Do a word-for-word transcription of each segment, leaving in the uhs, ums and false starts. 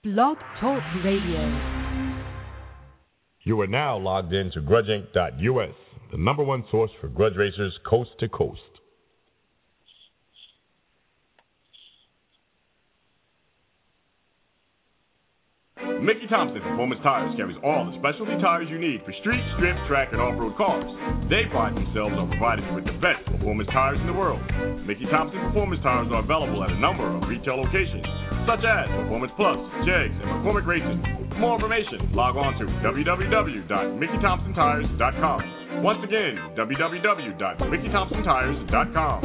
Blog Talk Radio. You are now logged in to grudge inc dot U S, the number one source for grudge racers coast to coast. Mickey Thompson Performance Tires carries all the specialty tires you need for street, strip, track, and off-road cars. They pride themselves on providing you with the best performance tires in the world. Mickey Thompson Performance Tires are available at a number of retail locations, such as Performance Plus, Jegs, and McCormick Racing. For more information, log on to w w w dot mickey thompson tires dot com. Once again, w w w dot mickey thompson tires dot com.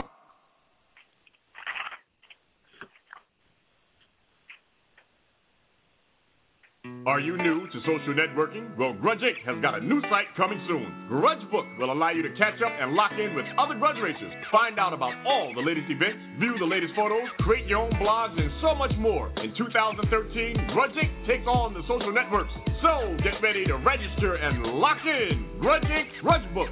Are you new to social networking? Well, Grudge Incorporated has got a new site coming soon. Grudge Book will allow you to catch up and lock in with other Grudge racers. Find out about all the latest events, view the latest photos, create your own blogs, and so much more. In two thousand thirteen, Grudge Incorporated takes on the social networks. So get ready to register and lock in. Grudge Incorporated, Grudge Book.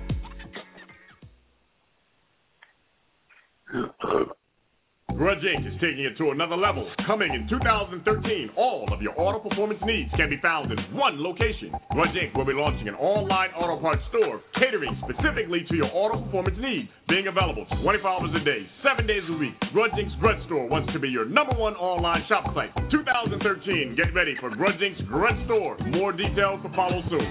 Grudge Incorporated is taking it to another level. Coming in two thousand thirteen, all of your auto performance needs can be found in one location. Grudge Incorporated will be launching an online auto parts store catering specifically to your auto performance needs, being available twenty-four hours a day, seven days a week. Grudge Incorporated's Grudge Store wants to be your number one online shop site. two thousand thirteen, get ready for Grudge Incorporated's Grudge Store. More details to follow soon.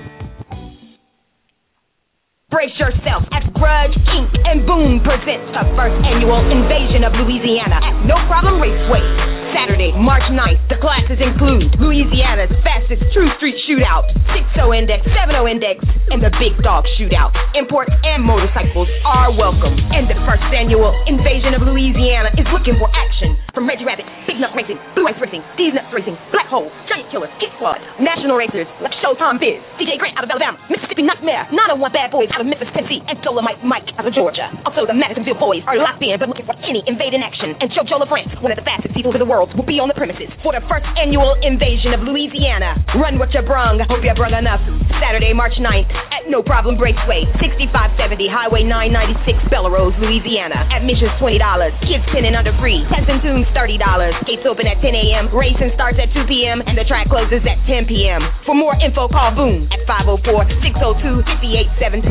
Brace yourself as Grudge Incorporated and Boom presents the first annual invasion of Louisiana at No Problem Raceway. Saturday, March ninth, the classes include Louisiana's fastest true street shootout, six oh index, seven oh index, and the Big Dog shootout. Imports and motorcycles are welcome. And the first annual invasion of Louisiana is looking for action from Reggie Rabbit, Big Nut Racing, Blue Ice Racing, Steve's Nuts Racing, Black Hole, Giant Killer, Kick Squad, national racers like Showtime Biz, D J Grant out of Alabama, Mississippi Nightmare, nine oh one Bad Boys out of Memphis, Tennessee, and Dolomite Mike out of Georgia. Also, the Madisonville Boys are locked in but looking for any invading action. And Jojo LaFrance, one of the fastest people in the world, will be on the premises for the first annual invasion of Louisiana. Run what you brung. Hope you brung enough. Saturday, March ninth at No Problem Raceway, sixty-five seventy Highway nine ninety-six, Bellarose, Louisiana. Admissions twenty dollars. Kids ten and under free. Pets and tunes thirty dollars. Gates open at ten a.m. Racing starts at two p.m. and the track closes at ten p.m. For more info, call Boom at five oh four, six oh two, five eight one seven.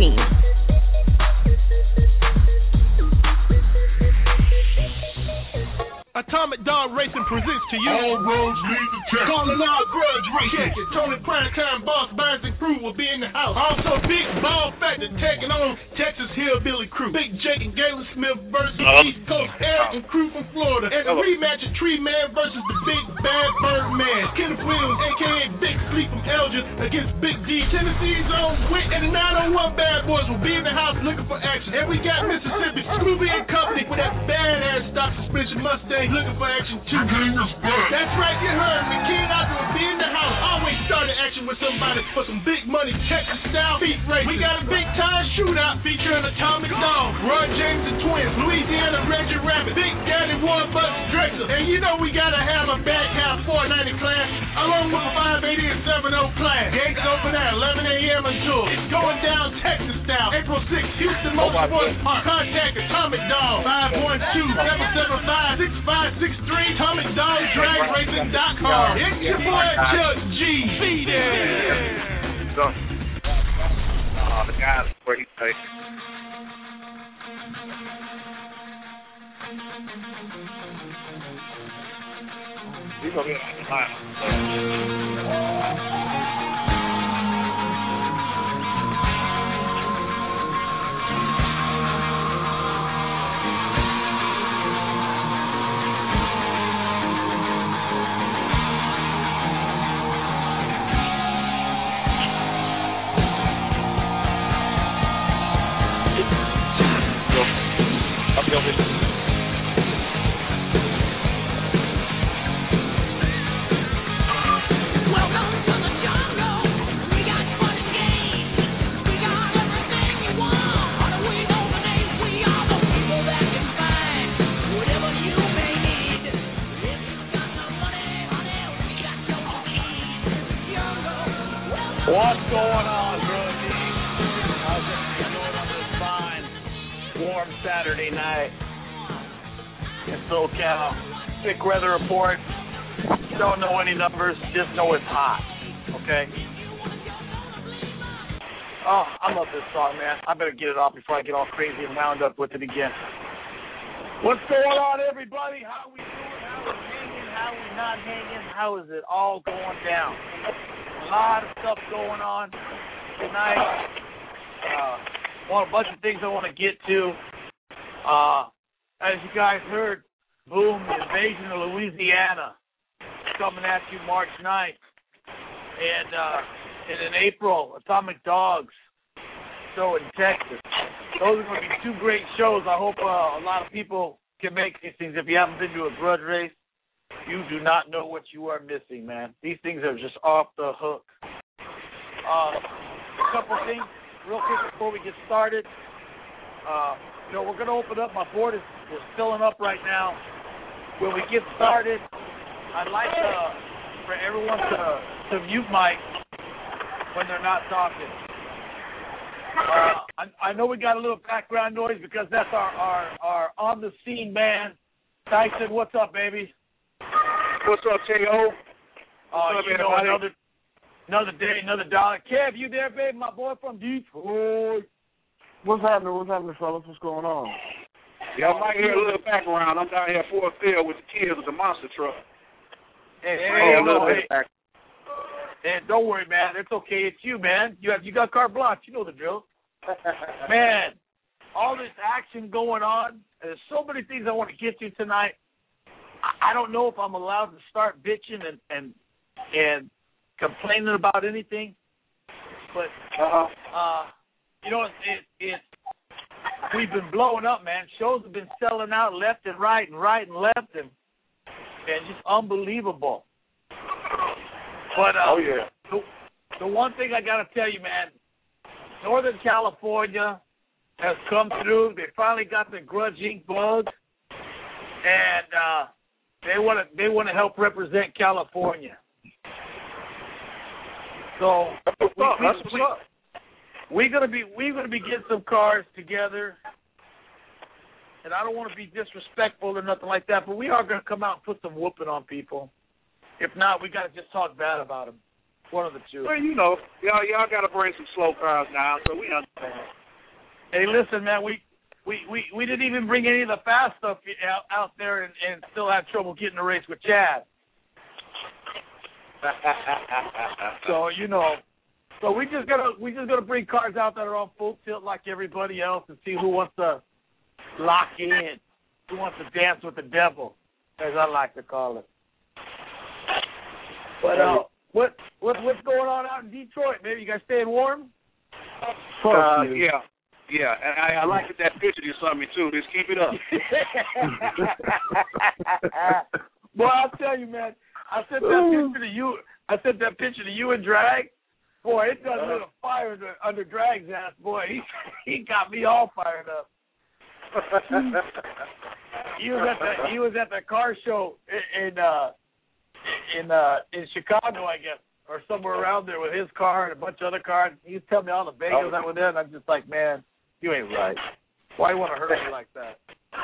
Atomic Dog Racing presents to you All Roads Lead to Texas. Calling out Grudge Racing. Tony Primetime, Boss Burns, and crew will be in the house. Also, Big Ball Factor taking on Texas Hillbilly crew. Big Jake and Galen Smith versus uh, East Coast Eric and crew from Florida. And the rematch of Tree Man versus the Big Bad Bird Man. Kenneth Williams, a k a. Big Sleep from Elgin, against Big D. Tennessee's own Wit and the nine oh one Bad Boys will be in the house looking for action. And we got Mississippi Scooby and Company with that badass stock suspension Mustang looking for action too. That's right, you heard me. Kid out there will be in the house. Always starting action with somebody for some big money Texas style beat race. We got a big time shootout featuring Atomic Dog, Ron James and Twins, Louisiana Reggie Rabbit, Big Daddy One Bucks Drexel. And you know we gotta have a bad cow four ninety class along with a five eighty and seven oh class. Gates open at eleven a.m. until it's going down Texas style. April sixth, Houston Motorsports Park. Contact Atomic Dog five one two, seven seven five, six five six three, atomic dog drag racing dot com. It's your boy Chuck G. Be there. So, uh, the guys where he takes. He's gonna be on the line. What's going on, Brody? How's everything going on this fine, warm Saturday night in SoCal? Sick weather report. Don't know any numbers. Just know it's hot. Okay? Oh, I love this song, man. I better get it off before I get all crazy and wound up with it again. What's going on, everybody? How we doing? How we hanging? How we not hanging? How is it all going down? A lot of stuff going on tonight. Uh, want a bunch of things I want to get to. Uh, as you guys heard, boom, the invasion of Louisiana coming at you March ninth. And, uh, and in April, Atomic Dogs show in Texas. Those are going to be two great shows. I hope uh, a lot of people can make these things. If you haven't been to a grudge race, you do not know what you are missing, man. These things are just off the hook. Uh, a couple things real quick before we get started. Uh, you know, we're going to open up. My board is, is filling up right now. When we get started, I'd like uh, for everyone to, to mute mic when they're not talking. Uh, I, I know we got a little background noise because that's our, our, our on-the-scene man. Tyson, what's up, baby? What's up, K O? Uh, you know, another, another day, another dollar. Kev, you there, baby? My boy from Detroit. What's happening? What's happening, fellas? What's going on? Y'all might hear a little background. I'm down here at Fort Field with the kids with the monster truck. Hey, hey, oh, hey, no, hey. Hey, don't worry, man. It's okay. It's you, man. You have you got carte blanche. You know the drill. Man, all this action going on. There's so many things I want to get to tonight. I, I don't know if I'm allowed to start bitching and and, and complaining about anything, but uh-huh. uh, you know, it, it, it we've been blowing up, man. Shows have been selling out left and right and right and left, and and just unbelievable. But uh, oh yeah, the, the one thing I gotta tell you, man, Northern California has come through. They finally got the Grudge Incorporated bug, and uh, they want to they want to help represent California. So we, we, we, we're gonna be we're gonna be getting some cars together, and I don't want to be disrespectful or nothing like that, but we are gonna come out and put some whooping on people. If not, we gotta just talk bad about them. One of the two. Well, you know, y'all y'all gotta bring some slow cars now, so we understand. Hey, listen, man, we we, we, we didn't even bring any of the fast stuff out, out there, and, and still had trouble getting a race with Chad. So you know, so we just gotta we just gotta bring cars out that are on full tilt like everybody else, and see who wants to lock in, who wants to dance with the devil, as I like to call it. But uh, what what what's going on out in Detroit? Maybe you guys staying warm? Uh, yeah, yeah. And I, I like that picture you sent me too. Just keep it up. Boy, I'll tell you, man. I sent that picture to you. I sent that picture to you in drag. Boy, it does lit a fire under, under drag's ass. Boy, he he got me all fired up. he was at the he was at the car show in. in uh, in uh in Chicago, I guess, or somewhere around there with his car and a bunch of other cars. He was telling me all the bagels that were there, and I'm just like, man, you ain't right. Why you want to hurt me like that?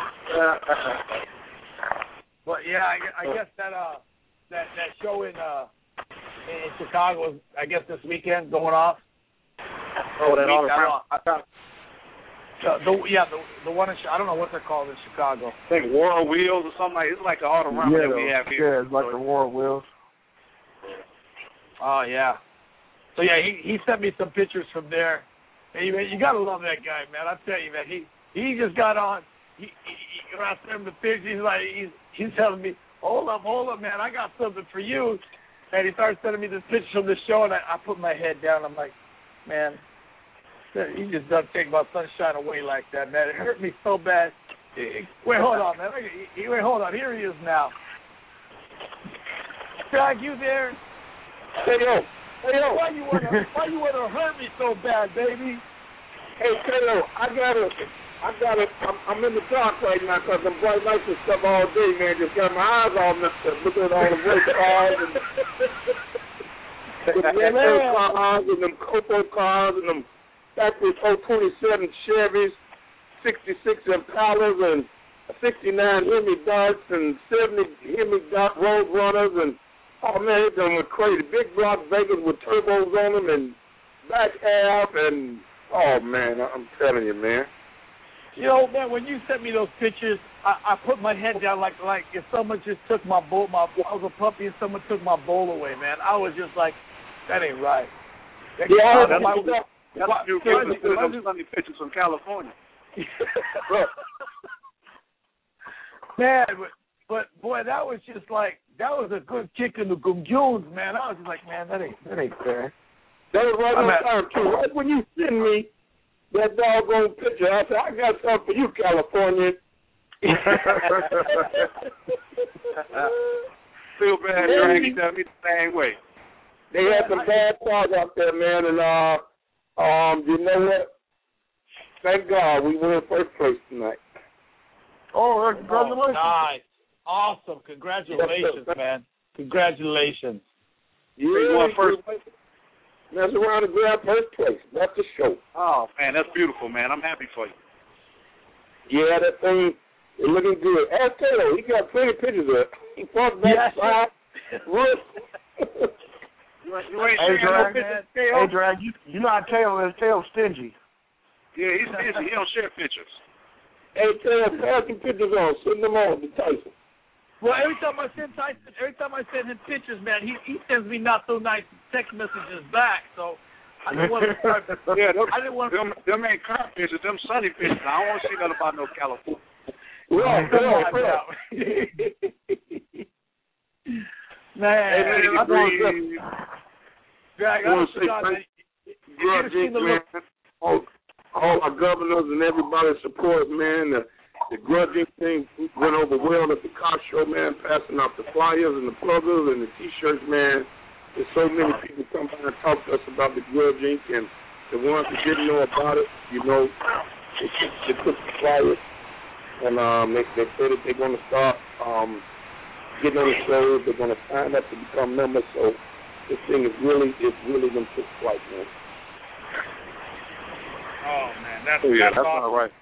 But yeah, I, I guess that uh that that show in uh in Chicago is, I guess, this weekend going off. Oh, that all I got. Uh, the, yeah, the the one in, I don't know what they're called in Chicago. I think World Wheels or something like. It's like the auto run yeah, that we have here. Yeah, it's like the World Wheels. Oh yeah. So yeah, he he sent me some pictures from there. And you you gotta love that guy, man. I tell you, man, he he just got on. He, he, he when I sent him the pictures, he's like he's he's telling me, hold up, hold up, man, I got something for you. And he started sending me this picture from the show, and I, I put my head down. I'm like, man. He just doesn't take my sunshine away like that, man. It hurt me so bad. Wait, hold on, man. Wait, hold on. Here he is now. Doug, you there? Hey, yo. Hey, yo. Why you wanna, why you wanna hurt me so bad, baby? Hey, K O, I gotta, I gotta, I'm, I'm in the dark right now because I'm bright lights and stuff all day, man. Just got my eyes all messed up. Looking at all the race cars and the retro cars and them Copo cars and them Factory oh twenty-seven Chevys, sixty-six Impalas, and sixty-nine Hemi Darts, and seventy Hemi Dart Road Runners, and Oh, man, it done went crazy. Big block Vegas with turbos on them and back half and, oh, man, I'm telling you, man. You know, man, when you sent me those pictures, I, I put my head down like like if someone just took my bowl. My I was a puppy and someone took my bowl away, man. I was just like, that ain't right. That yeah, that's my, that's why you gave us those funny pictures from California. Man, but, but boy, that was just like that was a good kick in the goons, man. I was just like, man, that ain't that ain't fair. That was right I'm on at, time too. Right when you send me that doggone picture, I said, I got something for you, California. Feel bad, Drag. He tell me the same way. They had some bad cars out there, man, and uh, um, you know what? Thank God we won first place tonight. Oh, congratulations! Oh, nice, awesome, congratulations, yes, man, congratulations. Yeah, you won first place. Mess around and grab first place. That's the show. Oh, man, that's beautiful, man. I'm happy for you. Yeah, that thing is looking good. Ask Taylor. He got plenty of pictures of it. He fought back yes. side. you ain't, you ain't hey, Drag, no pictures, hey, Drag, you, you know how Taylor is. Taylor's stingy. Yeah, he's stingy. He don't share pictures. Hey, Taylor, pass some pictures on. Send them on to Tyson. Well, every time I send Tyson, every time I send him pictures, man, he he sends me not so nice text messages back. So I didn't want to start. yeah, them, I didn't want them, them ain't car pictures, them sunny pictures. I don't want to see nothing about no California. Well, come on, man, hey, man, I breathe. Drag, I don't forgot, man. Good, man. All, all our governors and everybody support, man. The, The grudging thing went over well at the car show, man, passing out the flyers and the pluggers and the T-shirts, man. There's so many people come by and talk to us about the grudging, and the ones who didn't know about it, you know, they, they took the flyers, and um, they, they said that they're going to start um, getting on the shows. They're going to sign up to become members, so this thing is really, it's really going to take flight, man. Oh, man, that's, yeah, that's, that's awesome. all right.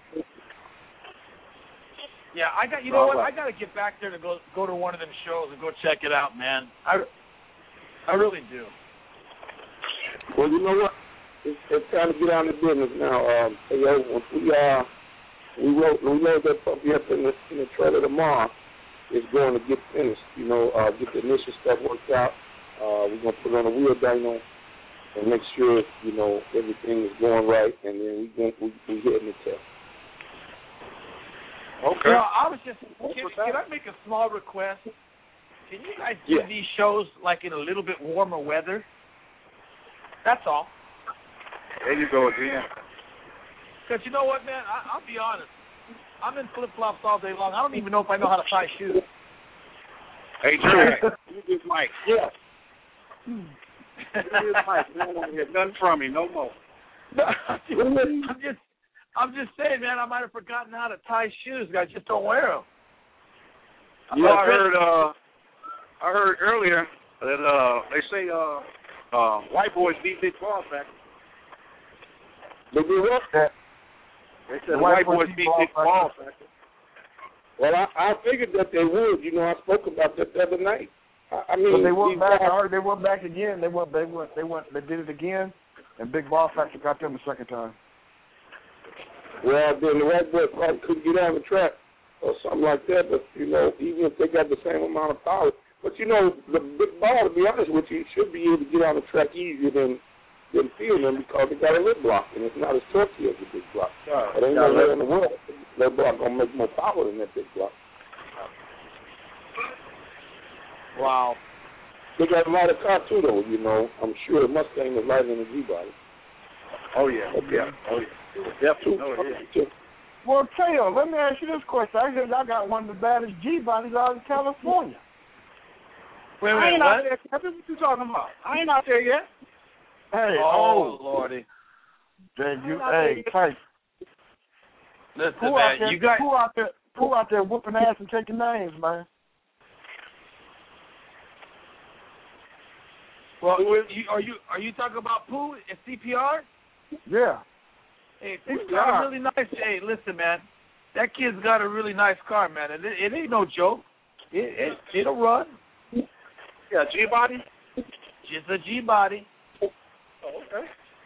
Yeah, I got. You know what? I got to get back there to go go to one of them shows and go check it out, man. I, I really do. Well, you know what? It's, it's time to get on the business now. Um, you know, once we uh, we wrote, we load that puppy up in the in the trailer tomorrow. It's going to get finished. You know, uh, get the initial stuff worked out. Uh, we're gonna put on a wheel dyno and make sure you know everything is going right, and then we going we we hitting the test. Okay. You know, I was just, can, can I make a small request? Can you guys do yeah. these shows like in a little bit warmer weather? That's all. There you go again. Because you know what, man? I, I'll be honest. I'm in flip-flops all day long. I don't even know if I know how to tie shoes. Hey, Trey, you this mic. Yeah. You this mic. You don't want to hear nothing from me no more. No, I'm just... I'm just saying, man, I might have forgotten how to tie shoes. I just don't wear them. Yeah, I heard, uh, I heard earlier that, uh, they say, uh, uh, white boys beat Big Ball Factor. They do what? They said the white, white boys beat Big Ball Factor. Well, I, I figured that they would. You know, I spoke about that the other night. I, I mean, but they went back. I heard they went back again. They went. They went. They went. They did it again, and Big Ball Factor got them the second time. Well, then the white boy probably couldn't get on the track or something like that. But, you know, even if they got the same amount of power. But, you know, the Big Ball, to be honest with you, should be able to get on the track easier than, than Fieldman because they got a lip block, and it's not as torquey as the Big Block. Yeah, but ain't no way in the world lip block going to make more power than that Big Block. Wow. They got a lot of car, too, though, you know. I'm sure the Mustang is lighter than the G-Body. Oh, yeah. Okay. Yeah. Oh, yeah. Definitely. Oh, yeah. Well, Taylor, let me ask you this question. I heard y'all got one of the baddest G-bodies out in California. Wait, wait, I ain't what? out there. That's what you talking about. I ain't out there yet. Hey, oh, oh Lordy. Then you, hey, Tyson. Listen, who man, out there, you got... Who out there, who out there whooping ass and taking names, man? Well, you, are you are you talking about Pooh and C P R? Yeah. Hey, Pooh's got a really nice. Hey, listen, man, that kid's got a really nice car, man. It, it ain't no joke. It, it it'll run. Yeah, G-body? It's a G-body. Oh, okay.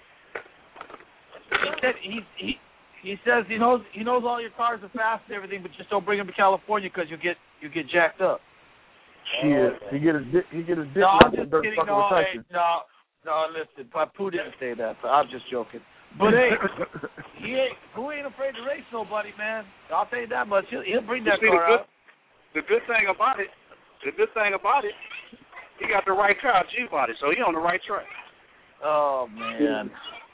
He said he he he says he knows he knows all your cars are fast and everything, but just don't bring them to California because you get you get jacked up. Shit, he get his dick, he get his dick. No, I'm just dirt kidding. fucking No, hey, protection. no, no. Listen, Papu didn't say that, so I'm just joking. But hey, he ain't who ain't afraid to race nobody, man. I'll tell you that much. He'll, he'll bring that See, car the good, out. the good thing about it, the good thing about it, he got the right car, G-body, so he on the right track. Oh man.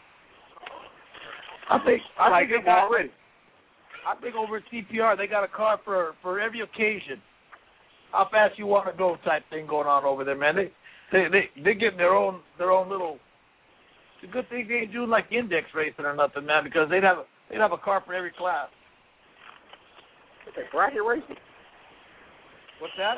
I think I like think him they got, already. I think over at C P R they got a car for for every occasion. How fast you want to go type thing going on over there, man. They they they they getting their own their own little. It's a good thing they ain't doing like index racing or nothing, man, because they'd have they'd have a car for every class. What's that, bracket racing? What's that?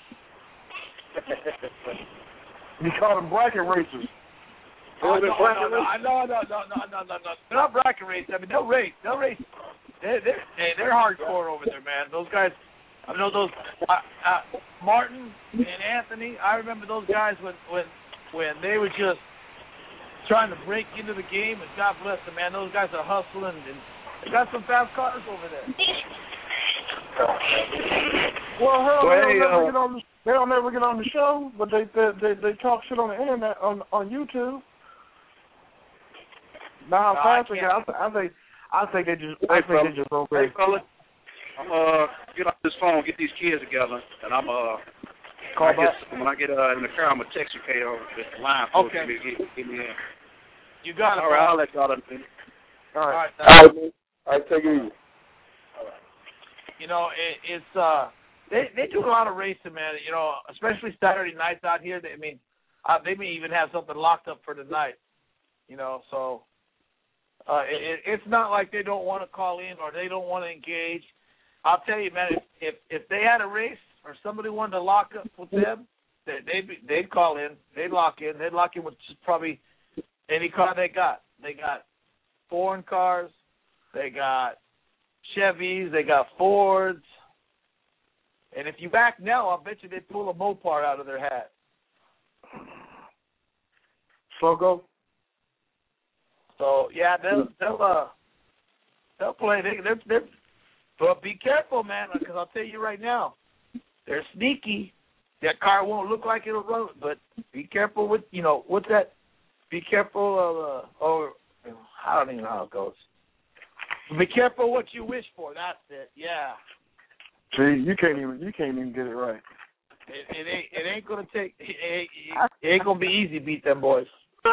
You call them bracket racers. Oh, no, no, no, no, no, no, no, no, no, no. They're not bracket racing. I mean, they'll race. They'll race. They're, they're, hey, they're hardcore over there, man. Those guys, I know those, uh, uh, Martin and Anthony, I remember those guys when, when, when they were just trying to break into the game, and God bless them, man. Those guys are hustling, and they got some fast cars over there. Well, hell, Well, they, hey, don't never uh, get on the, they don't never get on the show, but they they they, they talk shit on the internet on on YouTube. Now, No, fast I they can't. got, I think I think they just I Hey, think fella. they just okay. Hey, fella, I'm uh get off this phone, get these kids together, and I'm uh Call when I back. get, when I get uh, in the car, I'm gonna text you, K O, the line. Okay. Give me, give, give me in. You got it. All right, Bob. I'll let y'all know. All All right. right. All right, man. All right, take it easy. You know, it, it's uh, they they do a lot of racing, man. You know, especially Saturday nights out here. They, I mean, uh, they may even have something locked up for tonight. You know, so uh, it, it's not like they don't want to call in or they don't want to engage. I'll tell you, man, if, if if they had a race or somebody wanted to lock up with them, they, they'd be, they'd call in, they'd lock in, they'd lock in with just probably any car they got. They got foreign cars, they got Chevys, they got Fords, and if you back now, I'll bet you they'd pull a Mopar out of their hat. Slogo. So yeah, they'll they'll uh they'll play. They they're, they're but be careful, man, because I'll tell you right now, they're sneaky. That car won't look like it'll run, but be careful with you know what's that? Be careful of uh, or I don't even know how it goes. Be careful what you wish for. That's it. Yeah. See, you can't even you can't even get it right. It, it ain't it ain't gonna take it ain't, it ain't gonna be easy to beat them boys.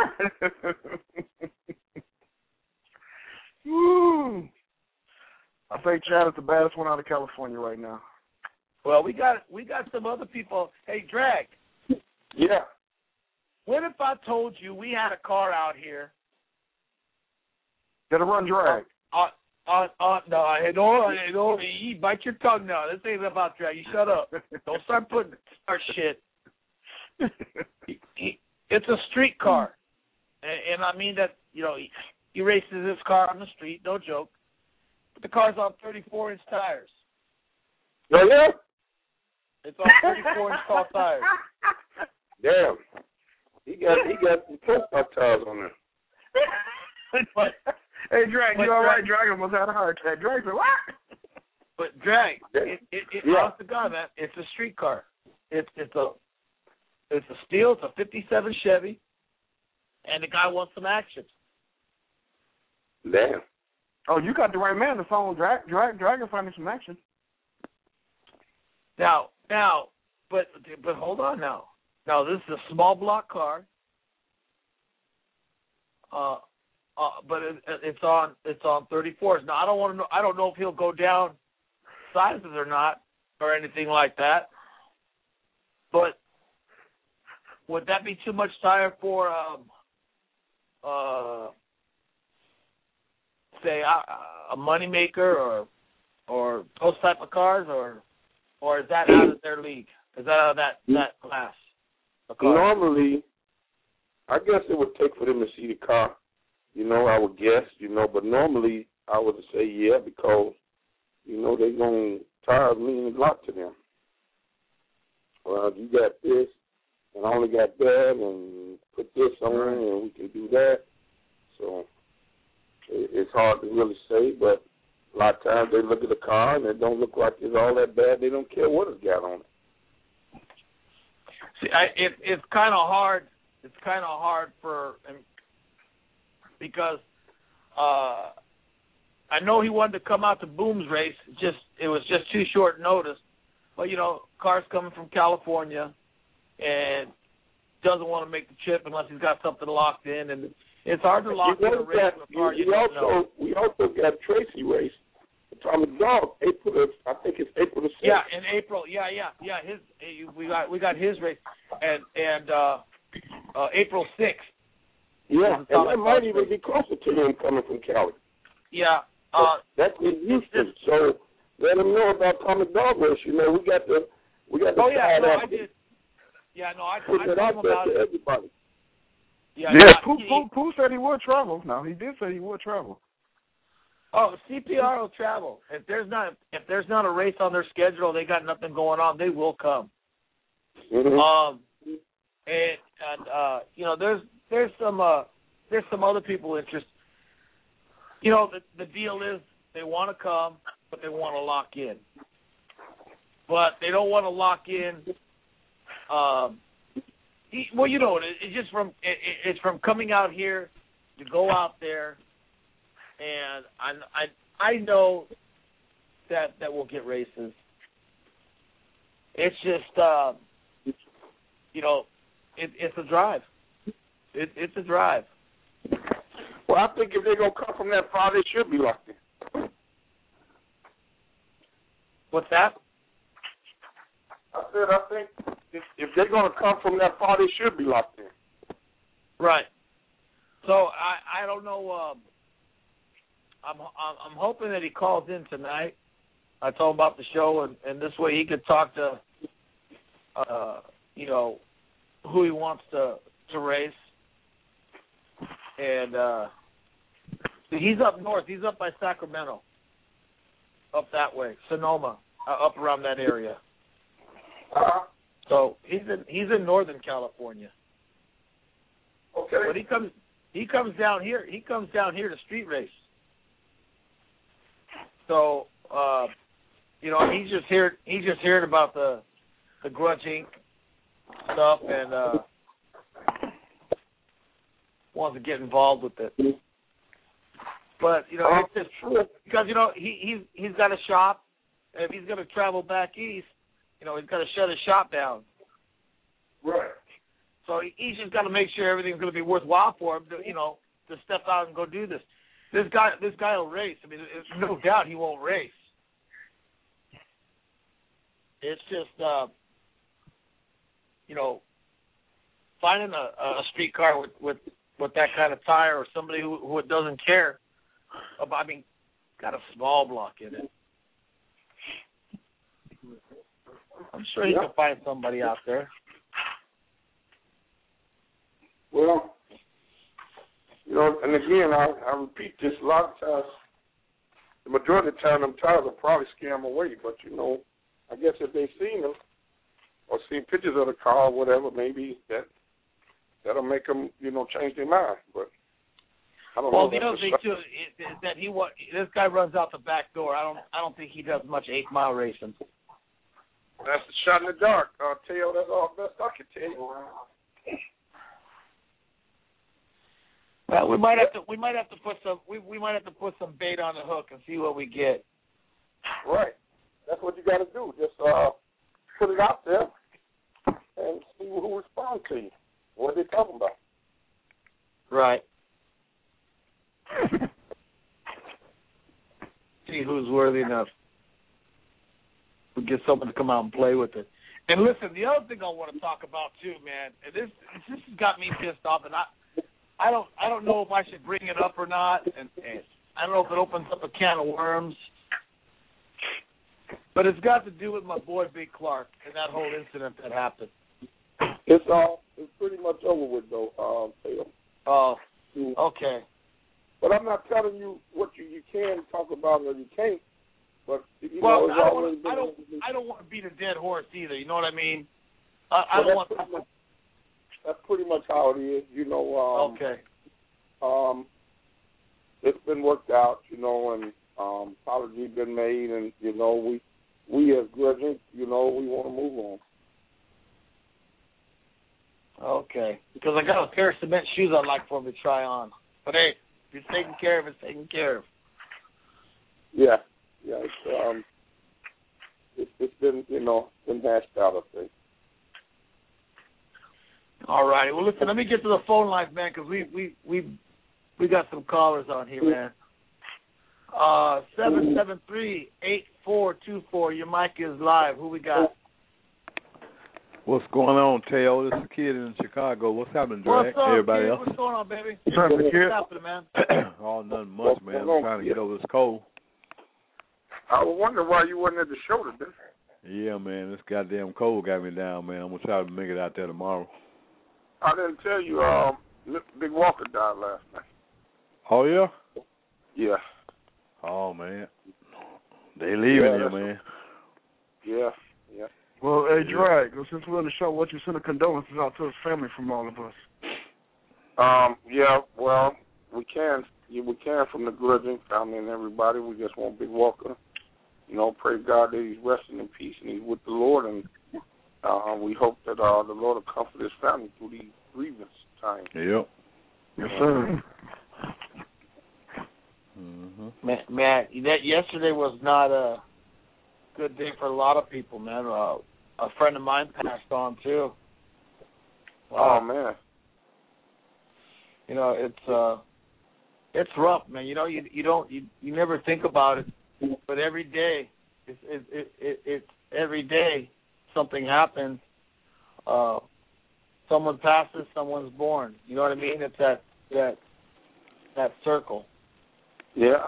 Woo. I think Chad is the baddest one out of California right now. Well, we got we got some other people. Hey, Drag. Yeah. What if I told you we had a car out here? Did it run drag? Uh, uh, uh, no, I don't, I don't, you bite your tongue now. This ain't about drag. You shut up. Don't start putting our shit. He, he, it's a street car. And, and I mean that, you know, he, he races this car on the street, no joke. But the car's on thirty-four inch tires. Oh, yeah? It's on thirty-four inch tall tires. Damn. He got he got some post-up tires on there. But, hey, Drag, but you all Drag- right? Drag almost had a heart attack. Drag said, what? But Drag, it, it, it Yeah. honest to God, man, it's a street car. It's it's a it's a steel. It's a fifty-seven Chevy, and the guy wants some action. Damn. Oh, you got the right man. The phone, Drag, Drag, Drag, and finding some action. Now, now, but but hold on now. Now this is a small block car. Uh, uh, but it, it's on it's on thirty-fours. Now I don't want to know. I don't know if he'll go down sizes or not or anything like that. But would that be too much tire for um, uh, say a, a moneymaker or or those type of cars, or or is that out of their league? Is that out of that that class? of cars? Normally, I guess it would take for them to see the car. You know, I would guess, you know, but normally I would say yeah because, you know, they're going to tires mean a lot to them. Well, you got this, and I only got that, and put this on, and we can do that. So it, it's hard to really say, but a lot of times they look at the car and it don't look like it's all that bad. They don't care what it's got on it. See, I, it, it's kind of hard. It's kind of hard for because uh, I know he wanted to come out to Boom's race. Just it was just too short notice. But you know, car's coming from California and doesn't want to make the trip unless he's got something locked in, and it's hard to lock in a race got, with a car you, you don't also, know. We also got Tracy race. Atomic Dog, April. I think it's April the sixth. Yeah, in April. Yeah, yeah, yeah. His we got we got his race, and and uh, uh, April sixth. Yeah, and that might even be closer to him coming from Cali. Yeah, uh, that's in Houston. So let him know about Atomic Dog race. You know, we got the we got the. Oh yeah, no, I did. Yeah, no, I, I told him about it. Everybody. Yeah, yeah. yeah Pooh, Pooh, Pooh said he would travel. No, he did say he would travel. Oh, C P R will travel. If there's not if there's not a race on their schedule, they got nothing going on, they will come. Mm-hmm. Um, and and uh, you know, there's there's some uh, there's some other people interested. You know, the the deal is they want to come, but they want to lock in. But they don't want to lock in. Um, well, you know, it, it's just from it, it's from coming out here to go out there. And I, I I know that that we'll get races. It's just, uh, you know, it, it's a drive. It, it's a drive. Well, I think if they're going to come from that far, they should be locked in. What's that? I said I think if, if they're going to come from that far, they should be locked in. Right. So I, I don't know... Um, I'm I'm hoping that he calls in tonight. I told him about the show, and, and this way he could talk to, uh, you know, who he wants to to race. And uh, he's up north. He's up by Sacramento, up that way, Sonoma, uh, up around that area. Uh-huh. So he's in he's in Northern California. Okay. But he comes he comes down here. He comes down here to street race. So, uh, you know, he's just heard he's just heard about the the Grudge Incorporated stuff and uh, wants to get involved with it. But you know, it's just because you know he he's he's got a shop, and if he's going to travel back east, you know, he's got to shut his shop down. Right. So he's just got to make sure everything's going to be worthwhile for him to, you know, to step out and go do this. This guy, this guy will race. I mean, there's no doubt he won't race. It's just, uh, you know, finding a, a street car with, with, with that kind of tire, or somebody who, who doesn't care about. I mean, got a small block in it. I'm sure he yeah. can find somebody out there. Well. You know, and again, I, I repeat this a lot of times. The majority of the time, them tires will probably scare them away. But, you know, I guess if they've seen them or seen pictures of the car or whatever, maybe that, that'll make them, you know, change their mind. But I don't well, know. Well, the other thing, too, is, is that he this guy runs out the back door. I don't I don't think he does much eight-mile racing. That's the shot in the dark. I'll tell you, that's all best I can tell you. Well, we might have to we might have to put some we, we might have to put some bait on the hook and see what we get. Right. That's what you got to do. Just uh, put it out there and see who responds to you. What are they talking about? Right. See who's worthy enough. We get someone to come out and play with it. And listen, the other thing I want to talk about too, man, and this this has got me pissed off, and I. I don't I don't know if I should bring it up or not, and, and I don't know if it opens up a can of worms, but it's got to do with my boy Big Clark and that whole incident that happened. It's all it's pretty much over with though, um, Taylor. Oh, okay. But I'm not telling you what you, you can talk about or you can't. But you well, know, I don't want I don't I don't want to beat a dead horse either. You know what I mean? I, I well, don't want. Pretty much, that's pretty much how it is. You know. Um, okay. Um, it's been worked out, you know, and um, apology been made, and you know, we we as Grudging, you know, we want to move on. Okay, because I got a pair of cement shoes I'd like for him to try on. But hey, if it's taken care of, it's taken care of. Yeah, yeah. It's, um, it's, it's been, you know, been hashed out, I think. All right. Well, listen, let me get to the phone lines, man, because we we we we got some callers on here, man. Uh, seven seven three eight four two four. Your mic is live. Who we got? What's going on, Teo? This is a kid in Chicago. What's happening, Drake? What's up, Everybody kid? else? What's going on, baby? What's happening, kid? What's happening, man? Oh, nothing much, man. I'm trying to get over this cold. I was wondering why you wasn't at the show today. Yeah, man. This goddamn cold got me down, man. I'm going to try to make it out there tomorrow. I didn't tell you, um, Big Walker died last night. Oh, yeah? Yeah. Oh, man. They leaving yeah, here, man. Yeah, yeah. Well, hey, Drag, since we're on the show, what you send a condolences out to his family from all of us? Um, yeah, well, we can, yeah, we can from the Grudging family and everybody. We just want Big Walker, you know, pray God that he's resting in peace and he's with the Lord, and uh, we hope that uh, the Lord will comfort his family through these grievance times. Yep. Yes, sir. Mm-hmm. Man, man, that yesterday was not a good day for a lot of people, man. Uh, a friend of mine passed on too. Wow. Oh man. You know, it's uh, it's rough, man. You know, you you don't you, you never think about it, but every day, it's it it, it it's every day something happens. Uh, someone passes, someone's born. You know what I mean? It's that that that circle. Yeah.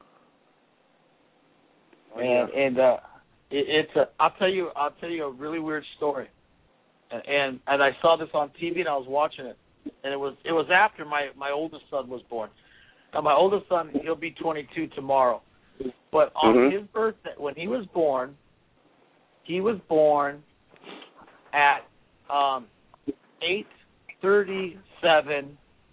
And and uh, it, it's a. I'll tell you. I'll tell you a really weird story. And, and and I saw this on T V and I was watching it, and it was it was after my, my oldest son was born. Now my oldest son, he'll be twenty-two tomorrow, but on mm-hmm. his birthday, when he was born, he was born at um, eight thirty-seven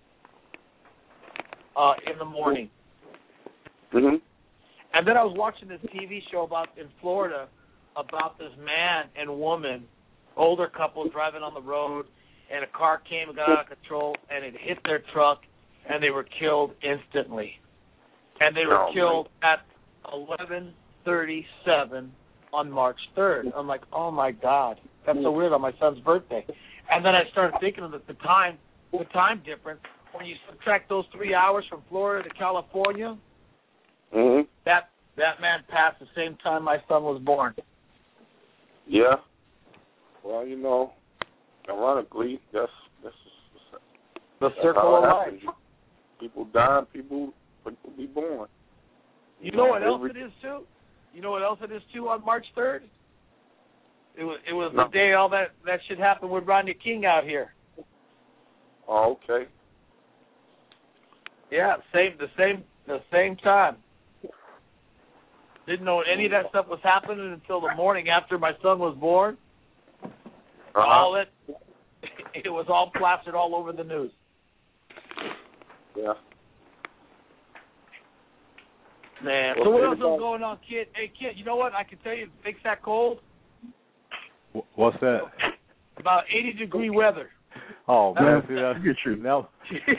uh, in the morning. Mm-hmm. And then I was watching this T V show about in Florida about this man and woman, older couple driving on the road, and a car came and got out of control, and it hit their truck, and they were killed instantly. And they were oh, killed man. at eleven thirty-seven on March third. I'm like, oh, my God. That's so weird on my son's birthday. And then I started thinking of the, the time, the time difference. When you subtract those three hours from Florida to California, mm-hmm. that that man passed the same time my son was born. Yeah. Well, you know, ironically, that's that's, that's the that's circle of life. People die, people people be born. You, you know, know what else it is too? You know what else it is too on March third? It was it was no. the day all that, that shit happened with Rodney King out here. Oh, okay. Yeah, same the same the same time. Didn't know any of that stuff was happening until the morning after my son was born. Uh-huh. All it it was all plastered all over the news. Yeah. Man, well, so what else is going on, kid? Hey, kid, you know what? I can tell you, fix that cold. What's that? About eighty degree weather. Oh man, see, that's get you now.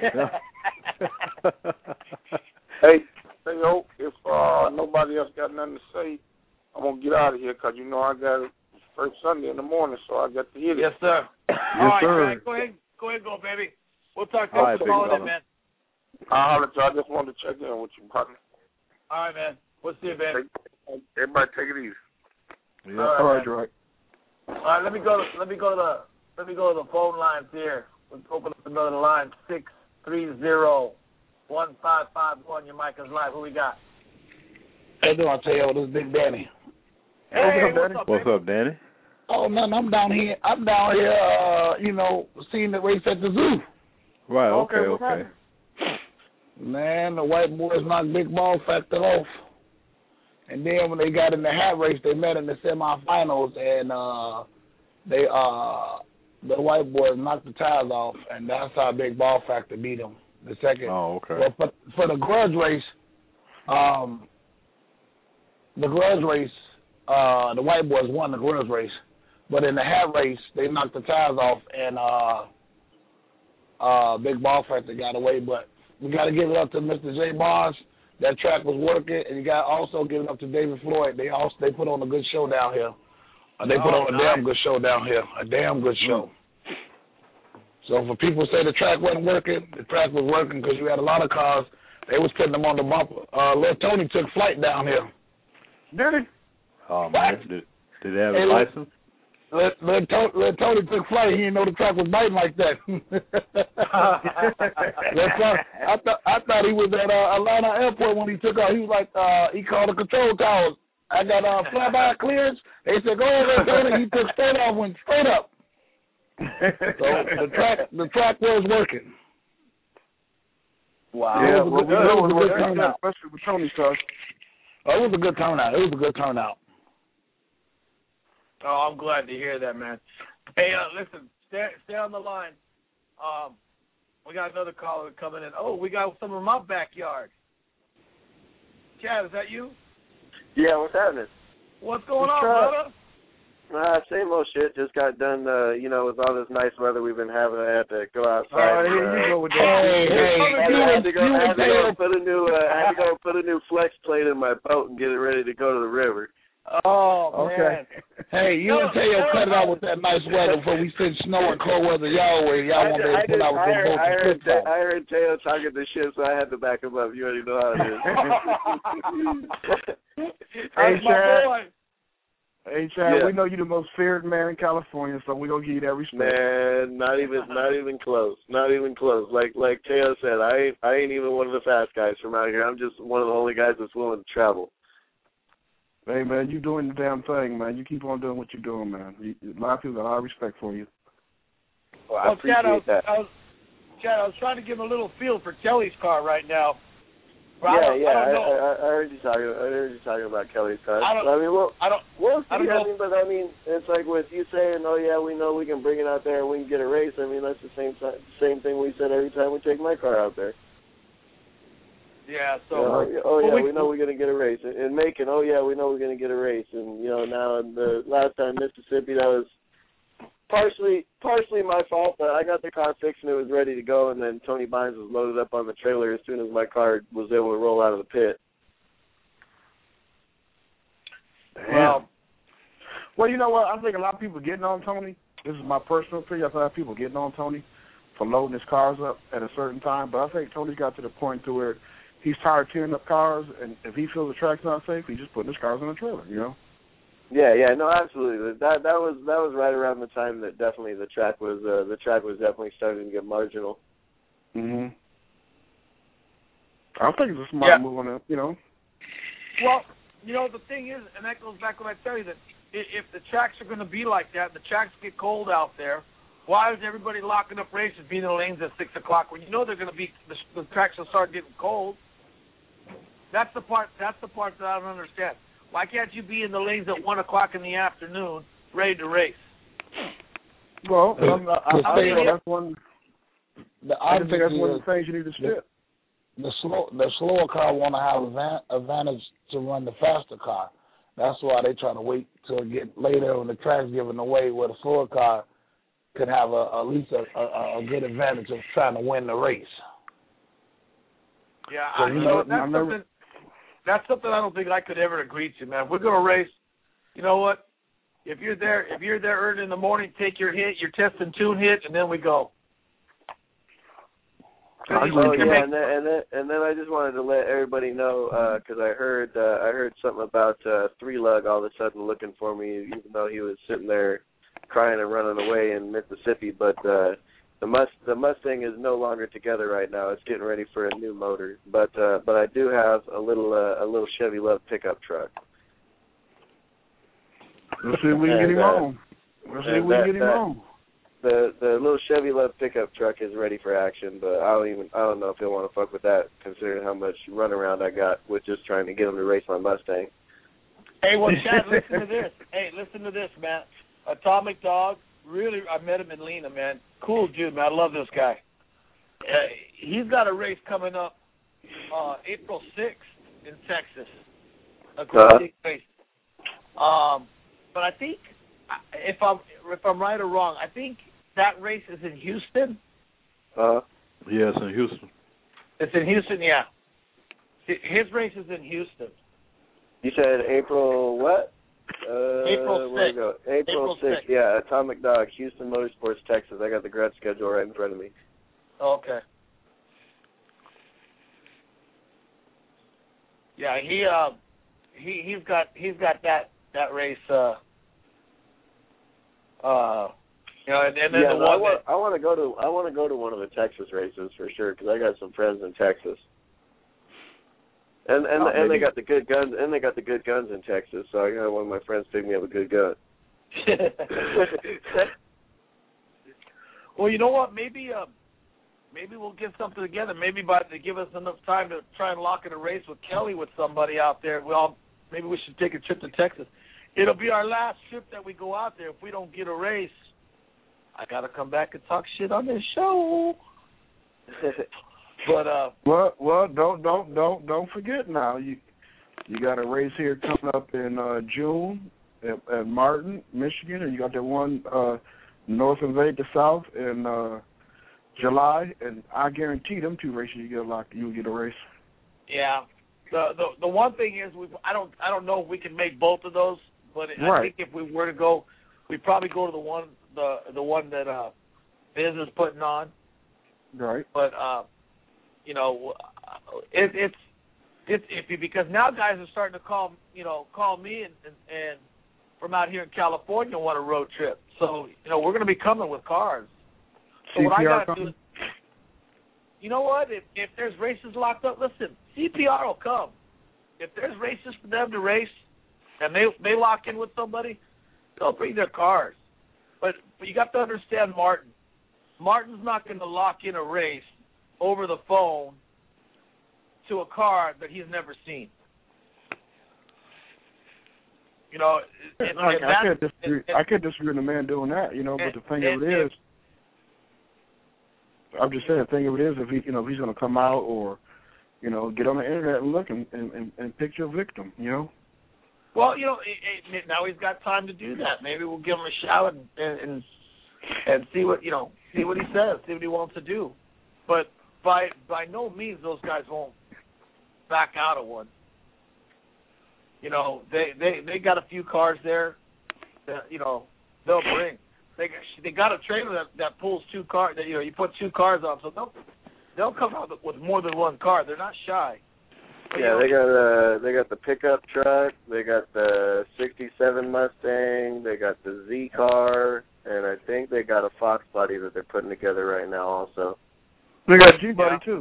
Hey, hey, yo, if uh, nobody else got nothing to say, I'm gonna get out of here because you know I got it first Sunday in the morning, so I got to hit it. Yes, sir. Yes, All right, sir. man, go ahead, go ahead, go, baby. We'll talk to All right, you tomorrow, big man. I'll holler at you. I just wanted to check in with you, partner. All right, man. We'll see you, baby. Take, everybody, take it easy. Yeah. All right, All right, All right, let me go. To, let me go to the. Let me go to the phone lines here. Let's open up another line. Six three zero one five five one. Your mic is live. Who we got? How you doing? I tell you, this is Big Danny. Hey, what's what's up, up, What's baby? up, Danny? Oh man, I'm down here. I'm down here. Uh, you know, seeing the race at the zoo. Right. Okay, Okay. what's Okay. Man, the white boys knocked Big Ball Factor off. And then when they got in the hat race, they met in the semifinals, and uh, they uh, the white boys knocked the tires off, and that's how Big Ball Factor beat them. The second. Oh, okay. Well, for, for the grudge race, um, the grudge race, uh, the white boys won the grudge race, but in the hat race, they knocked the tires off, and uh, uh, Big Ball Factor got away. But we got to give it up to Mister J. Barnes. That track was working, and you got to also give it up to David Floyd. They also they put on a good show down here. Uh, they put oh, on a nice. damn good show down here. A damn good show. So for people who say the track wasn't working, the track was working because you had a lot of cars. They was putting them on the bumper. Uh, Lil Tony took flight down here. Did he? Oh, man. Did, did they have hey, a license? Lil, Lil, Tony, Lil Tony took flight. He didn't know the track was biting like that. I, th- I thought he was at uh, Atlanta Airport when he took off. He was like, uh, he called the control towers. I got uh, flyby clearance. They said, go over there, Tony. He took straight off, went straight up. So the track, the track was working. Wow. Yeah, it it was, was, it was a good good turnout. especially with Tony's cars. Oh, it was a good turnout. It was a good turnout. Oh, I'm glad to hear that, man. Hey, uh, listen, stay, stay on the line. Um, we got another caller coming in. Oh, we got some in my backyard. Chad, is that you? Yeah, what's happening? What's going What's on, up? brother? Uh, same old shit. Just got done, uh, you know, with all this nice weather we've been having. I had to go outside. Oh, and, here uh, you go with that. Hey, hey, I you had to go, you I had to go and put a new, uh, I had to go put a new flex plate in my boat and get it ready to go to the river. Oh, okay. man. Hey, you No, and Teo no, cut it no. out with that nice weather before we send snow and cold weather y'all way. Y'all I, want I, to pull did, out with I, them heard, boats I, and heard, flip-flops. I heard Teo talking the shit, so I had to back him up. You already know how it is. Hey, That's my Chad. boy. Hey, Chad, Yeah. we know you're the most feared man in California, so we're going to give you that respect. Man, not even, not even close, not even close. Like, like Teo said, I ain't, I ain't even one of the fast guys from out here. I'm just one of the only guys that's willing to travel. Hey, man, you doing the damn thing, man. You keep on doing what you're doing, man. You, a lot of people got a lot of respect for you. Well, I Well, appreciate Chad, I was, that. I was, Chad, I was trying to give him a little feel for Kelly's car right now. But I Yeah, don't, yeah, I I, don't know. I, I heard you talking. I heard you talking about Kelly's car. I don't- I mean, well, I don't. we'll see. I don't I, know. mean, but I mean, it's like with you saying, "Oh yeah, we know we can bring it out there and we can get a race." I mean, that's the same ti- same thing we said every time we take my car out there. Yeah. So. You know, oh well, yeah, we, we know we're gonna get a race. In in Macon, oh yeah, we know we're gonna get a race. And you know, now in the last time Mississippi, that was partially partially my fault, but I got the car fixed and it was ready to go. And then Tony Bynes was loaded up on the trailer as soon as my car was able to roll out of the pit. Well, well, you know what? I think a lot of people getting on Tony. This is my personal opinion. I think a lot of people getting on Tony for loading his cars up at a certain time. But I think Tony's got to the point to where he's tired of tearing up cars, and if he feels the track's not safe, he's just putting his cars in a trailer. You know? Yeah, yeah, no, absolutely. That that was that was right around the time that definitely the track was uh, the track was definitely starting to get marginal. Mhm. I think it's a smart Yeah. move on that. You know? Well, you know, the thing is, and that goes back to what I tell you, that i- if the tracks are going to be like that, the tracks get cold out there, why is everybody locking up races, being in the lanes at six o'clock when you know they're going to be, the, the tracks will start getting cold? That's the part. That's the part that I don't understand. Why can't you be in the lanes at one o'clock in the afternoon, ready to race? Well, I'm, I, I, I say think that- that's one. The I just think that's obvious one of is the things you need to the, spit. the slow the slower car want to have advan- advantage to run the faster car. That's why they try to wait till it get later when the track's given away, where the slower car could have a, at least a, a, a good advantage of trying to win the race. Yeah, So I, you you know, know, that's I never- something. That's something I don't think I could ever agree to, man. If we're gonna race, you know what? If you're there, if you're there early in the morning, take your hit, your test and tune hit, and then we go. Oh yeah, and then, and then and then I just wanted to let everybody know because I heard uh, I heard something about uh, Three Lug all of a sudden looking for me, even though he was sitting there crying and running away in Mississippi. But uh, the must the Mustang is no longer together right now. It's getting ready for a new motor. But uh, but I do have a little uh, a little Chevy Love pickup truck. Let's see if we can get him And, uh, on. Let's see if we that- can get him that- on. The the little Chevy Love pickup truck is ready for action, but I don't even I don't know if he'll want to fuck with that, considering how much runaround I got with just trying to get him to race my Mustang. Hey, well, Chad, listen to this. Hey, listen to this, man. Atomic Dog, really, I met him in Lena, man. Cool dude, man. I love this guy. Uh, he's got a race coming up uh, April sixth in Texas. A great Uh-huh. big race. Um, but I think, if I'm if I'm right or wrong, I think that race is in Houston. Uh, Yes, in Houston. It's in Houston, yeah. His race is in Houston. you said April what? Uh, April where'd it go? April, April sixth. sixth. Yeah, Atomic Dog, Houston Motorsports, Texas. I got the grad schedule right in front of me. Okay. Yeah, he uh he he's got he's got that that race uh uh you know and, and then yeah, the no, I one want that, I want to go to I want to go to one of the Texas races for sure because I got some friends in Texas. And and Oh, and they maybe- got the good guns and they got the good guns in Texas. So I got one of my friends pick me up a good gun. well, you know what? Maybe uh maybe we'll get something together. Maybe by to give us enough time to try and lock in a race with Kelly with somebody out there. We all maybe we should take a trip to Texas. It'll be our last trip that we go out there. If we don't get a race, I gotta come back and talk shit on this show. But uh, well, well, don't don't don't don't forget now. You you got a race here coming up in uh, June at, at Martin, Michigan, and you got that one uh, North Invade the South in uh, July. And I guarantee them two races you get a lock, you get a race. yeah. The the the one thing is we I don't I don't know if we can make both of those, but I Right. think if we were to go, we'd probably go to the one the the one that uh, Biz is putting on. Right. But uh, you know, it, it's it's iffy because now guys are starting to call you know call me and, and, and from out here in California want a road trip. So you know we're going to be coming with cars. So what I got to do is, you know what? If if there's races locked up, listen, C P R will come. If there's races for them to race, and they they lock in with somebody, they'll bring their cars. But but you got to understand Martin. Martin's not going to lock in a race over the phone to a car that he's never seen. You know, and, I, and I can't that's- disagree. and- I can't disagree with the man doing that. You know, but and- the thing and- of it is, and- I'm just saying. The thing of it is, if he, you know, if he's going to come out or, you know, get on the internet and look and and, and, and pick your victim. You know. Well, you know, it, it, now he's got time to do that. Maybe we'll give him a shout and, and and and see what you know, see what he says, see what he wants to do. But by by no means those guys won't back out of one. You know, they they they got a few cars there that you know they'll bring. They they got a trailer that that pulls two cars. That you know you put two cars on, so they'll they'll come out with more than one car. They're not shy. But, Yeah, you know, they got uh they got the pickup truck, they got the sixty-seven Mustang, they got the Z car, and I think they got a Fox body that they're putting together right now also. They got G body too.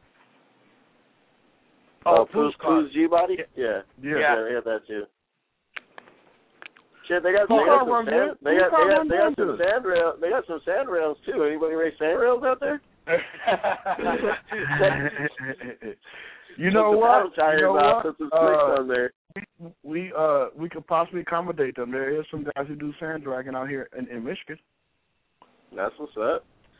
Oh, Pooh's Pooh's G body? Yeah. Yeah. Yeah, they got that too. Shit, they got, they Pooh's got car some runs sand, good. they Pooh's got, car they got, runs they got some good. sand rail, they got some sand rails too. Anybody race sand rails out there? You know Put the what? paddle tires You know out, what? put some slicks Uh, on there. we, we uh we could possibly accommodate them. There is some guys who do sand dragging out here in, in Michigan. That's what's up.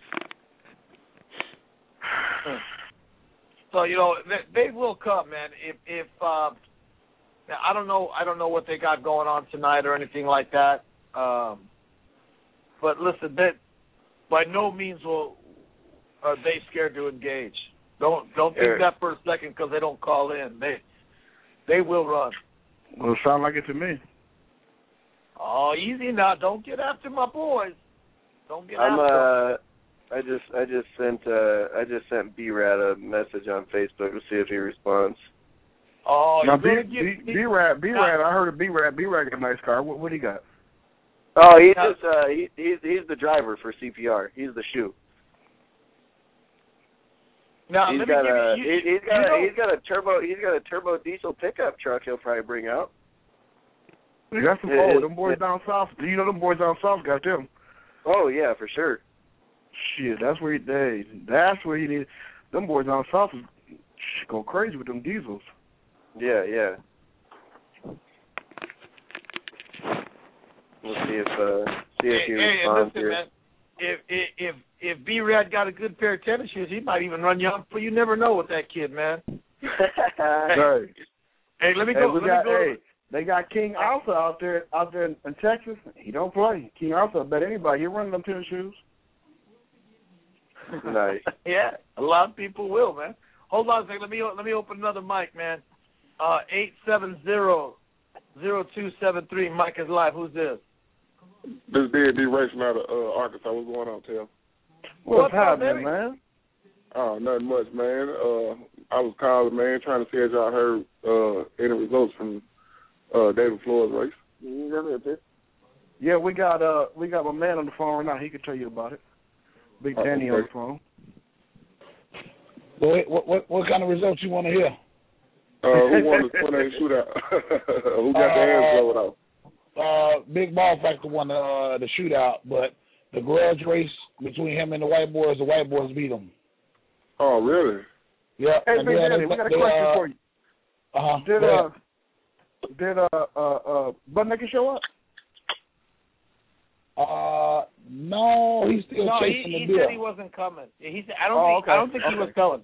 So you know they, they will come, man. If if uh, now, I don't know, I don't know what they got going on tonight or anything like that. Um, but listen, that by no means will are they scared to engage. Don't don't think Eric. that for a second because they don't call in. They they will run. Well, it sound like it to me. Oh, easy now. Don't get after my boys. Don't get I'm after. uh I just I just sent uh I just sent B Rad a message on Facebook to see if he responds. Oh, now, you're B, gonna B, get B Rad, B Rad. I heard of B Rad. B Rad got a nice car. What what he got? Oh, he's Now- just uh he, he's he's the driver for C P R. He's the shoe. Now he's let me got give a you. he, you, he's got you a, know, he's got a turbo he's got a turbo diesel pickup truck he'll probably bring out. They got some. It- Oh, it- them boys it- down south. Do you know them boys down south got them? Oh yeah, for sure. Shit, that's where he. They, that's where he need. Them boys down south is go crazy with them diesels. Yeah, yeah. We'll see if uh see see if hey, he hey, responds listen, here. man. If if if if B-Rad got a good pair of tennis shoes, he might even run you up. But you never know with that kid, man. Hey, hey, let me hey, go. we Let got, me go. hey, they got King Arthur out there, out there in, in Texas. He don't play. King Arthur, I bet anybody he running them tennis shoes. Nice. Yeah, a lot of people will, man. Hold on a second. Let me let me open another mic, man. Uh, eight seven zero zero two seven three. Mike is live. Who's this? This is D and D racing out of uh, Arkansas. What's going on, Tim? What's, What's happening, up, baby? man? Oh, nothing much, man. Uh, I was calling, man, trying to see if y'all heard uh, any results from uh, David Floyd's race. Yeah, we got uh we got my man on the phone right now. He can tell you about it. Big Danny Oh, okay. on the phone. What, what what what kind of results you want to hear? Uh, who won the twenty-eight shootout? Who got Uh, their hands blown off? Uh, Big Ball Factor won the uh, the shootout, but the grudge race between him and the white boys, the white boys beat him. Oh, really? Yeah. Hey, and Big then Danny, they- we got a they, question uh, for you. Uh-huh. Did Go uh ahead. did uh uh uh Bud Naked show up? Uh, no, he's still No, he, chasing he the deal. said he wasn't coming. He said I don't Oh, think okay. I don't think he was coming.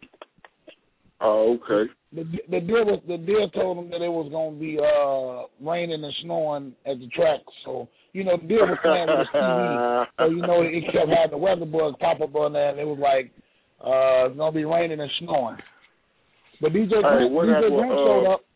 Oh, okay. The, the deal was the deal told him that it was going to be uh, raining and snowing at the track. So you know the deal was playing with his T V. So you know it kept having the weather bug pop up on there, and it was like uh, it's going to be raining and snowing. But D J Hey, Grant, what D J happened, Grant uh, showed up.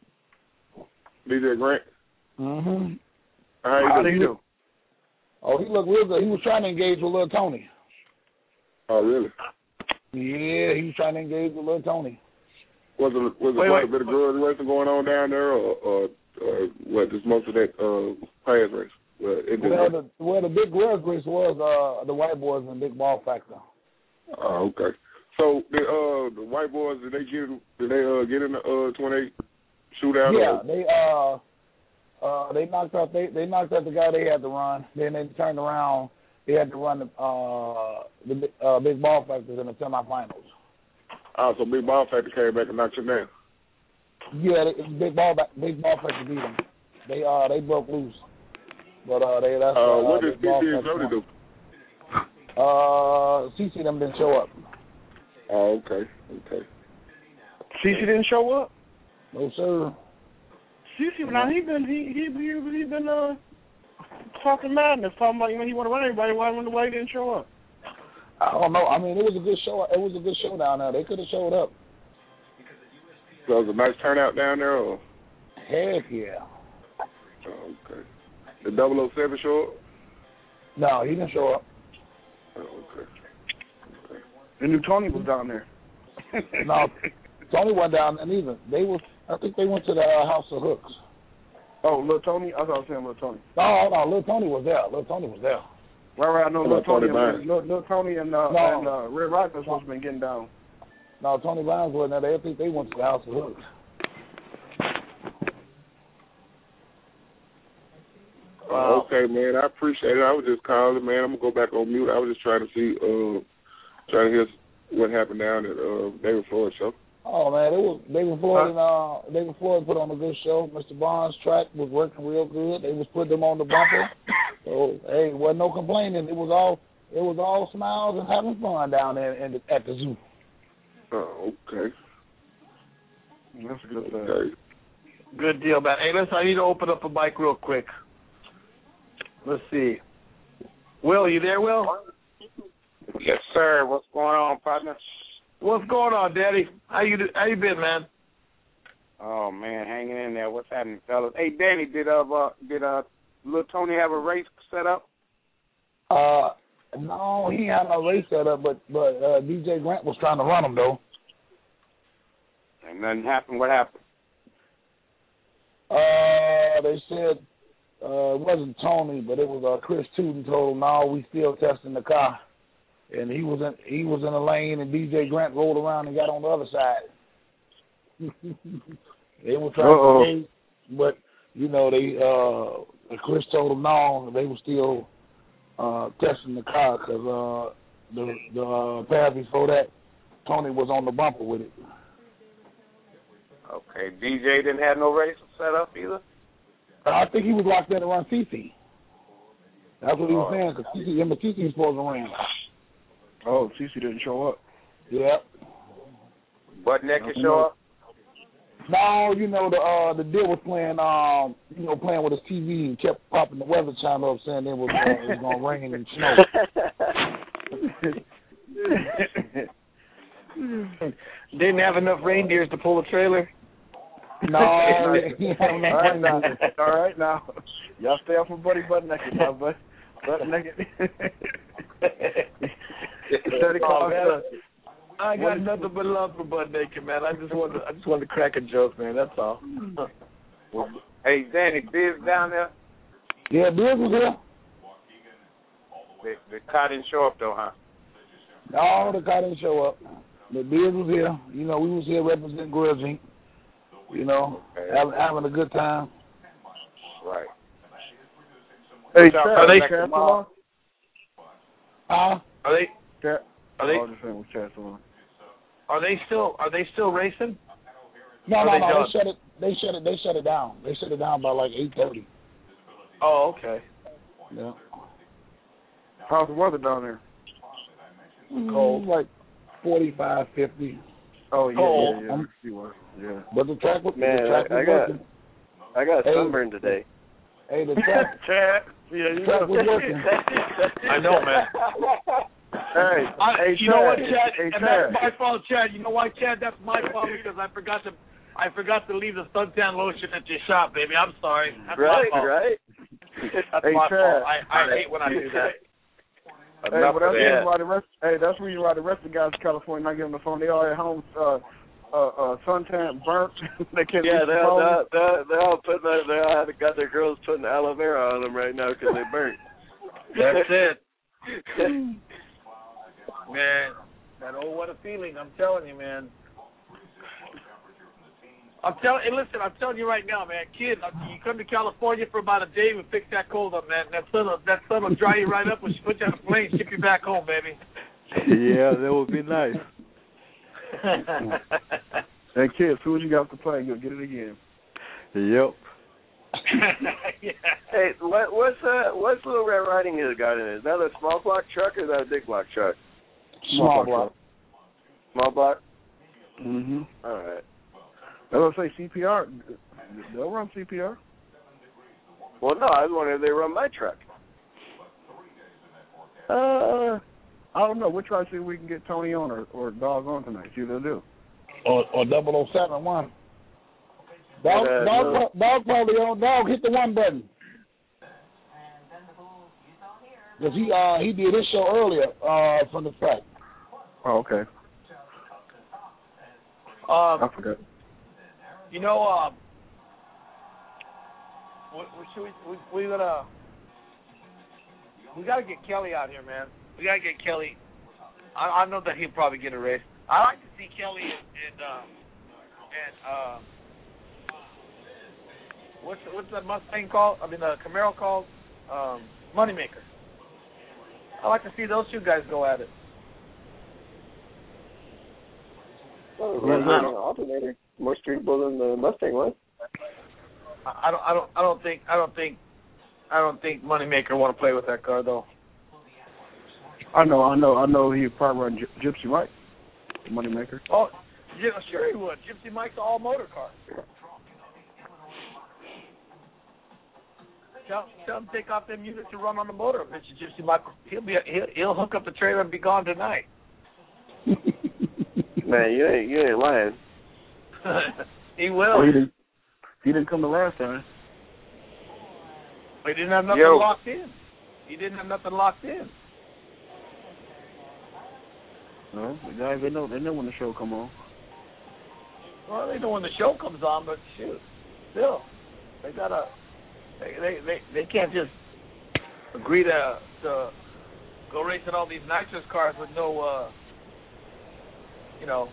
D J Grant. Mm-hmm. How you How do doing? you do? Oh, he looked real good. He was trying to engage with Lil Tony. Oh, really? Yeah, he was trying to engage with Lil Tony. Was it was it Wait, quite a wait, bit of grudge racing going on down there, or, or, or what? Just most of that uh, pass race. Well, it didn't Well, race. the, well, the big grudge race was uh, the white boys and Big Ball Factor. Oh, okay. So the uh the white boys, did they get did they uh get in the uh twenty-eight shootout? Yeah, or? they uh uh they knocked out they they knocked out the guy they had to run. Then they turned around. They had to run the uh the uh, Big Ball Factors in the semifinals. Oh, so Big Ball Factor came back and knocked you down. Yeah, they, Big Ball Big Ball Factor beat them. They uh they broke loose. But uh they that's Uh, uh, what did Big Ball C C and Factor Jody do? won. Uh, C C them didn't show up. Oh, okay, okay. C C didn't show up. No sir. C C, now he been he he he, he been uh talking madness, talking about you know he want to run everybody. Why when the way he didn't show up? I don't know. I mean, it was a good show. It was a good show down there. They could have showed up. So it was a nice turnout down there, or? Heck yeah. Oh, okay. Did double oh seven show up? No, he didn't show up. Oh, okay. Okay. I knew Tony was down there. No, Tony wasn't down there either. They was. I think they went to the uh, House of Hooks. Oh, Lil Tony? I thought I was saying Lil Tony. No, no, Lil Tony was there. Lil Tony was there. Right, right. I know How Lil about Tony, Tony and, Lil, Lil Tony and, uh, No. and uh, Red Rock are supposed to be getting down. No, Tony Brown's wasn't there. They I think they went to the House of Hooks. Uh, okay, man. I appreciate it. I was just calling, man. I'm gonna go back on mute. I was just trying to see, uh, trying to hear what happened down at uh, David Floyd show. Oh man, it was David Floyd and uh, David Floyd put on a good show. Mister Bond's track was working real good. They was putting them on the bumper. So hey, wasn't no complaining. It was all it was all smiles and having fun down there in the, at the zoo. Oh, okay. That's a good thing. Okay. Good deal, man. Hey, listen, I need to open up a mic real quick. Let's see. Will, you there, Will? Yes, sir. What's going on, partner? What's going on, Daddy? How you do, how you been, man? Oh man, hanging in there. What's happening, fellas? Hey, Danny, did uh, uh did uh Lil Tony have a race set up? Uh, no, he had no race set up, but but uh, D J Grant was trying to run him though. And nothing happened. What happened? Uh, they said uh, it wasn't Tony, but it was uh, Chris Tootin told him, no, we still testing the car. And he was in he was in the lane, and D J Grant rolled around and got on the other side. They were trying Uh-oh. to skate, but you know they uh, Chris told them no, they were still uh, testing the car because uh, the the uh, pass before that, Tony was on the bumper with it. Okay, D J didn't have no race set up either. I think he was locked in to run C C. That's what he was saying, because T C, him and T C was supposed to ring. Oh, T C didn't show up. Yeah. Butt naked show up? No, you know, the uh, the deal was playing, um, you know, playing with his T V and kept popping the weather channel up saying it was, uh, it was going to rain and snow. Didn't have enough reindeers to pull a trailer? No. All right now. All right now. Y'all stay off my buddy butt naked now, bud. Butt naked. Oh, I got nothing but love for butt naked, man. I just wanted, I just wanted to crack a joke, man. That's all. Hey, Danny, Biz down there? Yeah, Biz was here. The, the car didn't show up, though, huh? No, the car didn't show up. The Biz was here. You know, we was here representing Grudge Incorporated. You know, okay. having, having a good time. Right. Hey, Chad, are they triathlon? Uh, are they? Chad, are they? Oh, just saying, triathlon. Are they still? Are they still racing? No, no, they no. They shut it. They shut it. They shut it down. They shut it down by like eight thirty. Oh, okay. Yeah. How's the weather down there? Cold, mm, like forty-five, fifty. Oh yeah, Cold. yeah, yeah. yeah. But the track was man. The track I, I was got, working. I got hey, sunburned today. Hey, the track, Chad. Yeah, the track was working. I know, man. Hey, I, hey, you Chad. know what, Chad? Hey, and Chad. that's my fault, Chad. You know why, Chad? That's my fault because I forgot to, I forgot to leave the suntan lotion at your shop, baby. I'm sorry. That's right, my fault. right. That's hey, my Chad. fault. I, I hate when I do that. Hey, well, that's reason why the rest. Hey, that's the reason why the rest of the guys in California not getting on the phone. They all at home, uh, uh, uh, suntan burnt. They can't. Yeah, reach they the all, phone. they all, they all putting, they all have got their girls putting aloe vera on them right now because they burnt. That's it. Man, that oh, what a feeling! I'm telling you, man. I'm telling. Hey, listen, I'm telling you right now, man. Kid, you come to California for about a day, we fix that cold up, man. That sun, will, that sun will dry you right up. When she put you on a plane, ship you back home, baby. Yeah, that would be nice. Hey, kid, as soon as you got off the plane, you'll get it again. Yep. Yeah. Hey, what, what's uh, what's Little Red Riding Hood got in it? Is that a small block truck or is that a big block truck? Small block. Small block. Mm-hmm. All right. I was gonna say C P R. They'll run C P R. Well, no, I was wondering if they run my truck. Uh, I don't know. We'll try to see if we can get Tony on or, or Dog on tonight. See what they'll do. Or or double oh seven one. Dog, uh, dog, no. dog probably on. Dog hit the one button. Cause he uh he did his show earlier uh from the track. Oh, okay. Um, I forgot. You know, um, we, we should we we, we gotta we gotta get Kelly out here, man. We gotta get Kelly. I, I know that he'll probably get a race. I like to see Kelly and and, uh, and uh, what's what's the Mustang called? I mean, the Camaro called um, Moneymaker. I like to see those two guys go at it. Oh, an alternator more streetable than the Mustang was. I don't, I don't, I don't think, I don't think, I don't think Moneymaker want to play with that car though. I know, I know, I know. He'd probably run Gy- Gypsy Mike, Moneymaker. Oh, yeah, sure he would. Gypsy Mike's all motor car. Tell, tell him to take off them units to run on the motor. Mister Gypsy Mike, he'll be, he'll, he'll hook up the trailer and be gone tonight. Man, you ain't, you ain't lying. He will. Oh, he, didn't, he didn't come the last time. He didn't have nothing Yo. locked in. He didn't have nothing locked in. No, the guys they know they know when the show come on. Well, they know when the show comes on, but shoot, still, they gotta, they they they, they can't just agree to to go racing all these nitrous cars with no, uh, you know,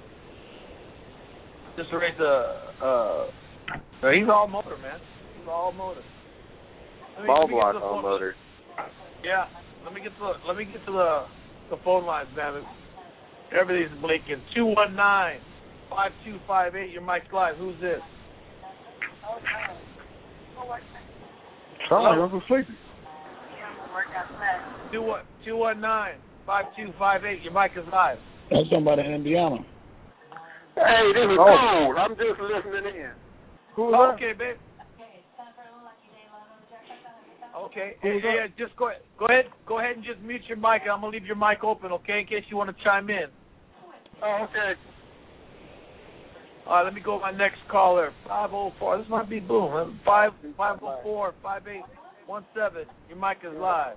just to race a. Uh, he's all motor, man. He's all motor. Let me- Ball let me get block to the on phone- motor. Yeah, let me get to the, let me get to the the phone lines, man. Everything's blinking. Two one nine five two five eight. Your mic's live. Who's this? Sorry, I'm so sleepy. Two one two one nine five two five eight. Your mic is live. That's somebody in Indiana. Hey, this is Oh. Cole. I'm just listening in. Who's oh, okay, babe. Okay. Who's yeah, yeah, just go go ahead. Go ahead and just mute your mic. I'm gonna leave your mic open, okay, in case you want to chime in. Oh, okay. All right, let me go with my next caller. Five oh four. This might be Boom. Five five oh four five eight one seven. Your mic is live.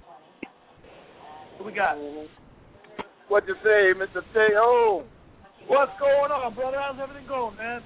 What we got? What you say, Mister Teo? What's going on, brother? How's everything going, man?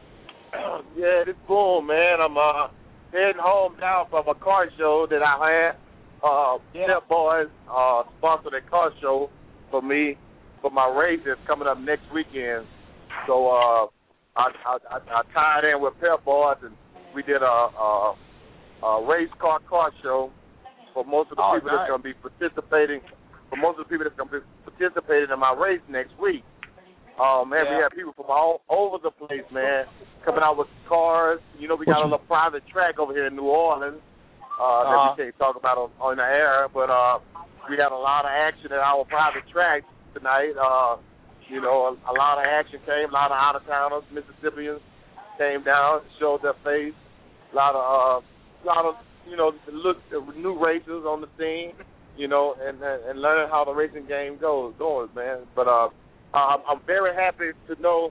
Yeah, it's Boom, man. I'm uh heading home now from a car show that I had. Uh, yeah. Pep Boys uh sponsored a car show for me for my race that's coming up next weekend. So uh, I, I I I tied in with Pep Boys and we did a, a, a race car car show for most of the oh, people nice. that's going to be participating. For most of the people that's going to be participating in my race next week. Um, man, yeah. we have people from all over the place, man, coming out with cars. You know, we got a little private track over here in New Orleans uh, uh-huh. that we can't talk about on, on the air, but uh, we had a lot of action at our private track tonight. Uh, you know, a, a lot of action came, a lot of out-of-towners, Mississippians came down, showed their face. A lot of, uh, a lot of, you know, look, new racers on the scene, you know, and and learning how the racing game goes, goes, man. But uh, I'm, I'm very happy to know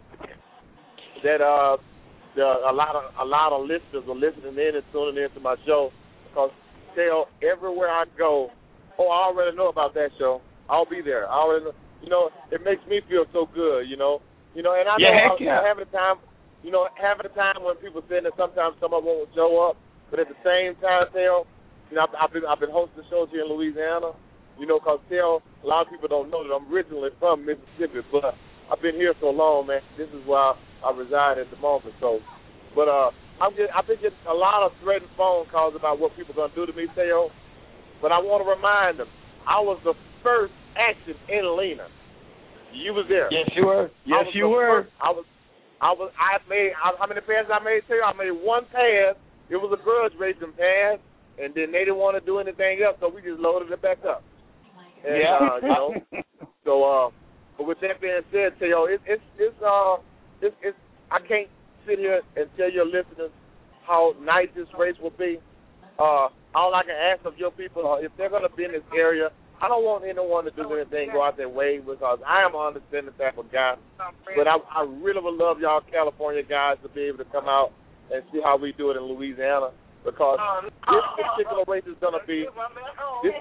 that uh, the, a lot of a lot of listeners are listening in and tuning in to my show because tell everywhere I go, oh, I already know about that show. I'll be there. I already know. You know, it makes me feel so good, you know. You know, and I know yeah, I, yeah. having the time, you know, having the time when people say that sometimes someone won't show up, but at the same time, tell, you know, I've, I've been I've been hosting shows here in Louisiana, you know, because tell a lot of people don't know that I'm originally from Mississippi, but I've been here so long, man. This is where I, I reside at the moment. So, but uh, I'm just I've been getting a lot of threatened phone calls about what people are gonna do to me, Theo. But I want to remind them, I was the first action in Lena. You was there. Yes, you were. Yes, you were. First, I was. I was. I made. I, how many passes I made? Tell you, I made one pass. It was a grudge racing pass, and then they didn't want to do anything else, so we just loaded it back up. And, yeah. Uh, you know. so, uh, but with that being said, Theo, it, it's it's uh, it's it's. I can't sit here and tell your listeners how nice this race will be. Uh, all I can ask of your people, uh, if they're going to be in this area, I don't want anyone to do anything, go out their way, because I am an understanding type of guy. But I, I really would love y'all California guys to be able to come out and see how we do it in Louisiana, because this particular race is going to be this,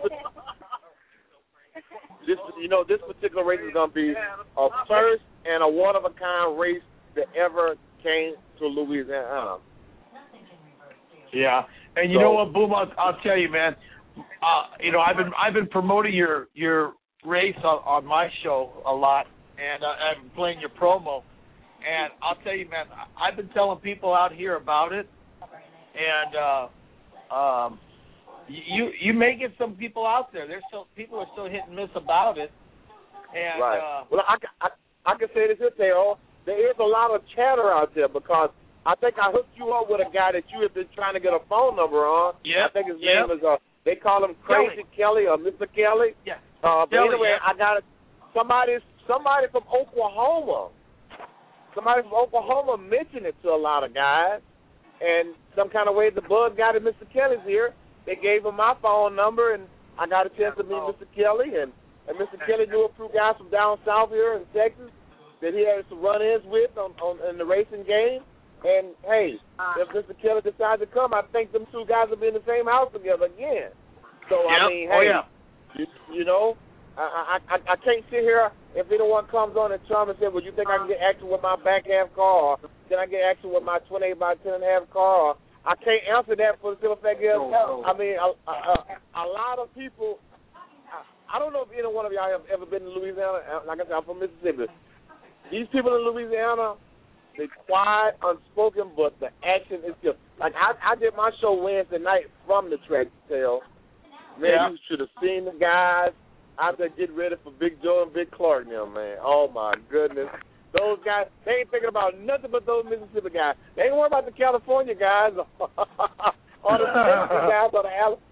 this you know this particular race is going to be a first and a one of a kind race that ever came to Louisiana. Yeah, and you so, know what, Boom? I'll, I'll tell you, man. Uh, you know, I've been I've been promoting your your race on, on my show a lot, and uh, I'm playing your promo. And I'll tell you, man, I've been telling people out here about it, and uh, um, you you may get some people out there. There's still people are still hit and miss about it. And right. uh, well, I, I I can say this here, Theo. There is a lot of chatter out there because I think I hooked you up with a guy that you have been trying to get a phone number on. Yeah. I think his yep. name is uh. They call him Crazy Kelly, Kelly or Mister Kelly. Yeah. Uh, but Kelly, anyway, yeah. I got somebody somebody from Oklahoma. Somebody from Oklahoma mentioned it to a lot of guys, and some kind of way the bug got it. Mister Kelly's here. They gave him my phone number, and I got a chance to meet Mister Kelly, and, and Mister Kelly knew a few guys from down south here in Texas that he had some run-ins with on, on in the racing game. And, hey, if Mister Kelly decides to come, I think them two guys will be in the same house together again. So, yep. I mean, hey, oh, yeah. you, you know, I, I, I, I can't sit here if anyone comes on and chum and says, well, you think I can get action with my back half car, or can I get action with my twenty-eight by ten and a half car? Or, I can't answer that for the simple fact is, no, no. I mean, a, a, a lot of people, I, I don't know if any one of y'all have ever been to Louisiana. Like I said, I'm from Mississippi. These people in Louisiana, they quiet, unspoken, but the action is just like I, I did my show Wednesday night from the track tail. Man, yeah. you should have seen the guys out there getting ready for Big Joe and Big Clark now, man. Oh my goodness. Those guys, they ain't thinking about nothing but those Mississippi guys. They ain't worried about the California guys or the Texas guys or the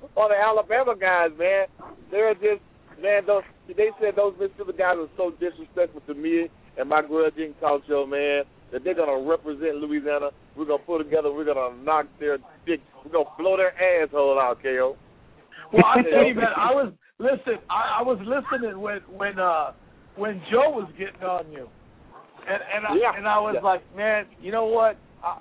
or the Alabama guys, man. They're just, man, those, they said those Mississippi guys are so disrespectful to me and my grudging talk show, man, that they're going to represent Louisiana. We're going to put together, we're going to knock their dick, we're going to blow their asshole out, K O. Well, I tell you, man, I was, listen, I, I was listening when, when, uh, when Joe was getting on you. And, and, I, yeah. and I was yeah. like, man, you know what? I,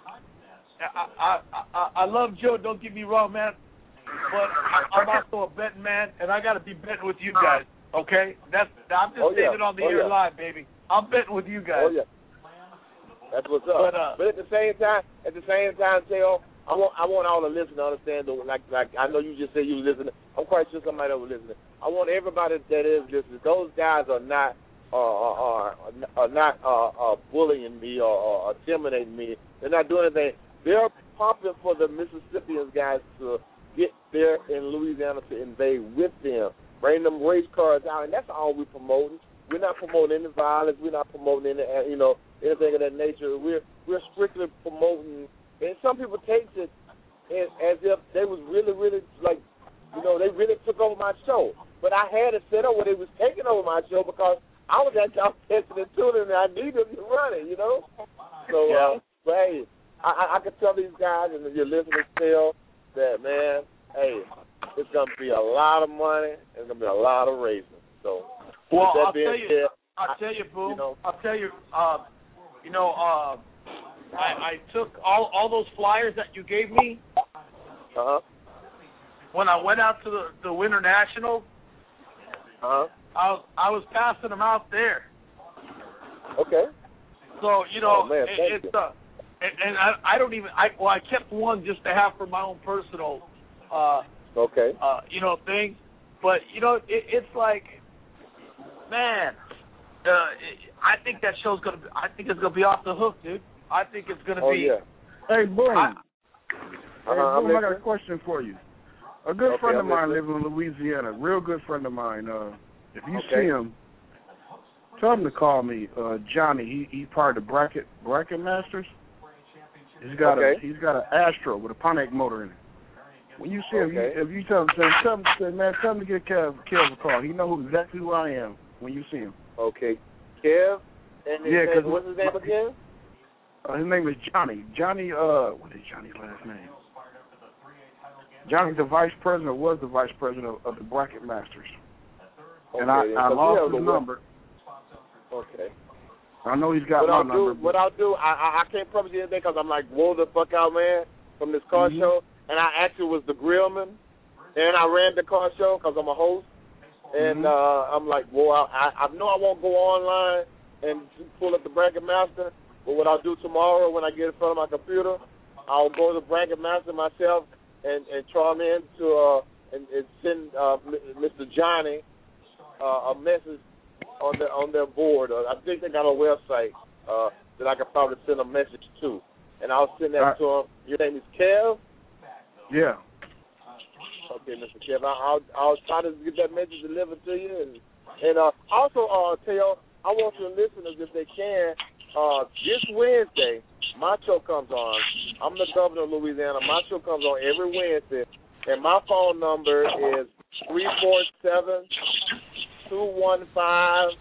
I, I, I, I love Joe, don't get me wrong, man. But I'm also a betting man, and I got to be betting with you guys, okay? That's I'm just oh, saying yeah. it on the oh, air yeah. live, baby. I'm betting with you guys. Oh, yeah. That's what's up. But, uh, but at the same time, at the same time, Teo, I want I want all the listeners to understand, though, like like I know you just said you were listening. I'm quite sure somebody else was listening. I want everybody that is listening. Those guys are not uh, are, are not uh, uh, bullying me or, or intimidating me. They're not doing anything. They're pumping for the Mississippians guys to get there in Louisiana to invade with them, bring them race cars out, and that's all we're promoting. We're not promoting any violence. We're not promoting any, you know, anything of that nature. We're we're strictly promoting, and some people take it as, as if they was really, really like, you know, they really took over my show. But I had it set up where they was taking over my show because I was at y'all testing and tuning, and I need them to run it, you know. So, yeah. uh, but hey, I, I, I can tell these guys and your listeners tell that, man, hey, it's gonna be a lot of money. It's gonna be a lot of racing. So. Well, I'll tell you, said, I'll tell you, Boom. You know, I'll tell you, uh, you know, uh, I, I took all all those flyers that you gave me. Uh huh. When I went out to the the Winter National. Uh huh. I was I was passing them out there. Okay. So you know, oh, man, it, it's uh, and, and I I don't even I well I kept one just to have for my own personal. Uh, okay. Uh, you know thing, but you know it, it's like. Man, uh, I think that show's gonna. Be, I think it's gonna be off the hook, dude. I think it's gonna oh, be. Yeah. Hey, Boom. I, hey, uh-huh, Boom. I got a question for you. A good okay, friend of I'm mine listening. lives in Louisiana. Real good friend of mine. Uh, if you okay. see him, tell him to call me. Uh, Johnny. He he's part of the bracket bracket masters. He's got okay. a he's got an Astro with a Pontiac motor in it. When you see him, okay. you, if you tell him, tell him, say, man, tell him to get Kev, Kev a call. He know who, exactly who I am when you see him. Okay. Kev? And his yeah, name, what's his name again? Uh, his name is Johnny. Johnny, uh, what is Johnny's last name? Johnny's the vice president, was the vice president of, of the Bracket Masters. Okay, and I, yeah, I lost his the number. Okay. I know he's got what my I'll number. Do, what I'll do, I, I I can't promise you anything because I'm like, whoa the fuck out, man, from this car mm-hmm. show. And I actually was the grillman, and I ran the car show because I'm a host. And mm-hmm. uh, I'm like, well, I, I know I won't go online and pull up the Bracket Master, but what I'll do tomorrow when I get in front of my computer, I'll go to the Bracket Master myself and, and try him in to uh, and, and send uh, Mister Johnny uh, a message on their on their board. Uh, I think they got a website uh, that I could probably send a message to, and I'll send that right. to him. Your name is Kev? Yeah. Okay, Mister Kev, I'll I'll try to get that message delivered to you, and and uh, also, uh, Teo, I want your listeners, if they can, uh, this Wednesday, my show comes on. I'm the governor of Louisiana. My show comes on every Wednesday, and my phone number is three four seven, two one five,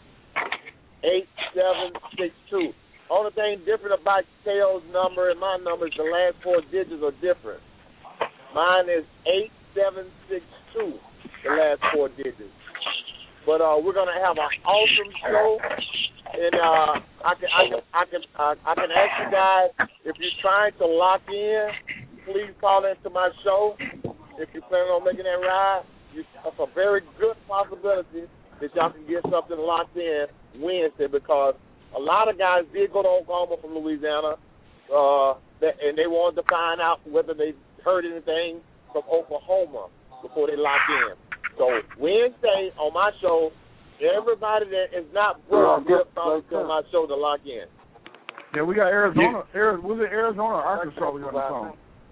eight seven six two. Only thing different about Teo's number and my number is the last four digits are different. Mine is eight seven six two, the last four digits. But uh, we're gonna have an awesome show, and uh, I can I can I can uh, I can ask you guys if you're trying to lock in, please call into my show. If you're planning on making that ride, you, it's a very good possibility that y'all can get something locked in Wednesday because a lot of guys did go to Oklahoma from Louisiana, uh, that, and they wanted to find out whether they heard anything from Oklahoma before they lock in. So Wednesday on my show, everybody that is not broke will probably on my show to lock in. Yeah, we got Arizona. Yeah. Arizona was it Arizona or Arkansas we got on the phone?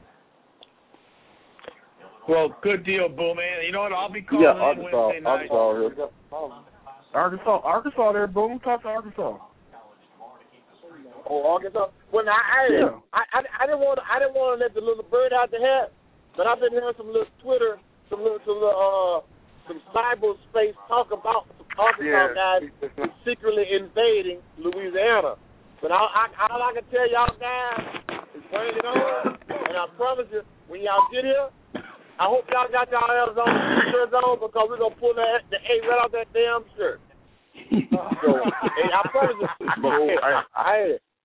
Well, good deal, Boom, man. You know what? I'll be calling yeah, in Arkansas, Wednesday night. Arkansas, Arkansas, Arkansas there, Boom. Talk to Arkansas. Oh, Arkansas. Well, I, I, yeah. I, I, I didn't want, I didn't want to let the little bird out the hat, but I've been hearing some little Twitter some little, some little, uh, some cyberspace talk about some Arkansas Yeah. guys secretly invading Louisiana. But all I, all I can tell y'all guys is bring it on, and I promise you, when y'all get here, I hope y'all got y'all Arizona shirts on because we're gonna pull the, the A right off that damn shirt. So, and I promise you, I, I,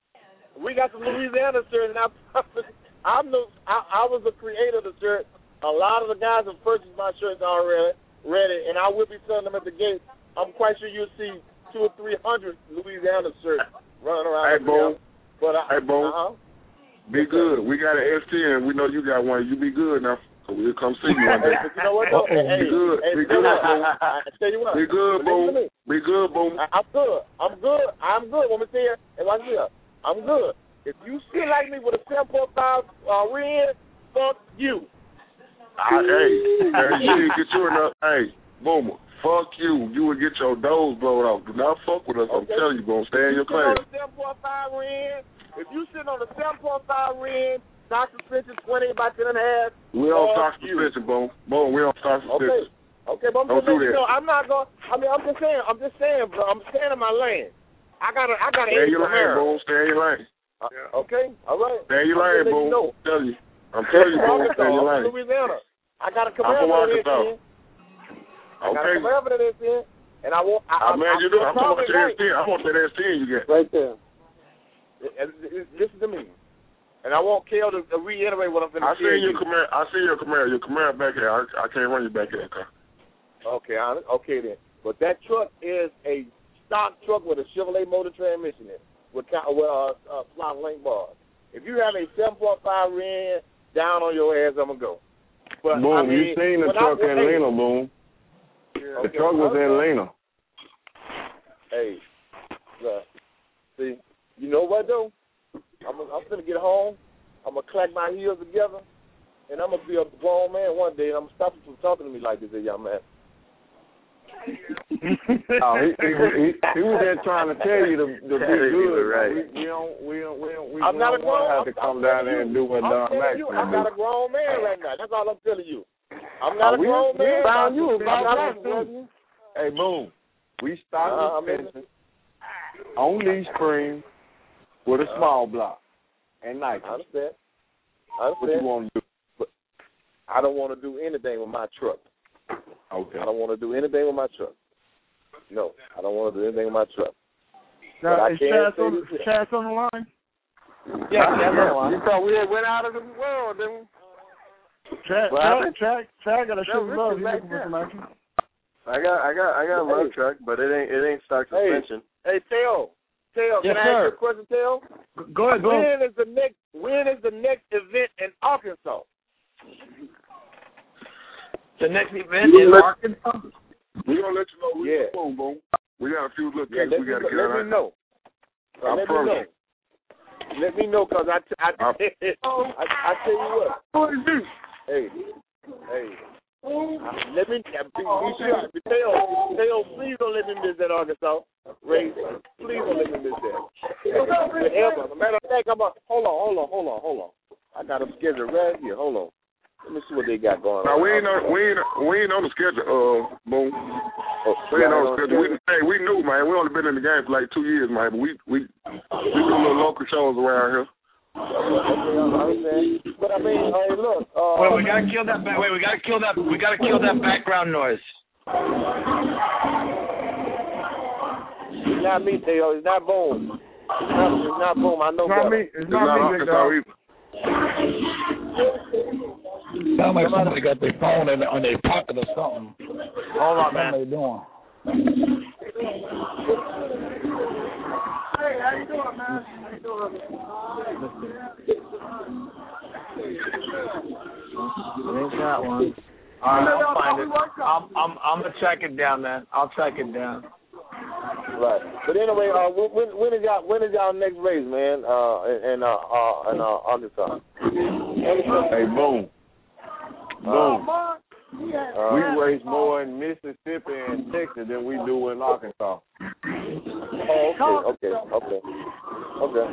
we got some Louisiana shirts, and I promise I'm the, I, I was the creator of the shirt. A lot of the guys have purchased my shirts already, ready, and I will be selling them at the gate. I'm quite sure you'll see two or three hundred Louisiana shirts running around. Hey, Bo. But I, hey, Bo. Uh-huh. Be good. We got an S ten. We know you got one. You be good now. So we'll come see you one day. Hey, but you know what, though? Hey, be good. Hey, be good, Bo. I, I tell you what. Be good, Bo. Be good, Bo. I, I'm good. I'm good. I'm good. Let me tell you. Hey, watch this. I'm good. If you still like me with a seven point five uh, ring, fuck you. I, hey, hey, you didn't get you enough. Hey, Boomer, fuck you. You would get your doors blown off. Do not fuck with us. I'm Okay. telling you, Bo. Stay in your If you sit class. on a seven point five ring, if you sit on a seven point five ring, stock suspension twenty by ten and a half. We don't fuck start you. suspension, Bo. Bo, we don't start Okay. suspension. Okay, but I'm Don't just do letting you that. know, I'm not going. I mean, I'm just saying. I'm just saying, bro. I'm staying in my lane. I got to. I got to. Stay in your lane, Bo. Stay in your lane. Uh, okay. All right. Stay in your lane, I'm Bo. just letting you know. I'm telling you. I'm telling you, Bo. Stay in your Arkansas, lane. Louisiana. I got a I'm from Camaro in Arkansas. there. I got Okay. a Camaro in there, and I want. I, I man, you do. I'm talking about probably that S ten. I want that S ten you get. right there. And listen to me. And I want Kel to reiterate what I'm going to I say. see your Camaro. I see your Camaro. Your Camaro back here. I, I can't run you back here, car. Okay, I, okay then. But that truck is a stock truck with a Chevrolet motor transmission in it, with, with uh, uh, slot link bars. If you have a seven point five rim down on your ass, I'm gonna go. But Boom, I mean, you seen the when truck I, in hey, Lena, Boom. Yeah, The okay. truck was in Lena. Hey, look, see, you know what though? I'm I'm gonna get home. I'm gonna clack my heels together, and I'm gonna be a grown man one day, and I'm gonna stop you from talking to me like this, hey, young man. Oh, he, he, he, he was there trying to tell you to, to be good. Right. We, we don't, we don't, we don't, we I'm not don't a grown. want to have to come I'm down telling there and do what I'm Don telling Max you, can I'm do. not a grown man right now. That's all I'm telling you. I'm not Uh, a we- grown we man. found you I'm about not that, a too. Hey, Boom, we Uh, started I uh, mean- on Lee Springs with a small block and Nike. I understand. I What you understand. want to do? But I don't want to do anything with my truck. Okay. I don't want to do anything with my truck. No, I don't want to do anything with my truck. But Now, I is can Chaz say on, this. Chaz on the line? Yeah, Chaz on the line. You thought we had went out of the world, didn't we? Chad, What Chad, happened? Chad, Chad got a No, shoot Richard love. He's back looking for there. some action. I got, I got, I got a love Hey. truck, but it ain't, it ain't stock Hey. suspension. Hey, Teo. Teo, Yes, can I sir. ask you a question, Teo? Go ahead, go. When is the next? When is the next event in Arkansas? The next event in Arkansas? We're going to let you know. We Yeah. Boom, boom. We got a few little Yeah, things let we me, got to get let out. me know. I let me promise know. Let me know, cause I, t- I, I, I tell you what. Hey, hey. Let me be, be sure. Tell, tell, please don't let me miss that Arkansas race. Please don't let me miss that. Whatever. Matter of fact, I'm a, hold on, hold on, hold on, hold on. I got them scheduled right here. Hold on. Let me see what they got going Now on. we ain't on we ain't we ain't on the schedule, uh Boom. Oh, We ain't y'all on the schedule. We hey, we knew, man. We only been in the game for like two years, man. But we we we do little local shows around here. Okay, I understand. But I mean, hey, look. Uh, Wait, we gotta kill that. Back, wait, we gotta kill that. We gotta kill that background noise. It's not me, Theo. It's not Boom. It's not, it's not Boom. I know It's not better. me. It's It's not not me, big Arkansas dog. either. Sound like somebody got their phone in on their pocket or something. Hold on, man. What they doing? Hey, how you doing, man? How you doing? Ain't got one. All right, I'll find it. I'm, I'm, I'm gonna track it down, man. I'll track it down. Right. But anyway, uh, when when is y'all when is y'all next race, man? Uh, in, in uh, uh, in uh, Arkansas. Hey, Boom. Boom. Uh, We race more in Mississippi and Texas than we do in Arkansas. Oh, okay, okay, okay, okay.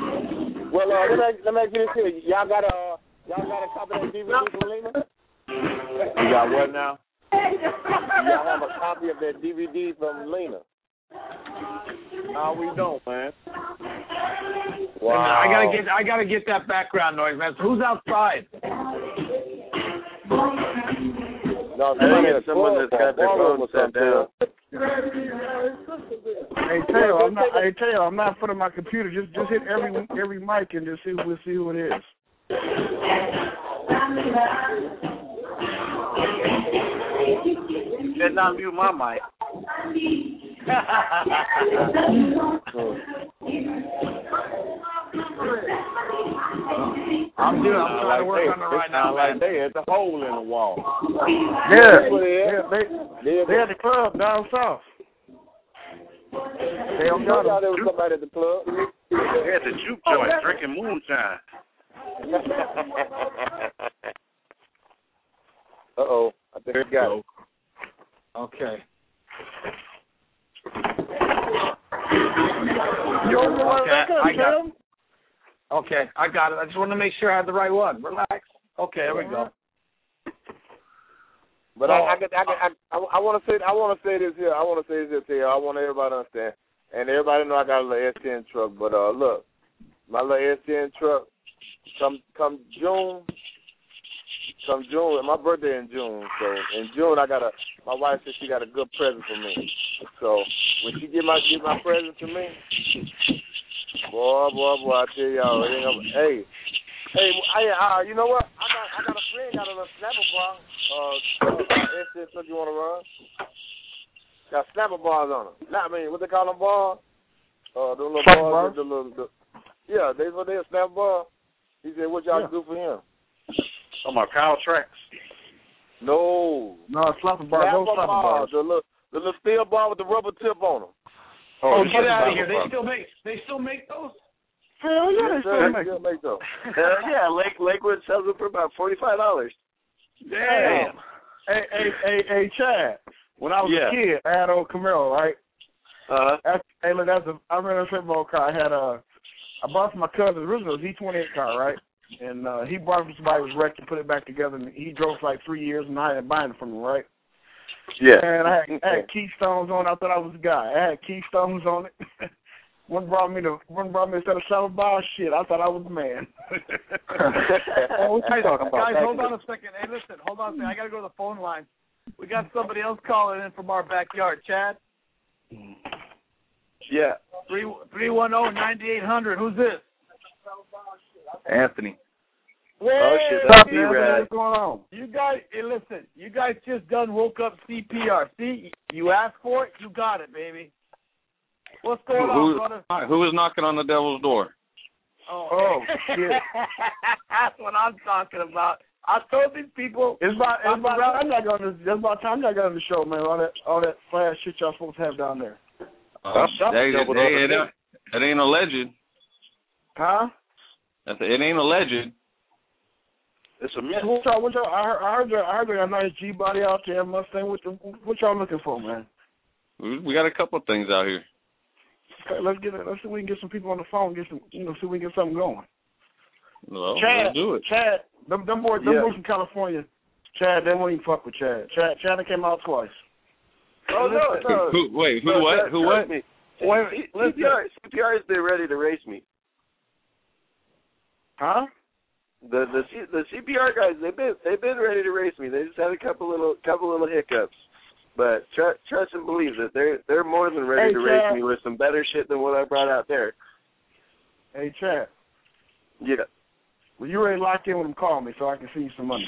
Well, uh, let me let me ask you this here. Y'all got a y'all got a copy of that D V D from Lena? You got what now? Y'all have a copy of that D V D from Lena? No, we don't, man. Wow. I gotta get I gotta get that background noise, man. So who's outside? No, I someone that's got their phone set down. Hey Taylor, I'm not. Hey Taylor, I'm not in front of my computer. Just just hit every every mic and just see we'll see who it is. You did not mute my mic. I'm doing. I'm trying to work they, on it right now, like man. they had the hole in the wall. Yeah, yeah, they they had the club down south. They don't know y'all there was somebody at the club. They had the juke joint oh, drinking moonshine. Uh oh, I think we got it. Okay. You okay, I got it. Okay, I got it. I just want to make sure I had the right one. Relax. Okay, there we go. But I, I, I, I, I, I want to say, I want to say this here. I want to say this here. I want everybody to understand, and everybody know I got a little S ten truck. But uh, look, my little S ten truck, come come June, come June. My birthday in June, so in June I got a. My wife said she got a good present for me. So when she get my get my present to me, boy, boy, boy, I tell y'all, it ain't gonna, hey, hey, hey, uh, you know what? I got I got a friend got a little snapper bar. Uh, S ten truck you want to run? Got snapper bars on them. Not I mean, what they call them bars? Uh, the little snapper bars. bars? The little, the, yeah, they what they a snapper bar. He said, what y'all yeah. do for him? Oh my cow tracks. No. No, slapper bar. No slapper bars. The little, the little steel bar with the rubber tip on them. Oh, oh get out of here! They still make they still make those. Hell yeah, they still they make, still make those. Hell yeah, Lake Lakewood sells them for about forty five dollars. Damn. Hey, hey, hey, hey, Chad. When I was yeah. a kid, I had old Camaro, right? Uh huh. Hey, look, that's a. I ran a football car. I had a. I bought from my cousin. Originally, it was a Z twenty-eight car, right? And uh, he bought it from somebody who was wrecked and put it back together. And he drove for like three years, and I had buying it from him, right? Yeah. And I had, I had keystones on it. I thought I was the guy. I had keystones on it. one brought me to one brought me instead of selling bar shit. I thought I was the man. oh, guys, guys hold on a second. Hey, listen, hold on a second. I got to go to the phone line. We got somebody else calling in from our backyard. Chad? Yeah. three three one zero nine eight hundred. Who's this? Anthony. Hey, oh shit, that's man, rad. what's going on? You guys, hey, listen. You guys just done woke up C P R. See, you asked for it, you got it, baby. What's going who, on, brother? Hi, who is knocking on the devil's door? Oh, oh shit. That's what I'm talking about. I told these people. It's about, it's about time I got on this. It's about time I got on the show, man. All that, all that flash shit y'all supposed to have down there. Uh, they, they, they, it, ain't, it ain't alleged. Huh? I said, it ain't alleged. It's a myth. What y'all, what y'all, I heard, I heard, I heard got a nice G body out there, Mustang. What, the, what y'all looking for, man? We, we got a couple of things out here. Okay, let's get it. Let's see if we can get some people on the phone. Get some, you know, see if we can get something going. Well, Chad, let's do it. Chad, them, them boys, them yeah. boys from California. Chad, they won't even fuck with Chad. Chad, Chad came out twice. Oh no, no. Who, wait, who no, what? Chad, Who what? Me. Wait, C P R, C P R has been ready to race me. Huh? The the C, the C P R guys, they've been they've been ready to race me. They just had a couple little couple little hiccups, but tr- trust and believe that they're they're more than ready hey, to Chad. race me with some better shit than what I brought out there. Hey, Chad. Yeah. Well, you ready to lock in with them? Call me so I can see you some money.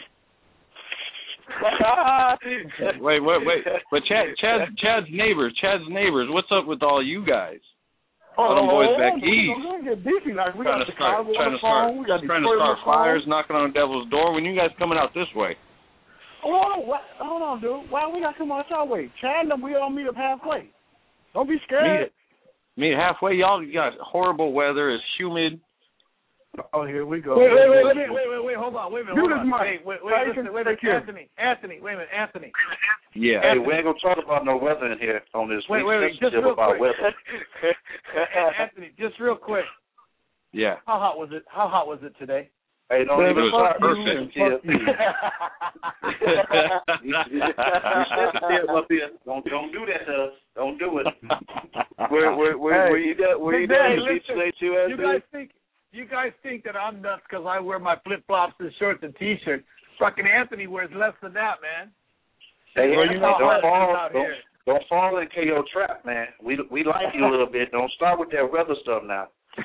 wait, wait, wait. But Chad, Chad, Chad's neighbors, Chad's neighbors. What's up with all you guys? All them boys back east. We're gonna get beefy now. We got Trying to start, Chicago trying on the to start, phone. We got trying to start fires, knocking on the devil's door. When you guys coming out this way? Hold on, what, hold on, dude. Why we got to come out our way? Chad and them, we all meet up halfway. Don't be scared. Meet, meet halfway. Y'all got horrible weather. It's humid. Oh, here we go. Wait, wait, wait, wait, wait, wait, wait, hold on, wait a minute, hold on. Wait, wait, wait, listen, wait a minute, Anthony, Anthony, wait a minute, Anthony. Yeah. Hey, we ain't gonna talk about no weather in here on this. Wait, we wait, wait, just real about quick. weather. Anthony, just real quick. Yeah. How hot was it? How hot was it today? Hey, don't it even was start perfect. perfect. you, you, you said to step up here. Don't don't do that to us. Don't do it. Were were were, Hey, were you done? Were you hey, done with listen, Detroit too, you Anthony? guys think you guys think that I'm nuts because I wear my flip flops and shorts and t-shirts. Fucking Anthony wears less than that, man. Hey, Well, you you know, know, don't I'm fall, out don't, here. don't fall into your trap, man. We we like you a little bit. Don't start with that weather stuff now.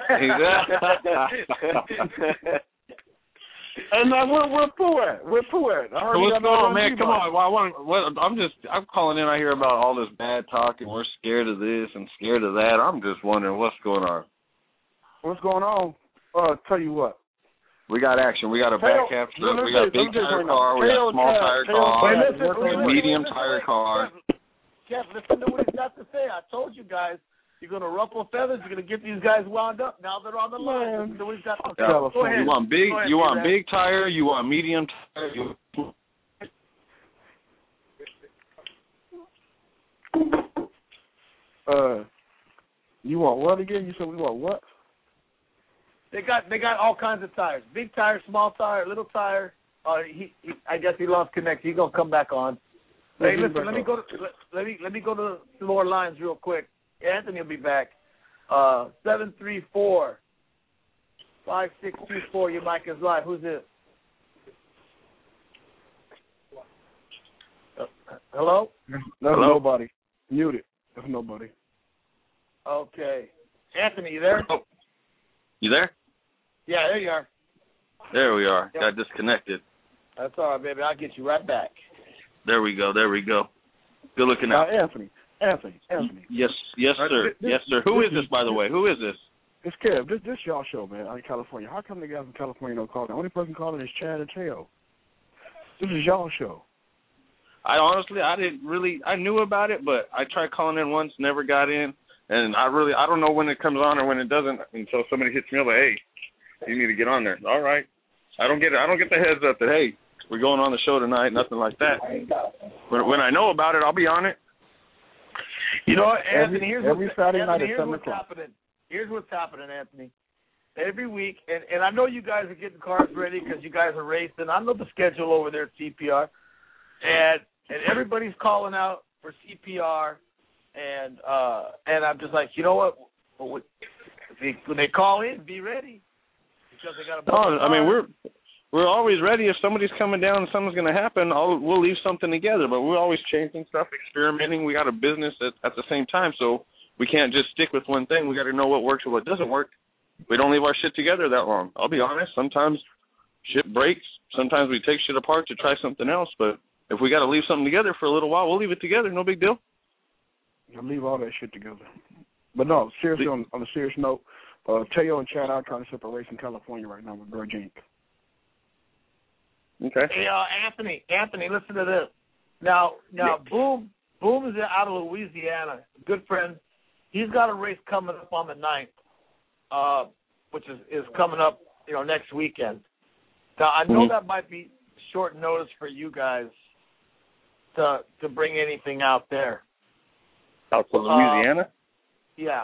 And now where where Pooh at? Where Pooh at? I heard So he what's got going no on, man? Come G-Box. on. Well, I want. What, I'm just. I'm calling in. I hear about all this bad talk, and we're scared of this and scared of that. I'm just wondering what's going on. What's going on? Uh, tell you what. We got action. We got a Tell- back half let truck. me We tell got a you- big let me tell you tire right now. car. We got Tell a small Chad- tire tell car. Chad- Wait, listen, work wait, on wait, it. Medium listen, tire wait, car. Kev, listen to what he's got to say. I told you guys, you're going to ruffle feathers. You're going to get these guys wound up. Now they're on the line. Listen to what he's got to say. Yeah. Go ahead. You want big? Go ahead, You want T-Rex. big tire? You want medium tire? You Uh, you want what again? You said we want what? They got they got all kinds of tires. Big tire, small tire, little tire. Uh, he, he I guess he lost connect. He's gonna come back on. Yeah, Hey, he's listen. back Let me on. go to let, let me let me go to some more lines real quick. Anthony will be back. Uh, seven three four five six two four. Your mic is live. Who's this? Uh, hello. That's Hello? nobody. Muted. That's nobody. Okay. Anthony, you there? You there? Yeah, there you are. There we are. Yep. Got disconnected. That's all right, baby. I'll get you right back. There we go. There we go. Good looking Now, out. Anthony. Anthony. Anthony. Yes, yes, Uh, sir. this- Yes, sir. Who this is this, is- by the way? Who is this? It's Kev. This this y'all show, man, out in California. How come the guys in California don't call? The only person calling is Chad and Teo. This is y'all show. I honestly, I didn't really, I knew about it, but I tried calling in once, never got in, and I really, I don't know when it comes on or when it doesn't until somebody hits me up like, hey, you need to get on there. All right. I don't get it. I don't get the heads up that, hey, we're going on the show tonight, nothing like that. But when I know about it, I'll be on it. You know what, Every- Anthony? Here's every what's, Saturday Anthony, night at here's seven what's o'clock. happening. Here's what's happening, Anthony. Every week, and, and I know you guys are getting cars ready because you guys are racing. I know the schedule over there at C P R, and and everybody's calling out for C P R, and uh, and I'm just like, you know what? When they, when they call in, be ready because they got a bunch No, of I mean, cars. we're we're always ready. If somebody's coming down and something's going to happen, I'll, we'll leave something together. But we're always changing stuff, experimenting. We got a business at, at the same time, so we can't just stick with one thing. We got to know what works and what doesn't work. We don't leave our shit together that long. I'll be honest. Sometimes shit breaks. Sometimes we take shit apart to try something else. But if we got to leave something together for a little while, we'll leave it together. No big deal. You'll leave all that shit together. But no, seriously, on, on a serious note, uh, Teo and Chad are trying to set up a race in California right now with Grudge Incorporated. Okay. Hey, uh, Anthony, Anthony, listen to this. Now, now, Boom, Boom is out of Louisiana. Good friend. He's got a race coming up on the ninth, uh, which is, is coming up, you know, next weekend. Now, I know Mhm. that might be short notice for you guys to to bring anything out there. Out to Louisiana? Uh, yeah.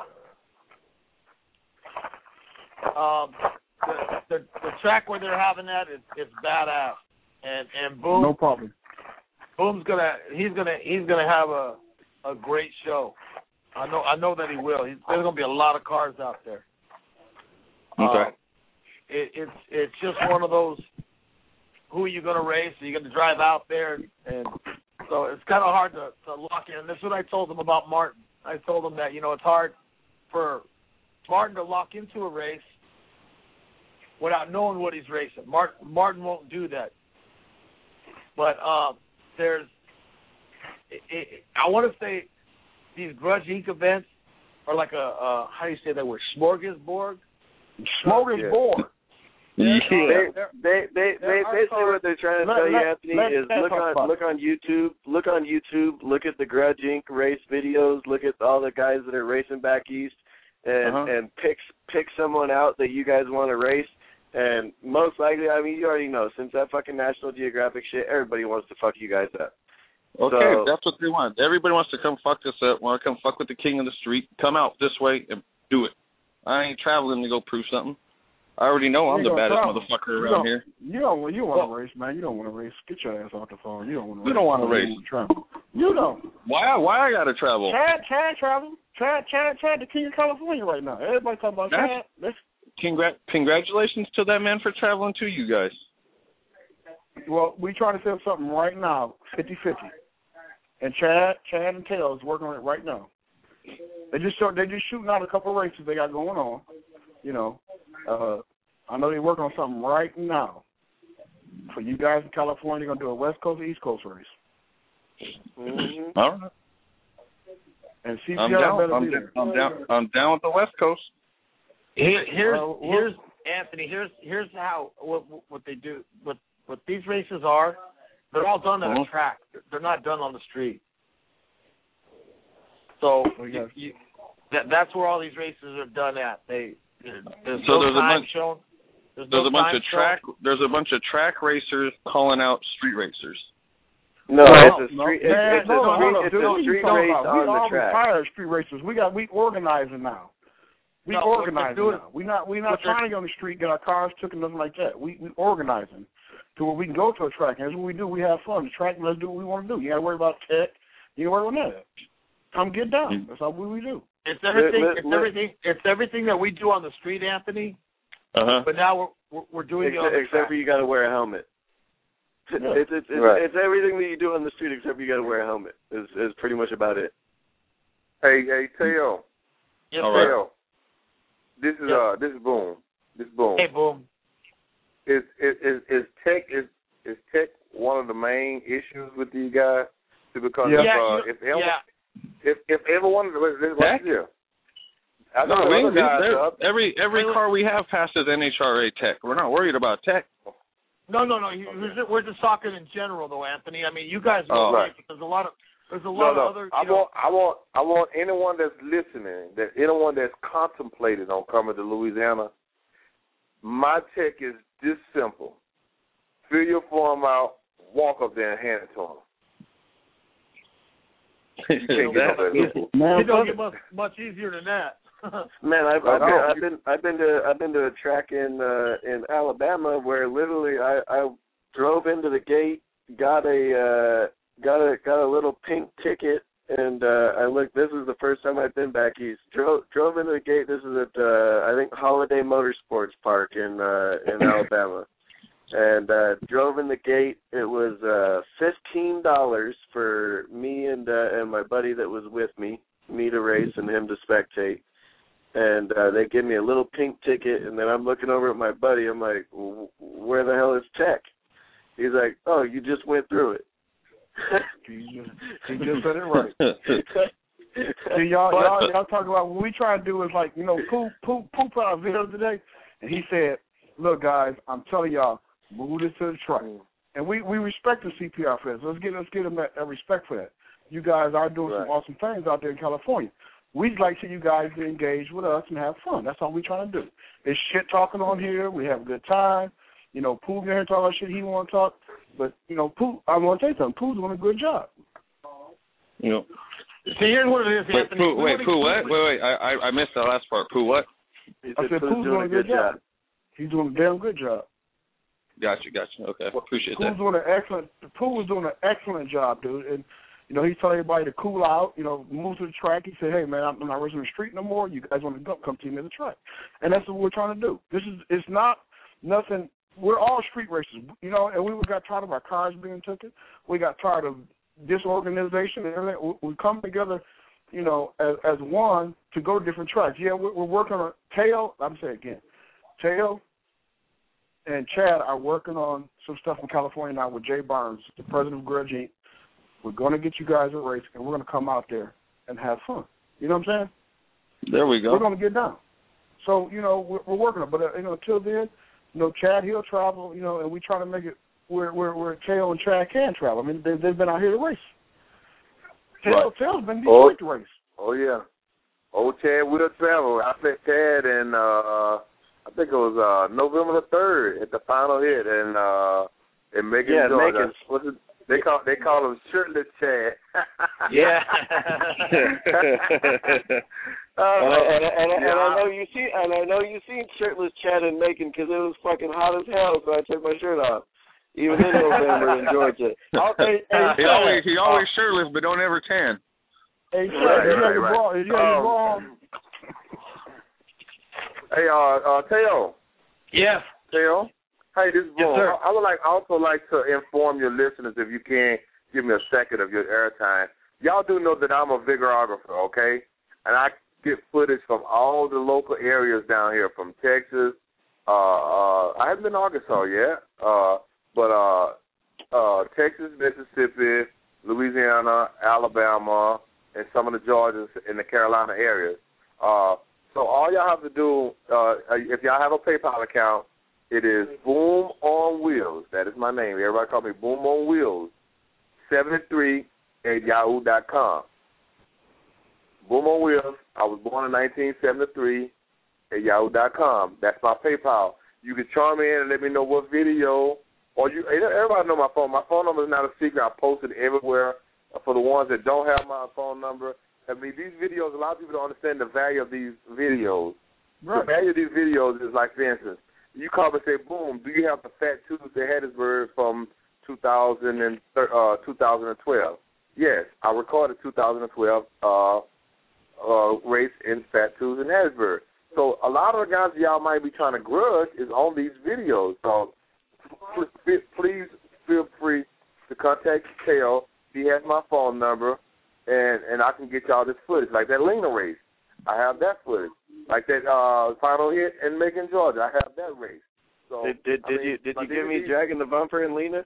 Um, the, the the track where they're having that is it's badass, and and Boom. No problem. Boom's gonna he's gonna he's gonna have a a great show. I know I know that he will. He's, there's gonna be a lot of cars out there. Okay. Uh, it, it's it's just one of those. Who are you gonna race? Are you gonna drive out there? And so it's kind of hard to, to lock in. And that's what I told him about Martin. I told him that you know it's hard for Martin to lock into a race without knowing what he's racing. Martin Martin won't do that. But um, there's, it, it, I want to say, these Grudge Incorporated events are like a, a how do you say that word? Smorgasbord. Smorgasbord. Yeah. There- They, they, they, there are basically cars- what they're trying to let- tell you, let- Anthony, let- is let's look talk on about look on YouTube, look on YouTube, look at the Grudge Incorporated race videos, look at all the guys that are racing back east, and Uh-huh. and pick pick someone out that you guys want to race. And most likely, I mean, you already know, since that fucking National Geographic shit, everybody wants to fuck you guys up. Okay, So- that's what they want. Everybody wants to come fuck us up, want to come fuck with the king of the street. Come out this way and do it. I ain't traveling to go prove something. I already know I'm You the baddest travel. motherfucker You around don't- here. You don't. You want to Well, race, man. You don't want to race. Get your ass off the phone. You don't want to. You don't want to race. Travel. You don't. Why? Why I gotta travel? Chad, Chad travel. Chad, Chad, Chad, the king of California right now. Everybody talking about That's- Chad. Let's, Congrat- congratulations to that man for traveling to you guys. well, we trying to set up something right now, fifty-fifty. And Chad, Chad and Tails is working on it right now. They just start, they just shooting out a couple of races they got going on. You know, uh, I know they're working on something right now. For you guys in California, they're gonna do a West Coast or East Coast race. Mm-hmm. All right. And C P I'm R down. better I'm, be down. there. I'm down. I'm down with the West Coast. Here, here's Uh, well- here's Anthony. Here's here's how what what they do. What what these races are. They're all done on Mhm. a track. They're not done on the street. So Oh, you, you, that that's where all these races are done at. They there's So no there's a time bunch- shown. There's, There's no a bunch time of shown. track. There's a bunch of track racers calling out street racers. No, No, it's a no, street. man, it's, it's no, a no, street. no, It's dude, what a you street talking race about? on We the all track. retired street racers. We got we organizing now. We No, what organizing they're doing- now. We not we not what they're- trying to get on the street, get our cars took and nothing like that. We we organizing to where we can go to a track. And that's what we do. We have fun. The track, let's do what we want to do. You got to worry about tech. You got to worry about that. Come get down. That's all we do. It's everything. Let- let- it's let- everything. It's everything that we do on the street, Anthony. Uh huh. But now we're we're, we're doing it on Except, the except track. for you got to wear a helmet. Yeah. It's it's it's, Right. it's everything that you do on the street except you got to wear a helmet. Is is pretty much about it. Hey, hey, Teo. Yes, All sir. right. Teo. This is Yeah. uh, this is Boom. This is Boom. Hey, boom. Is is is, is tech is is tech one of the main issues with these guys? Because Yeah. if, Yeah, uh, you- if ever yeah. if if ever one of the let's, Tech? let's here. I No, know we, the other we, guys there- up. every every car we have passes N H R A tech. We're not worried about tech. No, no, no. you- We're just, we're just talking in general, though, Anthony. I mean, you guys know, Oh, right? right. There's a lot of there's a No, lot no. of other. I You know, want, I want, I want anyone that's listening, that anyone that's contemplating on coming to Louisiana. My tech is this simple: fill your form out, walk up there, and hand it to them. You can't get no better. Man, it don't get much, much easier than that. Man, I've, I I've, been, know. I've been I've been to I've been to a track in uh, in Alabama where literally I, I drove into the gate, got a uh, got a got a little pink ticket, and uh, I looked. This is the first time I've been back east. Drove drove into the gate. This is at uh, I think Holiday Motorsports Park in uh, in Alabama, and uh, drove in the gate. It was uh, fifteen dollars for me and uh, and my buddy that was with me, me to race and him to spectate. And uh, they give me a little pink ticket, and then I'm looking over at my buddy. I'm like, where the hell is tech? He's like, oh, you just went through it. He just, he just said it right. See, y'all, y'all, y'all talk about what we try to do is like, you know, Pooh, Pooh, Pooh put out a video today, and he said, look, guys, I'm telling y'all, move this to the track. And we, we respect the C P R fans. Let's get let's get them that, that respect for that. You guys are doing Right. some awesome things out there in California. We'd like to see you guys get engaged with us and have fun. That's all we're trying to do. It's shit talking on here. We have a good time. You know, Pooh get here and talk about shit he want to talk. But, you know, Pooh, I want to tell you something. Pooh's doing a good job. You know. See, here's what it is, Wait, Anthony. Pooh, We wait, wanna Pooh, keep what? it- Wait, wait. I, I I missed that last part. Pooh, what? He I said, said Pooh's Pooh's doing a good job. He's doing a damn good job. Gotcha, gotcha. Okay, appreciate Pooh's that. doing an excellent. Pooh was doing an excellent job, dude. And you know, he's telling everybody to cool out. You know, move to the track. He said, "Hey, man, I'm not racing the street no more. You guys want to go, come to me at the track." And that's what we're trying to do. This is it's not nothing. We're all street racers, you know. And we got tired of our cars being taken. We got tired of disorganization and everything. We, we come together, you know, as, as one to go to different tracks. Yeah, we're, we're working on Tail. I'm saying again, Tail and Chad are working on some stuff in California now with Jay Barnes, the president of Grudge Incorporated. We're going to get you guys a race, and we're going to come out there and have fun. You know what I'm saying? There we go. We're going to get down. So, you know, we're, we're working on it. But, uh, you know, until then, you know, Chad, he'll travel, you know, and we try to make it where where, where Tail and Chad can travel. I mean, they, they've been out here to race. Tail, Right. Tail's been in Oh. Detroit to race. Oh yeah, old Chad will travel. I met Chad in uh, I think it was uh, November the third at the final hit in uh, in Macon, Yeah, Georgia. Macon. Was it They call they call him shirtless Chad. Yeah. uh, and, I, and, I, and, I, yeah. and I know you see, and I know you seen shirtless Chad in Macon because it was fucking hot as hell. So I took my shirt off, even in November in Georgia. Hey, hey, he always he always shirtless, but don't ever tan. Hey, Chad, right, you right, got right. your ball. You got your Um, ball. Hey, uh, uh, Teo. Yes. Teo. Hey, this is Yes, Boone. sir. I, I would like also like to inform your listeners, if you can, give me a second of your airtime. Y'all do know that I'm a videographer, okay? And I get footage from all the local areas down here, from Texas. Uh, uh, I haven't been to Arkansas yet, uh, but uh, uh, Texas, Mississippi, Louisiana, Alabama, and some of the Georgias in the Carolina areas. Uh, so all y'all have to do, uh, if y'all have a PayPal account, it is Boom on Wheels. That is my name. Everybody call me Boom on Wheels. seventy-three at yahoo dot com. Boom on Wheels. I was born in nineteen seventy-three at yahoo dot com. That's my PayPal. You can charm me in and let me know what video. Or you. Everybody know my phone. My phone number is not a secret. I post it everywhere. For the ones that don't have my phone number, I mean, these videos, a lot of people don't understand the value of these videos. Right. The value of these videos is like, for instance, you call and say, Boom, do you have the Fat Tuesday Hattiesburg from two thousand twelve? Yes, I recorded two thousand twelve uh, uh, race in Fat Tuesday in Hattiesburg. So a lot of the guys y'all might be trying to grudge is on these videos. So please feel free to contact Teo. He has my phone number, and, and I can get y'all this footage. Like that Lena race, I have that footage. Like that uh, final hit in Macon, Georgia, I have that race. So Did did, I did mean, you did you D V D give me dragging the bumper and Lena?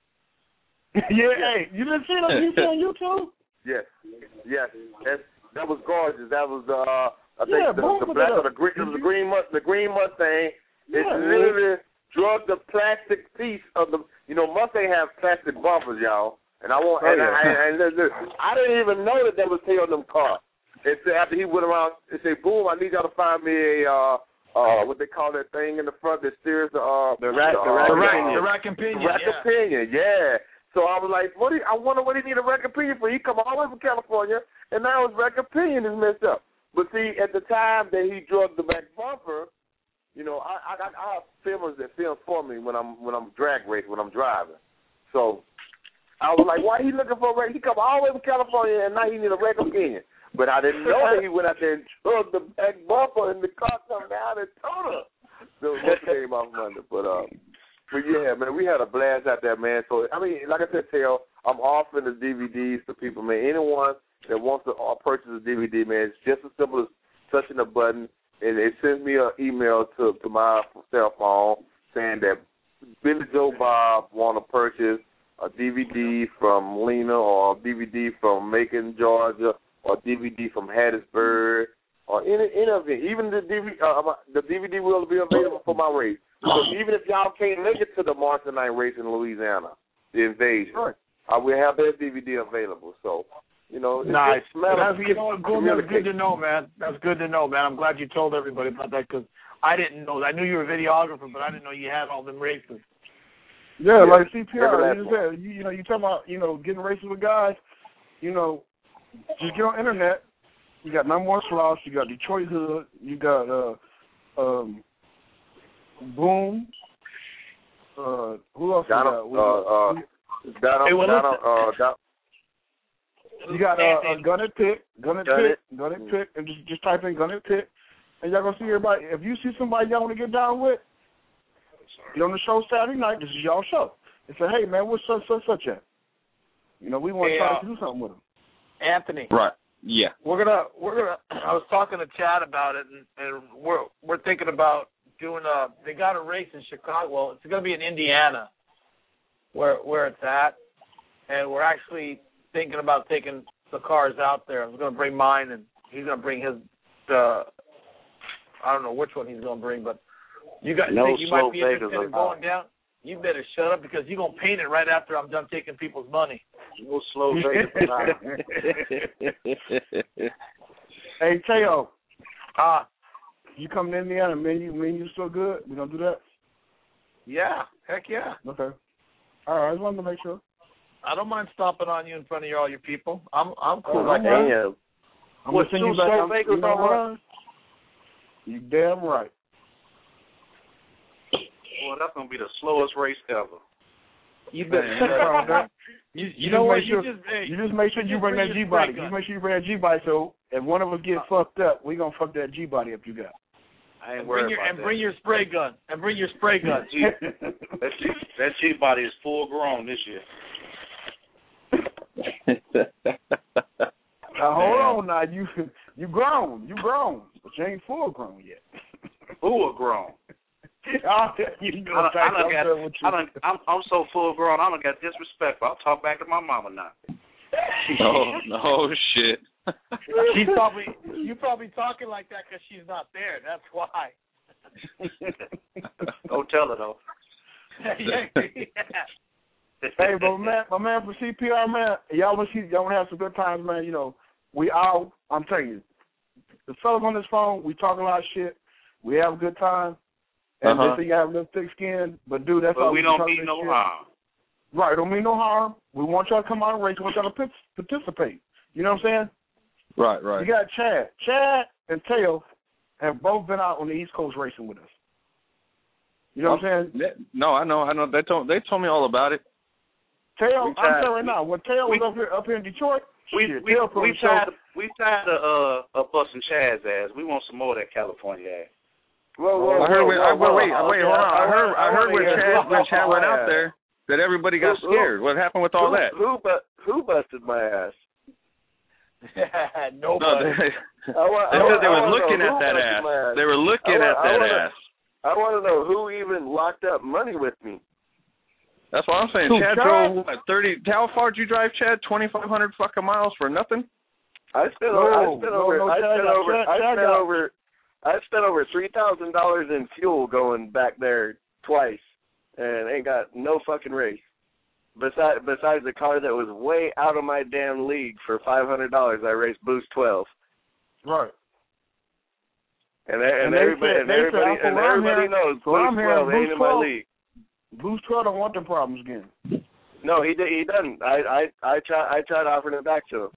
Yeah, hey, you didn't see it on you see on YouTube? Yes, yes, that that was gorgeous. That was uh, I think Yeah, the, both the of black them. or the green, it was the green Must, the green Mustang. It Yeah. literally drug the plastic piece of the, you know, Mustang have plastic bumpers, y'all. And I want, Oh, and, yeah. I, and, and, and I didn't even know that they was taking them cars. It said after he went around, it said, Boom, I need y'all to find me a uh, uh, what they call that thing in the front that steers the uh, The rack, the, the rack, uh, The rack, pinion. the rack and pinion. the rack yeah. of pinion, yeah. So I was like, what? Do you, I wonder what he need a rack of pinion for. He come all the way from California, and now his rack of pinion is messed up. But see, at the time that he drug the back bumper, you know, I I, I have filmers that film for me when I'm when I'm drag racing, when I'm driving. So I was like, why he looking for a rack? He come all the way from California, and now he need a rack of pinion. But I didn't know that he went out there and drug the back bumper, and the car come down and towed her. So what's the name off under? But uh, but yeah, man, we had a blast out there, man. So I mean, like I said, Teo, I'm offering the D V Ds to people, man. Anyone that wants to uh, purchase a D V D, man, it's just as simple as touching a button, and it sends me an email to to my cell phone saying that Billy Joe Bob want to purchase a D V D from Lena, or a D V D from Macon, Georgia, or D V D from Hattiesburg, or any any of it. Even the D V D, uh, the D V D will be available for my race. So even if y'all can't make it to the March the ninth race in Louisiana, the Invasion, Right. I will have that D V D available. So, you know, it's Nice. just a matter That's, of you know, Boom, that's good to communication. know, man. That's good to know, man. I'm glad you told everybody about that because I didn't know. I knew you were a videographer, but I didn't know you had all them races. Yeah, Yeah, like C P R. every You last just said, you, you know, you talking about, you know, getting races with guys. You know, just get on internet. You got number one Sloss. You got Detroit Hood. You got uh, um, Boom. Uh, who else? Donald, you got? uh, uh, Donald, Hey, well, Donald, uh, Don, You got uh, uh, Gun and Pick, Gun and Gun Pick, Gun and Pick, and just, just type in Gun and Pick, and y'all gonna see everybody. If you see somebody y'all want to get down with, get on the show Saturday night. This is y'all show. And say, hey man, what's such such such at? You know, we want to Hey, try uh, to do something with them. Anthony. Right. Yeah. We're gonna we're gonna. I was talking to Chad about it, and, and we're we're thinking about doing a. They got a race in Chicago. Well, it's gonna be in Indiana, where where it's at, and we're actually thinking about taking the cars out there. I'm gonna bring mine, and he's gonna bring his. Uh, I don't know which one he's gonna bring, but you guys No think you slow might be Vegas interested in allowed. going down? You better shut up because you're gonna paint it right after I'm done taking people's money. No slow Vegas. Hey Teo, Ah, you coming to Indiana? Man, you man, you so good. We gonna do that? yeah, heck yeah. Okay. All right, I just wanted to make sure. I don't mind stomping on you in front of your, all your people. I'm I'm cool. Oh, like damn. I'm What, gonna send two you back. Soul I'm, Vegas you know on what? run? You damn right. Boy, that's gonna be the slowest race ever. You bet. you, you, You know just what? make sure- you just hey, You just make sure you just bring bring that your G body. spray You gun. make sure you bring that G body. So if one of us get fucked up, we gonna fuck that G body up you got. I ain't and worried bring your about and that. bring your spray gun and bring your spray gun. G, that G, that G body is full grown this year. Now hold on, now you you grown, you grown, but you ain't full grown yet. Full grown. I, you I, done, I done got, I done, I'm, I'm so full grown. I done got disrespectful. I'll talk back to my mama now. Oh, no shit. She's probably you probably talking like that because she's not there. That's why. Don't tell her though. yeah. Hey, but man, my man for C P R, man, y'all want see y'all want to have some good times, man. You know, we all, I'm telling you, the fellas on this phone, we talk a lot of shit. We have a good time, and Uh-huh. they think I have a little thick skin, but dude, that's But all we we don't talk mean this no shit. harm. Right, don't mean no harm. We want y'all to come out and race. We want y'all to p- participate. You know what I'm saying? Right, right. You got Chad. Chad and Teo have both been out on the East Coast racing with us. You know what I'm saying? Yeah, no, I know, I know. They told they told me all about it. Teo, We I'm tried- saying right now, when Teo was we- up here up here in Detroit, We shit, we Teo put we on the show. tired of, we tired of uh of busting Chad's ass. We want some more of that California ass. Whoa, whoa, I heard. whoa, When, whoa, I, wait, wait, whoa, wait, okay, hold on. I heard. I heard when wanna hear Chad when who Chad went busted out my there that everybody got Who- who- scared. What happened with all who, that? Who, bu- who busted my ass? No, Nobody. they, I want, they I said want, they I were wanna looking know at who that busted ass. my ass. They were looking I at want, I that wanna, ass. I want to know who even locked up money with me. That's what I'm saying. Who, Chad Chad? drove what, thirty. How far did you drive, Chad? Twenty five hundred fucking miles for nothing? I spent, No, I spent no, over, no, I Chad spent got- over, Chad- I Chad spent got- over, I spent over three thousand dollars in fuel going back there twice, and ain't got no fucking race. Besides, besides the car that was way out of my damn league for five hundred dollars, I raced Boost twelve. Right. And, and, And they everybody, said- and they said, everybody, from and what I'm everybody hearing- knows from what I'm Boost hearing, twelve ain't Boost in my twelve league. Boost twelve don't want them problems again. No, he did, he doesn't. I I I tried I tried offering it back to him.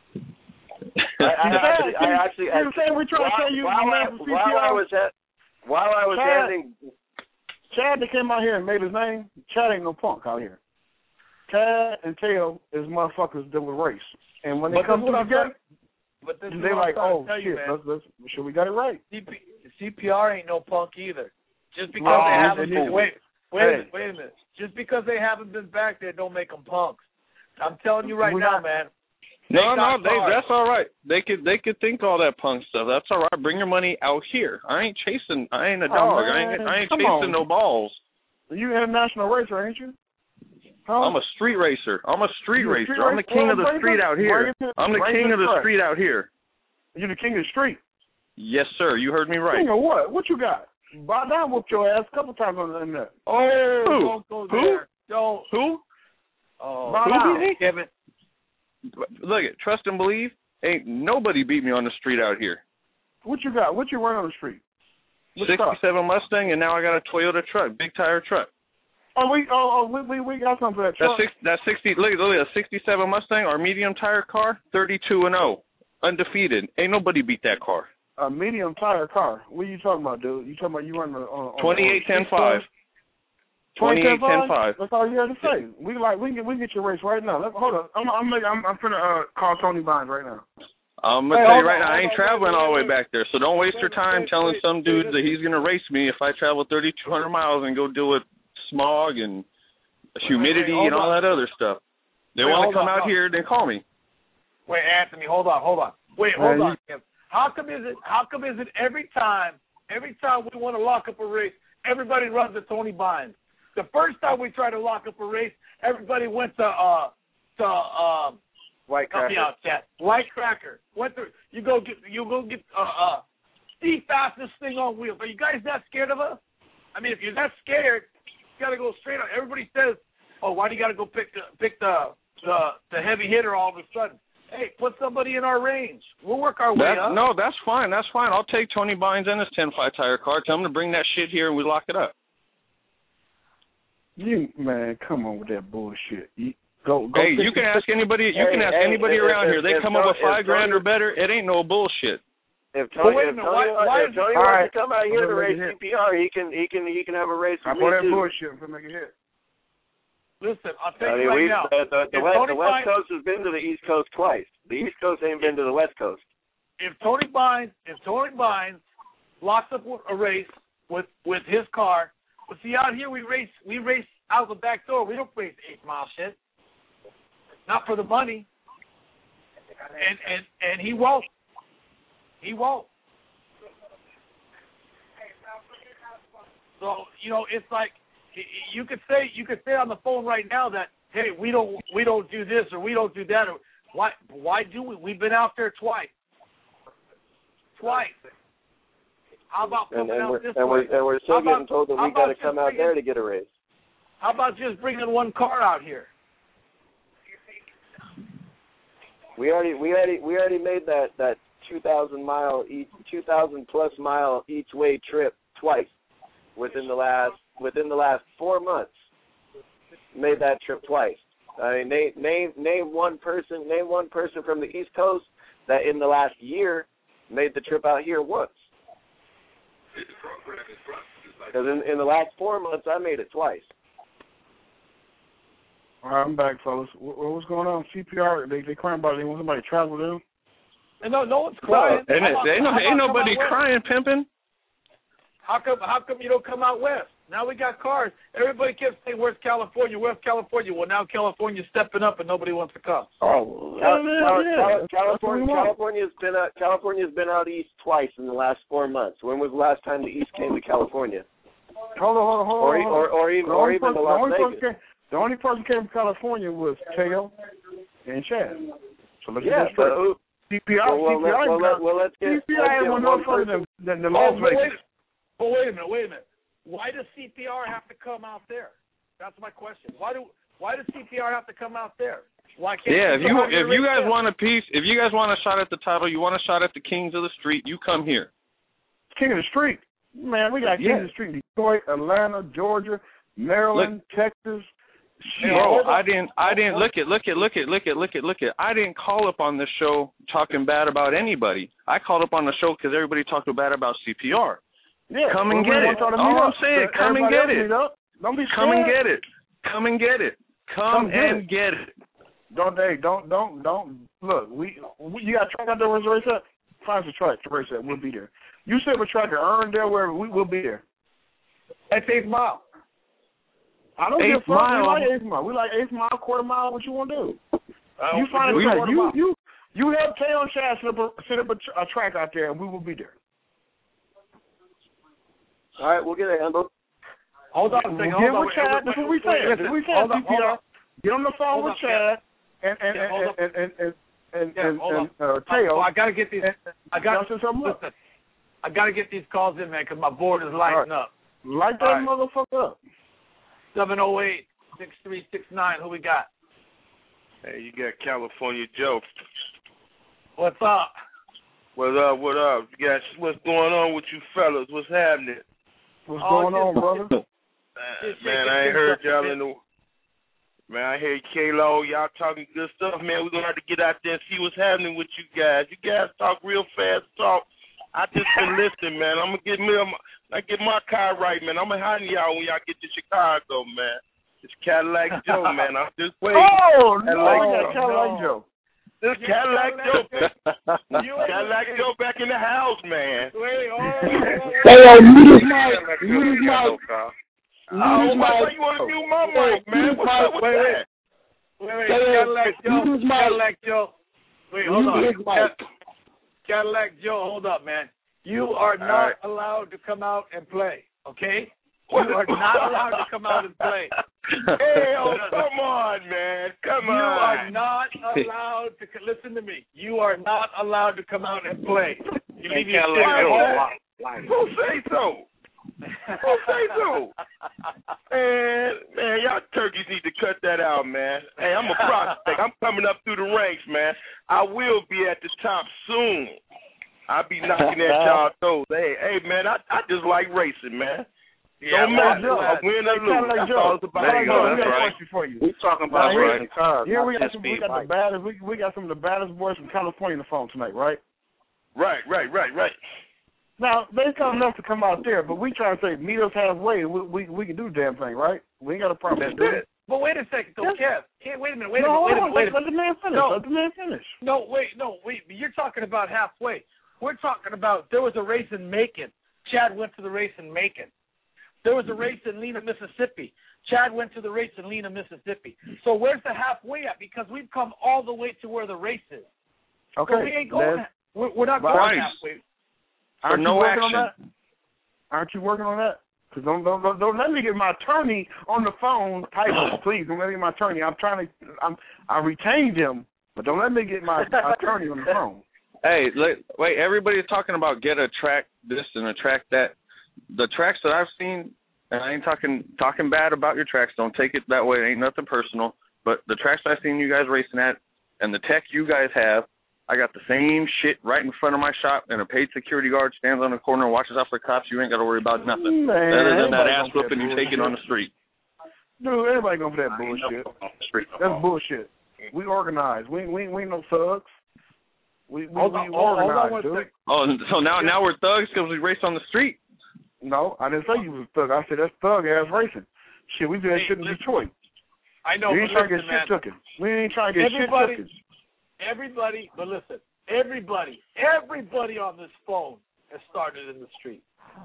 I, I actually I actually You know what I'm saying? We're trying to while, tell you, while, my I, man from while I C P R, was at while I was Chad, handing Chad that came out here and made his name, Chad ain't no punk out here. Chad and Teo is motherfuckers that will race. And when they But come this is what together, I'm But this is they're what like, I'm oh, trying to tell you, shit, man. let's, let's, sure we got it right. C P, C P R ain't no punk either. Just because Oh, they it haven't is. been wait wait Hey. a minute, wait a minute. Just because they haven't been back there don't make them punks. I'm telling you right We're now, not- man. No, They no, got they, cars. that's all right. They could they could think all that punk stuff. That's all right. Bring your money out here. I ain't chasing. I ain't a Oh, dog. I man, ain't I ain't come chasing on. no balls. You international racer, ain't you? Huh? I'm a street racer. I'm a street You a racer. street I'm the racer? king of the Well, street bring out it- here. bring it- I'm the bring king it of the back. street out here. You the king of the street. Yes, sir. You heard me right. King of what? What you got? By now, whooped your ass a couple times on the internet. Oh, Who? don't go Who? there. Don't. Who? Oh, By Who now. beat me? Kevin. Look at trust and believe. Ain't nobody beat me on the street out here. What you got? What you run on the street? What's up? sixty-seven Mustang, and now I got a Toyota truck, big tire truck. Oh, we oh, oh we, we we got something for that That truck. six, that sixty, look, look, a sixty-seven Mustang, our medium tire car, thirty-two and oh, undefeated. Ain't nobody beat that car. A medium tire car. What are you talking about, dude? You talking about you running on, on Twenty-eight ten five. Twenty-eight Twenty-eight ten five. That's all you had to say. We like we can we can get your race right now. Let, hold on. I'm I'm make, I'm, I'm finna uh, call Tony Bynes right now. I'm gonna Hey, tell hold you right on, now, I ain't hold on, traveling wait, all the way wait, back there. So don't waste your time wait, telling wait, some wait, dudes that he's gonna race me if I travel thirty-two hundred miles and go deal with smog and humidity wait, hold and all on. that other stuff. They Wait, want to hold come on, out hold on. here, then call me. Wait, Anthony, hold on, hold on. Wait, hold Man, on, Kim. How come is it? How come is it every time? Every time we want to lock up a race, everybody runs to Tony Bynes. The first time we tried to lock up a race, everybody went to uh to um. White Help me Cracker. out, Chad. White Cracker. Went through. You go get. You go get. Uh, uh, the fastest thing on wheels. Are you guys that scared of us? I mean, if you're that scared, you got to go straight on. Everybody says, "Oh, why do you got to go pick the pick the the the heavy hitter all of a sudden?" Hey, put somebody in our range. We'll work our way That, up. no, that's fine. That's fine. I'll take Tony Bynes and his ten five tire car. Tell him to bring that shit here and we lock it up. You man, come on with that bullshit. You, Go, go hey, you can ask anybody. You hey, can ask hey, anybody if, around if, here. They if, come if, up with five if grand Tony, or better. It ain't no bullshit. If Tony, wait a if minute, Tony, why- why if Tony is- wants right. to come out here I'm to gonna race make C it P R, he can, he can, he can have a race I with bought me that too. bullshit if I make it hit. Listen, I'll tell I you mean, right we, now. the, the, the, if West, Tony the West Bynes, Coast has been to the East Coast twice. The East Coast ain't been to the West Coast. if Tony Bynes, if Tony Bynes locks up a race with with his car, but see out here we race we race out the back door. We don't race eight mile shit. Not for the money. And and and he won't. He won't. So you know, it's like you could say you could say on the phone right now that hey, we don't we don't do this or we don't do that or why why do we? We've been out there twice. Twice. How about And, coming and, out we're, this and, way? we're, and we're still How getting about- told that how we got to about come just out bringing- there to get a race. How about just bringing one car out here? We already, we already, we already made that that two thousand mile each, two thousand plus mile each way trip twice within the last within the last four months. Made that trip twice. I mean, name name name one person, name one person from the East Coast that in the last year made the trip out here once. Because in, in the last four months, I made it twice. All right, I'm back, fellas. What, what's going on? C P R, they they crying about it. They want somebody to travel them. And no, no one's crying. Ain't, How about- ain't, no, how ain't about nobody come out crying, pimping. How come? How come you don't come out west? Now we got cars. Everybody kept saying, "Where's California? Where's California?" Well, now California's stepping up, and nobody wants to come. Oh, Cal- yeah, Cal- yeah. Cal- That's California, what we want. California's been out, California's been out east twice in the last four months. When was the last time the East came to California? Hold on, hold on, hold on. Or, hold on. or, or even, The or only even person- to the Las only person Vegas. came- The only person who came from California was Teo and Chad. So let's Yeah, go straight. but who? C P R, Well, well, C P R, let- well, let- well, let's get- C P R let's ain't get one one no further than, than, than Oh, Las but wait, Vegas. but wait a minute, wait a minute. Why does C P R have to come out there? That's my question. Why do Why does C P R have to come out there? Why can't? Yeah, if they you come out here if you and guys race want a piece, if you guys want a shot at the title, you want a shot at the Kings of the Street, you come here. King of the Street. Man, we got King Yeah. of the Street in Detroit, Atlanta, Georgia, Maryland, Texas. Shit. Bro, I didn't I didn't look at look at look at look at look at look at I didn't call up on this show talking bad about anybody. I called up on the show because everybody talked bad about C P R. Yeah, come and well, we get want it. y'all to All meet I'm up. saying, So come and everybody get else it. meet up. Don't be Come and scared. get it. Come and get it. Come, Come get and it. get it. Don't they? Don't don't don't look. We, we you got a track out there to race at. Find us a track to race at. We'll be there. You set up a track at Earndale, wherever we will be there. That's eighth mile. I don't Eighth give a fuck. mile. We like eighth mile. We like eighth mile, quarter mile. What you want to do? Uh, you find a we- track. quarter You mile. you you help Taylor and Chad set up a set up a, tr- a track out there, and we will be there. All right, we'll get it handled. Hold on a second. Get Hold on. with Chad. That's what we say. That's what we say. Hold on, C P R. hold on. Get on the phone Hold with up, Chad and and Yeah, hold and up. and and and and, Yeah, and, hold and on. uh, Taylor. Oh, I gotta get these. I got. Y'all set something up. Listen, I gotta get these calls in, man, because my board is lighting up. Light that All right. motherfucker up. Seven zero eight six three six nine. Who we got? Hey, you got California Joe. What's up? What up? What up? You guys, what's going on with you fellas? What's happening? What's Oh, going on, just- brother? Man, man, I ain't heard y'all in the. Man, I hear K-Lo, y'all talking good stuff, man. We're going to have to get out there and see what's happening with you guys. You guys talk real fast talk. I just been listening, man. I'm going to get me, I get my car right, man. I'm going to holler y'all when y'all get to Chicago, man. It's Cadillac Joe, man. I'm just waiting. Oh, no, Cadillac we got Joe. Cadillac Joe. This Cadillac Joe, You Cadillac Joe back in the house, man. Wait, oh, Hey, yo, mute his mic. Mute his mic. Oh, why you want to mute my mic, man? What's up with wait, that? wait, wait, Hey, Cadillac Joe, mute his mic. Cadillac Joe. Wait, hold Mute on. his mic. Cad- Cadillac Joe, hold up, man. You are not right. allowed to come out and play, okay? You are not allowed to come out and play. Hey, oh, come on, man. Come You on. are not allowed to listen to me. You are not allowed to come out and play. You leave your shit at home. Who say so? Who say so? Man, man, y'all turkeys need to cut that out, man. Hey, I'm a prospect. I'm coming up through the ranks, man. I will be at the top soon. I'll be knocking at y'all toes. Hey, hey, man, I, I just like racing, man. Yeah, Don't matter. Joe. I win or lose. Like That's Joe. all it's about. Like Joe, we got a right. question for you. We talking about Now, racing cars. Here we not got, some, speed we got the bikes. baddest. We, we got some of the baddest boys from California on the phone tonight, right? Right, right, right, right. Now they come enough to come out there, but we trying to say meet us halfway. We we, we can do the damn thing, right? We ain't got a problem. That's it. But wait a second, though, Kev. Kev, wait a minute. Wait no, a minute. Wait a minute. Wait a minute. Let the man finish. No. Let the man finish. No, wait, no, wait. You're talking about halfway. We're talking about there was a race in Macon. Chad went to the race in Macon. There was a race in Lena, Mississippi. Chad went to the race in Lena, Mississippi. So where's the halfway at? Because we've come all the way to where the race is. Okay. So we ain't going. That's, we're, we're not going right. halfway. Aren't no you working action. on that? Aren't you working on that? Cause don't, don't don't don't let me get my attorney on the phone. Type, please don't let me get my attorney. I'm trying to. I'm I retained him, but don't let me get my attorney on the phone. Hey, let, wait. Everybody's talking about get a track this and a track that. The tracks that I've seen, and I ain't talking talking bad about your tracks. Don't take it that way. It ain't nothing personal. But the tracks I've seen you guys racing at, and the tech you guys have, I got the same shit right in front of my shop, and a paid security guard stands on the corner and watches out for cops. You ain't got to worry about nothing. Man, other than that everybody ass gonna whooping that you taking on the street. Dude, everybody going for that bullshit. That's bullshit. We organize. We we we ain't no thugs. We we, Hold we on, hold on organize, one dude. second. Oh, so now now we're thugs because we race on the street. No, I didn't say you was a thug. I said that's thug ass racing. Shit, we do that Hey, shit in listen. Detroit. I know. We ain't but trying to listen, get shit man. taken. We ain't trying to get Everybody, shit taken. everybody, but listen, everybody, everybody on this phone has started in the street.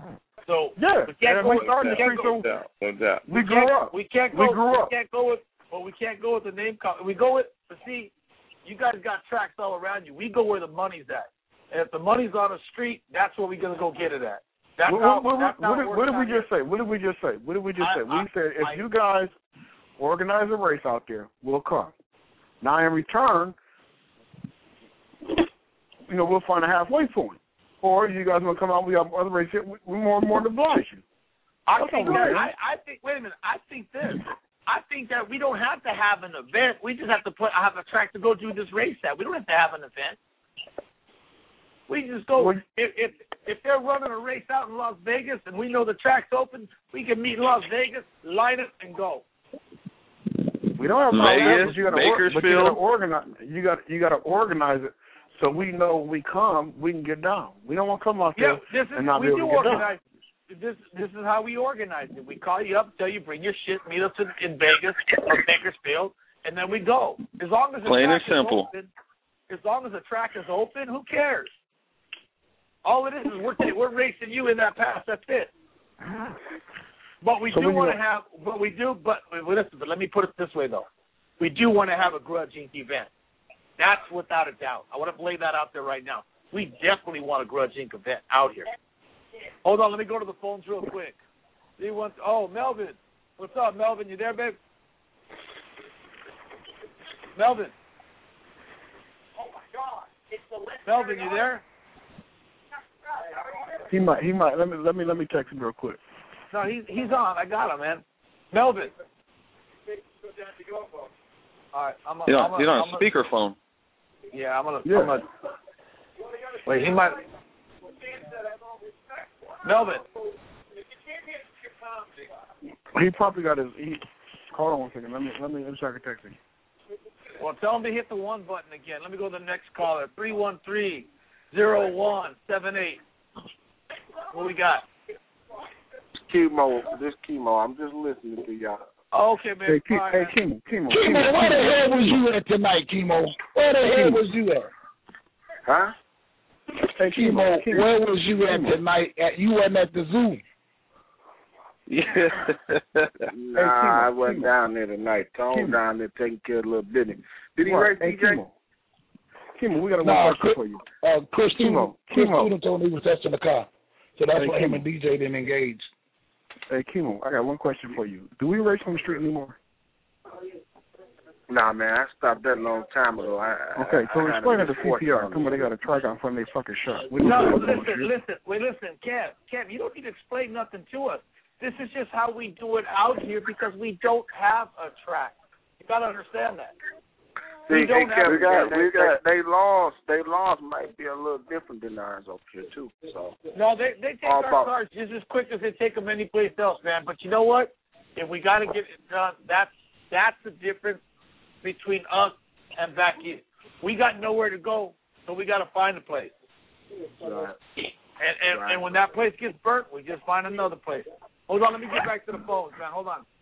So Yeah, we can't and go. we started we can't the go. street, No doubt. No doubt. We we grew can't, up. We can't We go. grew up. We can't go with. Well, we can't go with the name call. We go with. But see, you guys got tracks all around you. We go where the money's at. And if the money's on the street, that's where we're gonna go get it at. That's What, how. what, that's what, how what, it did, what did we works just say? What did we just say? What did we just I- say? We I- said if I- you guys organize a race out there, we'll come. Now in return, you know, we'll find a halfway point. Or you guys want to come out, we have other races, we're more and more to oblige you. I That's think all that, we're I, I think. Wait a minute. I think this. I think that we don't have to have an event. We just have to put. have a track to go do this race at. We don't have to have an event. We just go. Well, if if if they're running a race out in Las Vegas and we know the track's open, we can meet in Las Vegas, line it, and go. We don't have Vegas, but you gotta or, but you Bakersfield. gotta organize. You got you got to organize it so we know when we come, we can get down. We don't want to come out Yeah, there this is and not we be do able to get down. organize. This this is how we organize it. We call you up, tell you bring your shit, meet us in, in Vegas or Bakersfield, and then we go. As long as the Plain and track is simple. open, as long as the track is open, who cares? All it is is we're we're racing you in that pass. That's it. But we So do when you- want to have. But we do. But but listen. But let me put it this way though. We do want to have a Grudge Incorporated event. That's without a doubt. I want to lay that out there right now. We definitely want a Grudge Incorporated event out here. Hold on, let me go to the phones real quick. See what? Oh, Melvin, what's up, Melvin? You there, babe? Melvin. Oh my God! It's the Melvin, you there? He might. He might. Let me. Let me. Let me text him real quick. No, he's he's on. I got him, man. Melvin. All right, I'm. A, He's I'm on, a, he's on I'm a speakerphone. Yeah, I'm gonna. Yeah. I'm gonna. Wait, he might. Melvin. He probably got his. He, hold on one second. Let me. Let me. Let me check a text him. Well, tell him to hit the one button again. Let me go to the next caller. Three one three zero one seven eight. What we got? Chemo, this chemo. I'm just listening to y'all. Okay, man. Hey, Ke- All right, hey, man. Chemo, Chemo, Chemo, where the hell was you at tonight, Chemo? Where the hell was you at? Huh? Hey, Chemo, Chemo, where was you at tonight? At, you wasn't at the zoo. Yeah. Nah, I Chemo, wasn't Chemo. down there tonight. Tom Chemo. down there taking care of a little business. Did he Right. race Hey, D J? Chemo. Chemo, we got a Nah, one question Chris- for you. Uh, Chris Chemo, Student, Chris Chemo. Student told me he was testing the car. So that's Hey, why him Chemo. and D J didn't engage. Hey, Chemo, I got one question for you. Do we race on the street anymore? Nah, man, I stopped that a long time ago. I, Okay, so I, I explain had it a to C P R. misfortune. Come on, they got a track out in front of their fucking shop. We don't No, do that on the listen, street. listen, wait, listen, Kev, Kev, you don't need to explain nothing to us. This is just how we do it out here because we don't have a track. You gotta understand that. See, we don't they, have we got, they, we got, they laws, they laws might be a little different than ours over here too. So no, they they take All our about- cars just as quick as they take them any place else, man. But you know what? If we got to get it done, that's that's the difference between us and back east. We got nowhere to go, so we got to find a place. Right. And and, Right. and when that place gets burnt, we just find another place. Hold on, let me get back to the phones, man. Hold on.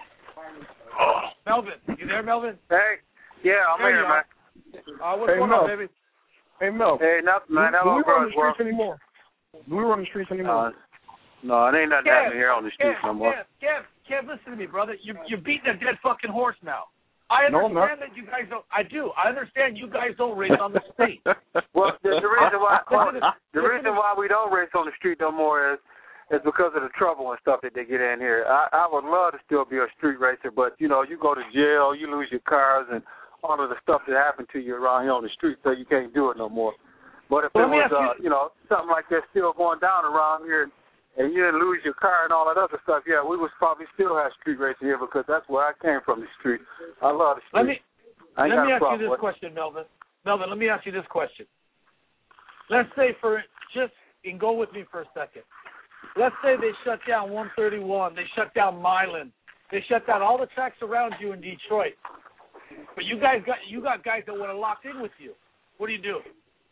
Melvin, you there, Melvin? Hey, yeah, I'm There here, you man. Uh, what's Hey, going Mel. on, baby? Hey, Mel. Hey, nothing, man. Do, How do we about run the bro? streets anymore? Do we run the streets anymore? Uh, no, it ain't nothing Kev, happening here on the streets Kev, no more. Kev, Kev, Kev, listen to me, brother. You're, you're beating a dead fucking horse now. I No, I'm not. understand that you guys don't. I do. I understand you guys don't race on the street. Well, the, the reason why Listen to- the reason why we don't race on the street no more is is because of the trouble and stuff that they get in here. I, I would love to still be a street racer, but you know, you go to jail, you lose your cars, and all of the stuff that happened to you around here on the street, so you can't do it no more. But if Well, there let me was, ask uh, you know, something like that still going down around here, and you didn't lose your car and all that other stuff, yeah, we would probably still have street racing here because that's where I came from, the street. I love the Let street. me I ain't let got me a ask problem you this with it. question, Melvin. Melvin, let me ask you this question. Let's say for just and go with me for a second. Let's say they shut down one thirty-one, they shut down Milan, they shut down all the tracks around you in Detroit. But you guys got you got guys that want to lock in with you. What do you do?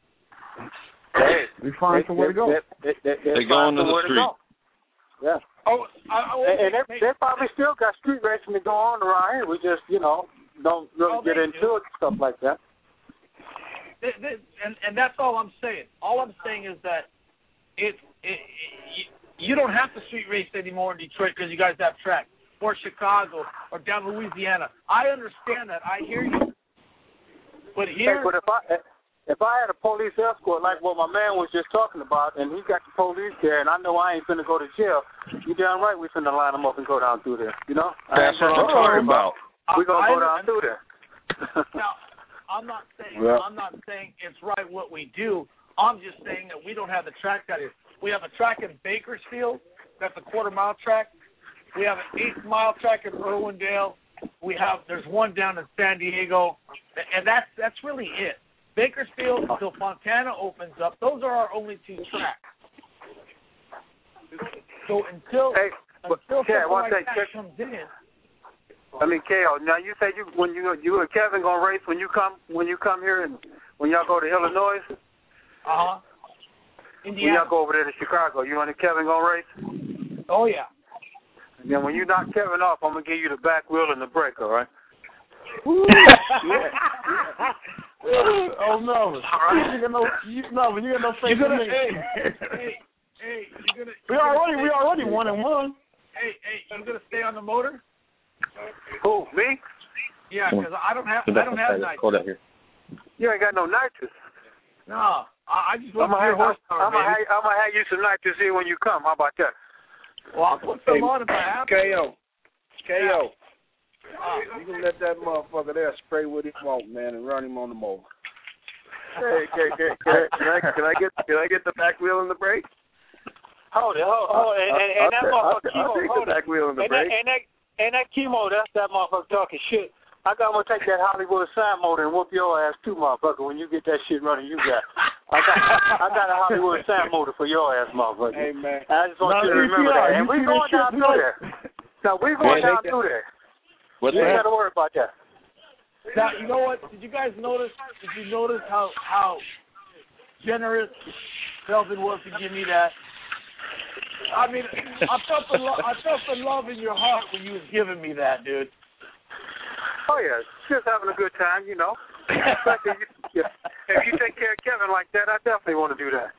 Hey, We find somewhere to go. They, they, they, They go find into the somewhere to street. go. Yeah. Oh, I, I, And, and they, hey, they probably still got street racing to go on around here. We just, you know, don't really Oh, get they into do. it and stuff like that. they, they, and and that's all I'm saying. All I'm saying is that it, it, it you don't have to street race anymore in Detroit because you guys have track, or Chicago, or down Louisiana. I understand that. I hear you. But here, Hey, but if I if I had a police escort like what my man was just talking about, and he got the police there, and I know I ain't finna go to jail, you damn right we finna line them up and go down through there. You know? That's what I'm talking about. We gonna I, go I, down through there. Now, I'm not saying Yeah. I'm not saying it's right what we do. I'm just saying that we don't have the track that is. We have a track in Bakersfield. That's a quarter mile track. We have an eighth mile track in Irwindale. We have there's one down in San Diego, and that's that's really it. Bakersfield until Fontana opens up. Those are our only two tracks. So until Hey, but, until yeah, something one like thing, that check- comes in. I mean, K O. Now you say you when you you and Kevin gonna race when you come when you come here and when y'all go to Illinois. Uh huh. When Indiana. y'all go over there to Chicago, you and Kevin gonna race. Oh yeah. And then when you knock Kevin off, I'm gonna give you the back wheel and the brake. All right. Oh no! You got no, you, no, you got no faith You're in gonna, me. hey, hey, hey, you're gonna. We already, we already one and one. Hey, hey, you gonna stay on the motor? Who, me? Yeah, because I don't have, I don't have nitrous. Hold out here. You ain't got no nitrous. No, I, I just I'm want gonna your have, horsepower, I'm gonna baby. have, I'm gonna have you some nitrous here when you come. How about that? Well, I'll put some on if I have to. K O. K O. Uh, You can let that motherfucker there spray what he want, man, and run him on the mower. Hey, can, can, can, I, can I can I get can I get the back wheel and the brake? Hold it, hold, hold, and, and, and that I'll, motherfucker I'll chemo, take hold the back it. wheel and the And that, brake. and that, and that chemo, that's that motherfucker talking shit. I got to take that Hollywood sign motor and whoop your ass too, motherfucker. When you get that shit running, you got. I got, I got a Hollywood sign motor for your ass, motherfucker. Hey man, I just want No, you to you remember see that. that. And You we see going that down shit, through you there. No, we going Yeah, down they- through there. What's You ain't that? got to worry about that. now, you know what? Did you guys notice? Did you notice how how generous Melvin was to give me that? I mean, I felt the lo- I felt the love in your heart when you was giving me that, dude. Oh yeah, just having a good time, you know. Especially if you, if you take care of Kevin like that, I definitely want to do that.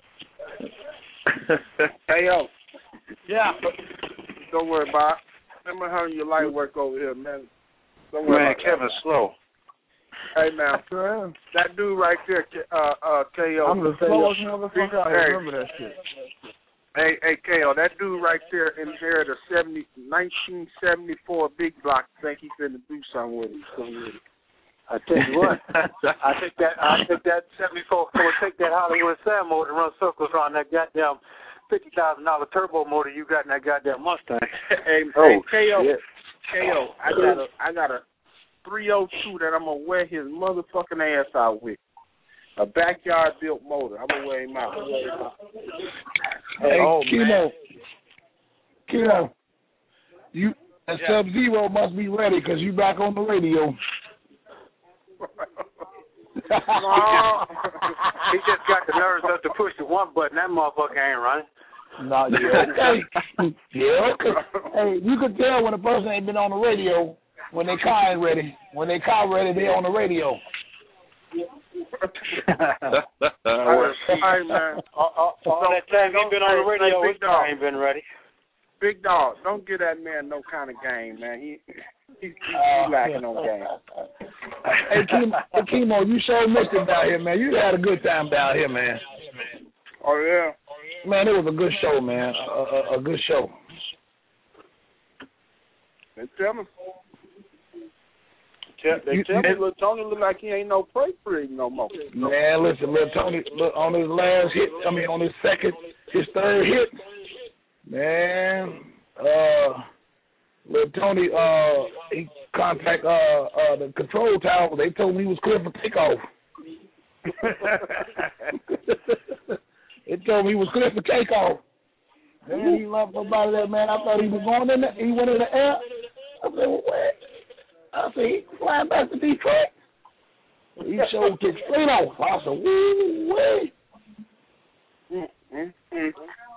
hey yo, Yeah. don't worry about it. Remember how your light work over here, man. Don't worry Man, about Kevin's slow. that. Hey now, that dude right there, uh, uh, K O. I'm the slowest motherfucker out here. Remember that shit. Hey, hey, K O, that dude right there inherited a seventy, nineteen seventy-four big block. Think he finna do something with it. Something with it. I tell you what, I think that I think that seventy-four Ford, take that Hollywood Sam motor and run circles around that goddamn fifty thousand dollar turbo motor you got in that goddamn Mustang. Hey, Oh, hey, K O, shit. K O, I got a, I got a, three oh two that I'm gonna wear his motherfucking ass out with. A backyard built motor. I'm gonna wear him out. Wear him out. Hey, oh, Kino. Kino. You and Yeah. Sub Zero must be ready because you back on the radio. No. He just got the nerves up to push the one button. That motherfucker ain't running. No, yeah. Hey, yeah, okay. Hey, you can tell when a person ain't been on the radio when their car ain't ready. When their car ready, they on the radio. All right, man. All, all, all that time he been on the radio, his car ain't been ready. Big dog, don't give that man no kind of game, man. He he, he, Uh, he lacking on game. Hey, Kimo, hey, Kimo, you sure missed it down here, man. You had a good time down here, man. Oh yeah, man, it was a good show, man. A, a, a good show. They tell me. Tell, they tell me little Tony look like he ain't no prey freak no more. Man, listen, little Tony, look, on his last hit, I mean, on his second, his third hit, man, uh, little Tony, uh, he contact uh, uh, the control tower. They told me he was clear for takeoff. They told me he was clear for takeoff. Man, he left about that, man. I thought he was going in the, he went in the air. I said, well, what? I said, he flying back to Detroit. He showed kick straight off. I said, woo, wee. Mm-hmm.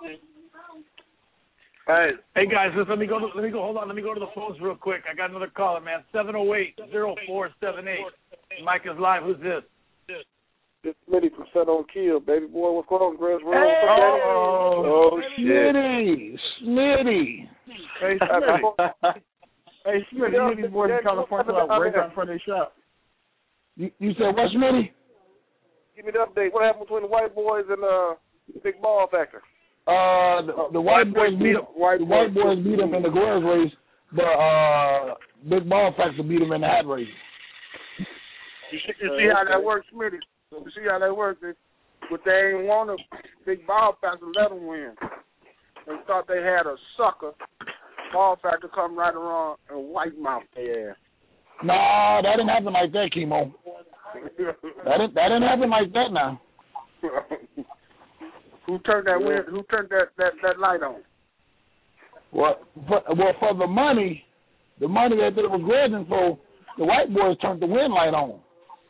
Hey, hey guys, listen, let me go. To, let me go. Hold on. Let me go to the phones real quick. I got another caller, man. Seven zero eight zero four seven eight. Mike is live. Who's this? This Smitty from Set on Kill, baby boy. What's going on, Grizz? Hey, oh, oh shit. Smitty, Smitty. Hey, Smitty. Hey, Smitty, you know these boys in California like right out in front of their shop. You, you said what, Smitty? Give me the update. What happened between the white boys and uh, Big Ball Factor? Uh, the, the white, white boys beat up. White the white boys beat them in the girls race, but uh, Big Ball Factor beat them in the hat race. You see, you see how that works, Smitty? You see how that works? They, but they ain't want to. Big Ball Factor let them win. They thought they had a sucker. Ball Factor come right around and white mouth their ass. Nah, that didn't happen like that, Kimo. that didn't that didn't happen like that now. Who turned that win, Who turned that, that, that light on? Well, for, well, for the money, the money that they were grabbing for, the white boys turned the wind light on.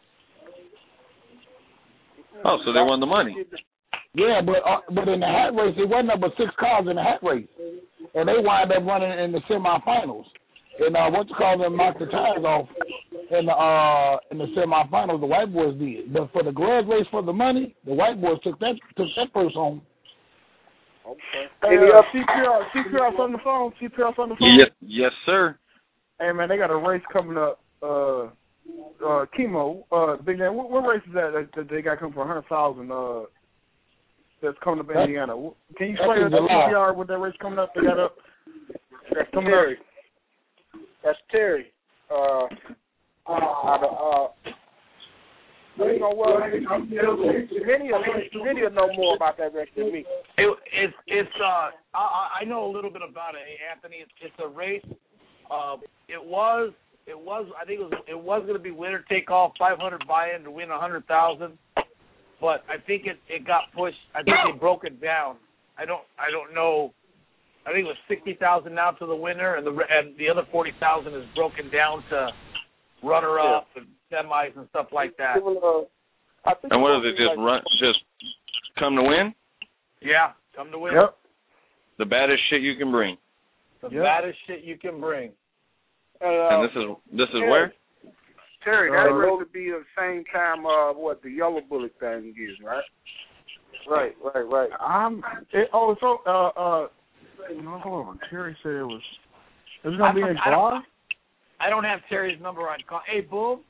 Oh, so they won the money. Yeah, but uh, but in the hat race, it wasn't up but six cars in the hat race, and they wound up running in the semifinals. And uh, what you call them knocked the tires off in the uh, in the semifinals. The white boys did, but for the glove race for the money, the white boys took that took that purse home. Okay. Hey, uh, C P R, C P R's on the phone. C P R's on the phone. Yes, yes, sir. Hey man, they got a race coming up. Uh, uh, Chemo, uh, Big Man. What, what race is that, that that they got coming for a hundred thousand? Uh, that's coming up in Indiana. Can you explain to the C P R what that race coming up? They got up. That's coming Terry. up. That's Terry. Uh, uh, uh, you know what? Many will know more about that race than me. It, it's it's uh I I know a little bit about it, hey, Anthony. It's it's a race. Uh, it was it was I think it was it was going to be winner take all, five hundred buy-in to win a hundred thousand, but I think it it got pushed. I think they broke it down. I don't I don't know. I think it was sixty thousand now to the winner, and the and the other forty thousand is broken down to runner up yeah. and semis and stuff like that. And what is it? Just run, just come to win? Yeah, come to win. Yep. The baddest shit you can bring. The yep. baddest shit you can bring. Uh, and this is this is Terry, where? Terry, that uh, race would be the same time uh what the yellow bullet thing is, right? Right, right, right. I'm. It, oh, so uh uh. No, hold on. Terry said it was. It was gonna I, be in I July. Don't, I don't have Terry's number on call. Hey, Boom.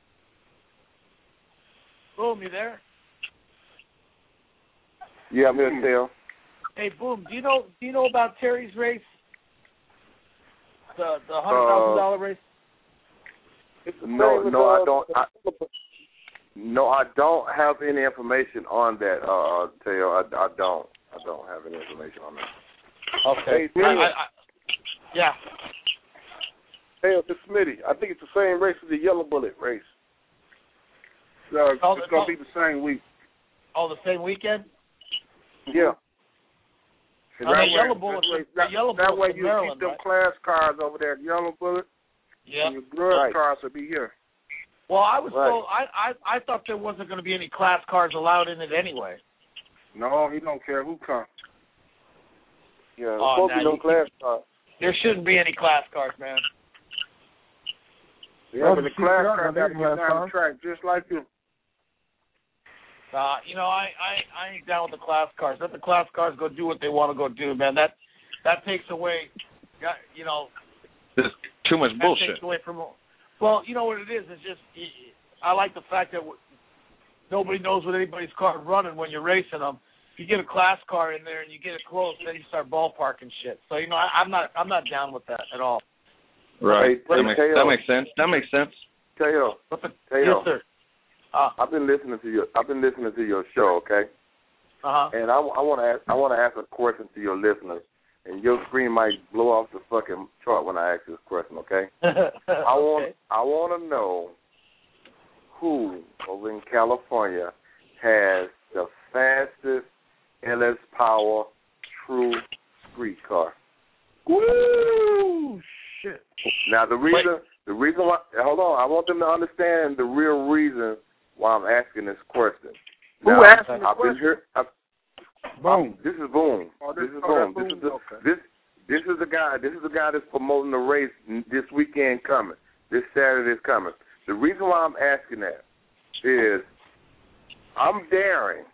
Boom, you there? Yeah, I'm gonna tell. Hey, Boom. Do you know? Do you know about Terry's race? The the hundred thousand dollar race. No, no, I don't. I, no, I don't have any information on that. Uh, Tail, I, I don't. I don't have any information on that. Okay. Hey, I, I, I, yeah. Hey, it's Smitty. I think it's the same race as the Yellow Bullet race. So it's, Oh, it's gonna oh. be the same week. Oh, the same weekend? Yeah. I mean, Yellow Bullet, that, the Yellow that Bullet's way in you Maryland, keep them right? class cars over there at Yellow Bullet. Yeah. And your grudge Right. cars will be here. Well, I was Right. told I, I I thought there wasn't going to be any class cars allowed in it anyway. No, he don't care who comes. Yeah, Oh, supposed to now be no you- class cars. There shouldn't be any class cars, man. Yeah, but the the class C P R car got got to their get class down cars. the track just like you. Uh, you know, I, I I ain't down with the class cars. Let the class cars go do what they want to go do, man. That that takes away, you know, There's too much that bullshit. takes away from. Well, you know what it is. It's just I like the fact that nobody knows what anybody's car running when you're racing them. If you get a class car in there and you get it close, then you start ballparking shit. So you know, I, I'm not I'm not down with that at all. Right. Hey, That makes, Tayo. that makes sense. That makes sense. Tayo, But the, Tayo, yes, sir. Uh I've been listening to your I've been listening to your show, okay? huh. And I, I want to ask I want to ask a question to your listeners, and your screen might blow off the fucking chart when I ask this question, okay? I want I want to know who over in California has the fastest L S Power true street car. Woo! Shit. Now the reason the reason why hold on, I want them to understand the real reason why I'm asking this question. Who Now, asked the I've question? been here. I've, Boom. This is Boom. Oh, this, this- is oh, Boom. that's This is Boom. the, Okay. this this is the guy. This is the guy that's promoting the race this weekend coming. This Saturday is coming. The reason why I'm asking that is I'm daring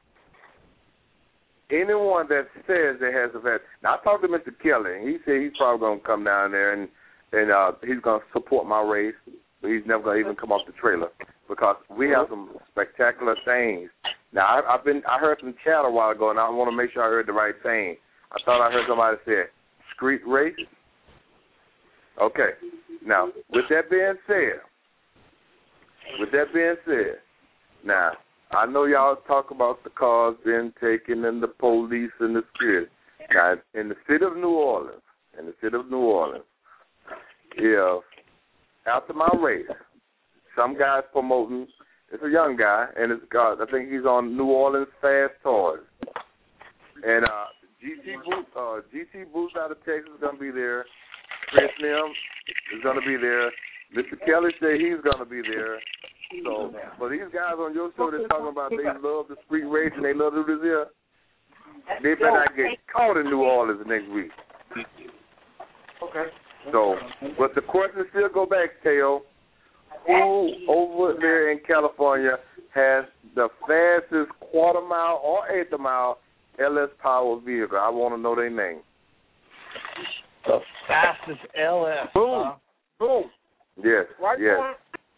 anyone that says that has a vet. Now I talked to Mister Kelly, and he said he's probably gonna come down there and and uh, he's gonna support my race, but he's never gonna even come off the trailer because we have some spectacular things. Now I, I've been I heard some chatter a while ago, and I want to make sure I heard the right thing. I thought I heard somebody say street race. Okay. Now with that being said, with that being said, now I know y'all talk about the cars being taken and the police and the security. Now in the city of New Orleans, in the city of New Orleans, if after my race, some guy's promoting. It's a young guy, and it's got, I think he's on New Orleans Fast Toys. And uh, G T Booth, uh, G T Booth out of Texas is gonna be there. Chris Nim is gonna be there. Mister Kelly said he's gonna be there. So for these guys on your show that's talking about they love the street race and they love to do this here, they better not get caught in New Orleans next week. Okay. So, but the question still go back, Teo. Who over there in California has the fastest quarter mile or eighth mile L S Power vehicle? I want to know their name. The fastest L S. Boom. Huh? Boom. Yes, Why you yes. want?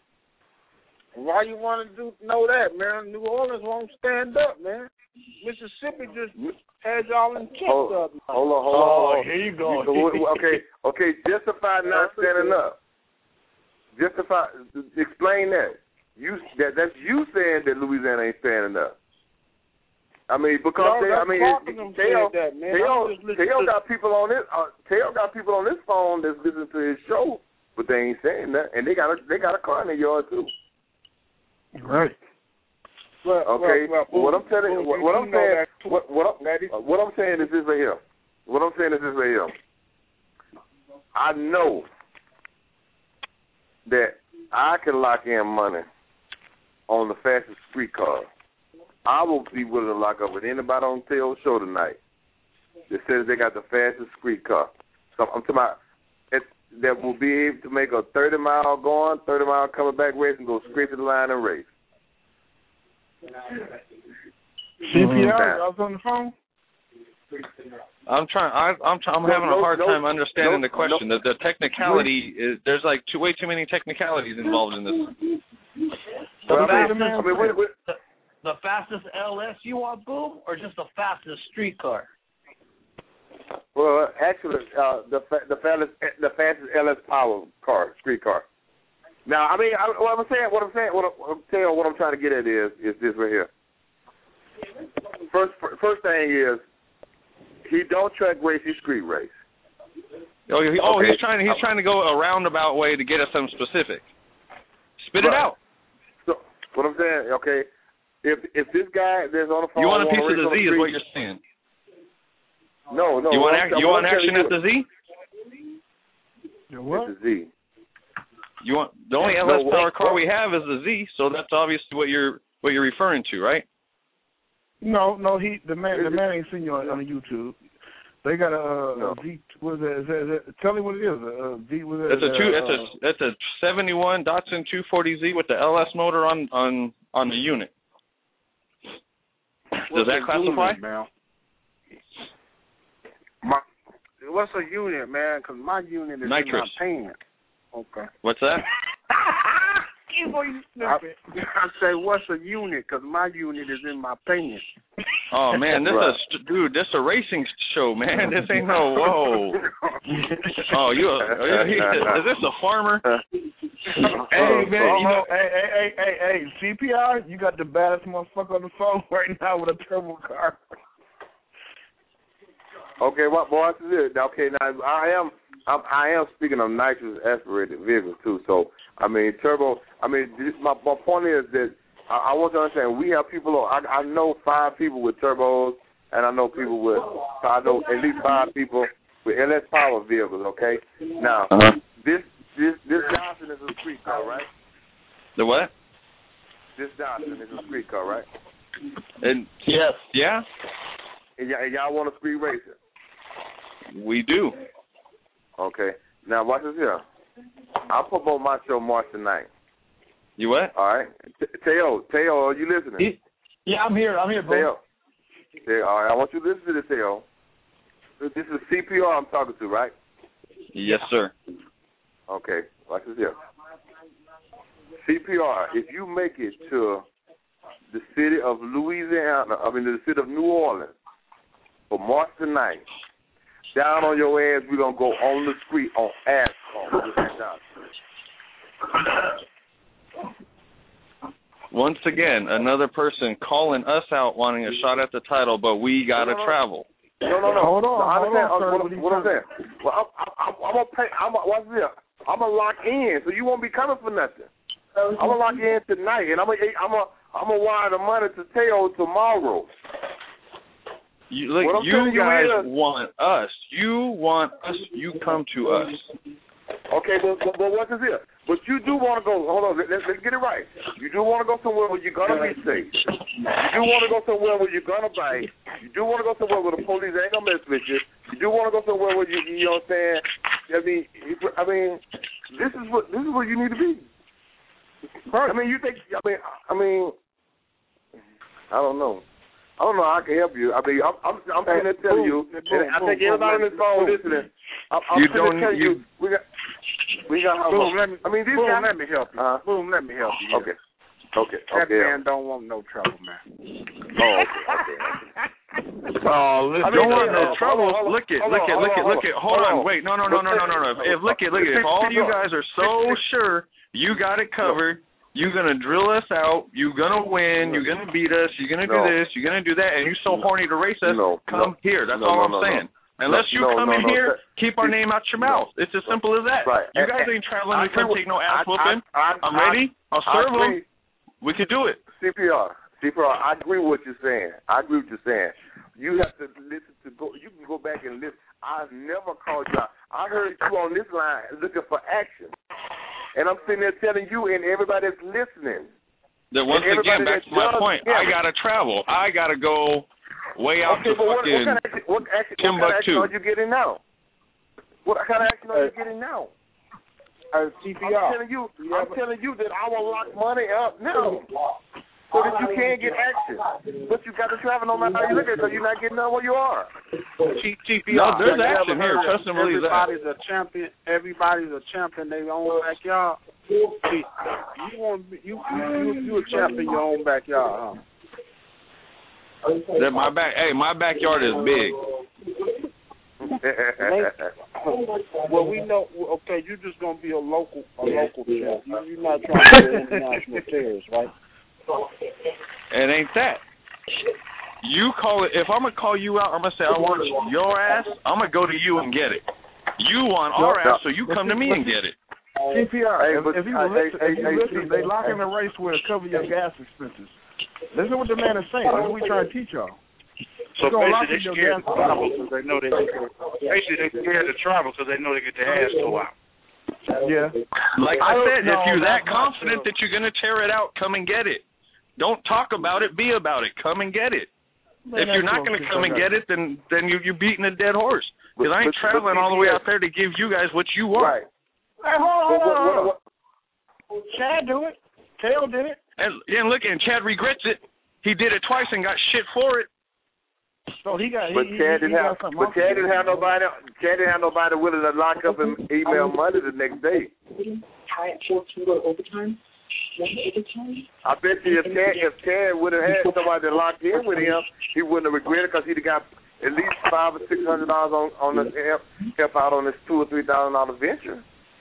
Why you want to do know that, man? New Orleans won't stand up, man. Mississippi just had y'all in check Hold, up. hold on, hold on. Oh, hold on. here you go. Okay, okay. Justify not standing up. Justify. Explain that. You that that's you saying that Louisiana ain't standing up. I mean, because No, they, I that's mean, Clarkson it, said Teo, that, man. Teo, I'm just listening Teo to- got people on this. Uh, Teo got people on this phone that's listening to his show, but they ain't saying that, and they got a they got a car in their yard too. Right. Well, Okay. well, well, what I'm telling well, what, you what do I'm know saying that too. what what I'm, uh, what I'm saying is this right here. What I'm saying is this right here. I know that I can lock in money on the fastest street car. I will be willing to lock up with anybody on Teo's show tonight that says they got the fastest street car. So I'm talking about it, that will be able to make a thirty mile going, thirty mile coming back race and go straight to the line and race. C P R, I was on the phone. I'm trying. I, I'm. Try, I'm No, having no, a hard no, time understanding no, the question. no. the, the technicality is there's like too, way too many technicalities involved in this. The, Well, I fastest, mean, I mean, wait, wait. the, the fastest L S you want, Boom, or just the fastest street car? Well, actually, uh, the fa- the fastest the fastest L S Power car, street car. Now, I mean, I, what I'm saying, what I'm saying, what I'm, I'm telling you, what I'm trying to get at is is this right here. First, first thing is he don't track race, he street race. Oh, he, oh Okay. he's trying. He's trying to go a roundabout way to get us something specific. Spit it Right. out. So what I'm saying, okay, if if this guy that's on the phone, You want a piece wanna of the race Z, on is what street- you're saying. No, no. You want what I'm- ac- you what want I'm action telling at the Z? you- What? It's the Z. You want the only L No, S what- power car what- we have is the Z, so that's obviously what you're what you're referring to, right? No, no, he the man the man ain't seen you on, on YouTube. They got a, a, a V. What is that? Is that, is that? Tell me what it is. A, a V. What is That's a that, two. uh, That's a that's a seventy-one Datsun two forty Z with the L S motor on on on the unit. Does What's that a classify? Unit, man? My, what's a unit, man? Because my unit is Nitrous. in my pants. Okay. What's that? You boy, you stupid. I, I say, what's a unit? Because my unit is in my pants. Oh man, this Right. is dude. This a racing show, man. This ain't no whoa. Oh, you? Are you is this a farmer? Hey man, you know, hey, hey, hey, hey, hey, C P R, you got the baddest motherfucker on the phone right now with a turbo car. Okay, what boy? This is it. Okay, now I am I'm, I am speaking of nitrous aspirated vehicles too. So I mean, turbo. I mean, this, my my point is that I, I want you to understand. We have people. I, I know five people with turbos, and I know people with. I know at least five people with L S power vehicles. Okay. Now Uh-huh. this this this Johnson is a street car, right? The what? This Johnson is a street car, right? And yes, yeah, And y'all, and y'all want to speed race it? we do. Okay. Now watch this here. I'll promote my show March the ninth. You what? All right. T- Teo, Teo, are you listening? Yeah, I'm here. I'm here, bro. Teo. Teo, all right. I want you to listen to this, Teo. This is C P R I'm talking to, right? Yes, sir. Okay. Watch this here. C P R, if you make it to the city of Louisiana, I mean the city of New Orleans for March the ninth, down on your ass, we're going to go on the street on asphalt. With that Johnson. Once again, another person calling us out wanting a shot at the title, but we got to No, no, no. travel. No, no, no. Hold on, No, I hold understand. on, sir. What, What are you what I'm saying? saying. Well, I'm, I'm, I'm gonna pay. I'm gonna, watch this. I'm gonna lock in, so you won't be coming for nothing. I'm gonna lock in tonight, and I'm gonna, I'm gonna, I'm gonna wire the money to Teo tomorrow. You, look, What I'm you telling you guys is- want us. You want us. You come to us. Okay, but, but, but what's this here? But you do want to go. Hold on, let, let's, let's get it right. You do want to go somewhere where you're gonna be safe. You do want to go somewhere where you're gonna bite. You do want to go somewhere where the police ain't gonna mess with you. You do want to go somewhere where you, you know what I'm saying? I mean, you- I mean, this is what this is where you need to be. I mean, you think? I mean, I mean, I don't know. I don't know how I can help you. I mean, I'm I'm, I'm sitting there telling you. Boom, And I boom, think boom, everybody on boom, this phone boom. listening. I'm, I'm You sitting don't- there telling you, you- we got we got how Boom, much- let me. I mean, these boom, guys. let me help you. Uh-huh. Boom, let me help you. here. Okay. Okay. That Okay. man don't want no trouble, man. Oh, okay. Okay. Oh, listen, I mean, don't want hold no on, trouble. hold on, look it, hold look on, it, look hold it, on, look it. Hold hold on, on. wait, no, no, no, no, no, no, no. If look it, look it. If all of you guys are so sure you got it covered, you're gonna drill us out. You're gonna win. You're gonna beat us. You're gonna do No. this. You're gonna do that. And you're so horny to race us. No, come no. here. That's No, all no, I'm no, saying. no. Unless you No, come no, in no, here, that- keep our name out your mouth. It's as simple as that. Right. You guys And- ain't traveling I to come agree take no with- ass I- whooping. I- I- I'm ready. I'll I serve them. agree. We could do it. C P R. C P R. I agree with what you're saying. I agree with what you're saying. You have to listen to go. You can go back and listen. I've never called you out. I heard you on this line looking for action, and I'm sitting there telling you and everybody that's listening. Then once And again, everybody back that to my does point. gamble. I gotta travel. I gotta go way out Okay, to but what, what fucking kind of action? What action? What kind of action Timbuktu. are you getting now? What kind of action are you getting now? Uh, C P R. I'm telling you, I'm telling you that I will lock money up now, so that you can get action. But you got to travel no matter how you look at it, because you're not getting done where you are. T P No, R. there's You action ever here. heard Trust and believe that. Everybody's a champion. Everybody's a champion. They own backyard. See, you want you you you a champ in your own backyard, huh? That my back. Hey, my backyard is big. Well, we know. Okay, you're just gonna be a local, a local champ. You, you're not trying to do international affairs, right? It ain't that. You call it. If I'm gonna call you out, I'm gonna say I want your ass. I'm gonna go to you and get it. You want our ass, so you come to me and get it. C P R. Hey, if, but, if you uh, listen, hey, if you hey, listen, hey, they hey, lock in the race where cover your gas expenses. Listen to what the man is saying. That's what we trying to teach y'all. So We're gonna lock basically, in they're your scared gas to travel because they know they basically they're scared to travel because they know they get their ass tore out. Yeah. Like I, I said, if no, you're that that's not confident true. that you're going to tear it out, come and get it. Don't talk about it, be about it. Come and get it. Man, if you're that's not going to bullshit. come and get it, then then you, you're beating a dead horse. Because I ain't But- but- traveling but all the way yeah. out there to give you guys what you want. Right. Hey, hold on, But hold what, on, what, hold what, on. Chad do it. Tail did it. And, and look, and Chad regrets it. He did it twice and got shit for it. So he got. But he, Chad he, didn't he have. got something But else Chad to do. didn't have nobody. Chad didn't have nobody willing to lock up and email money the next day. Try it for two overtime. One overtime. I bet you if Chad, if Chad would have had somebody that locked in with him, he wouldn't have regretted because he'd have got at least five or six hundred dollars on on this help, help out on this two or three thousand dollar venture.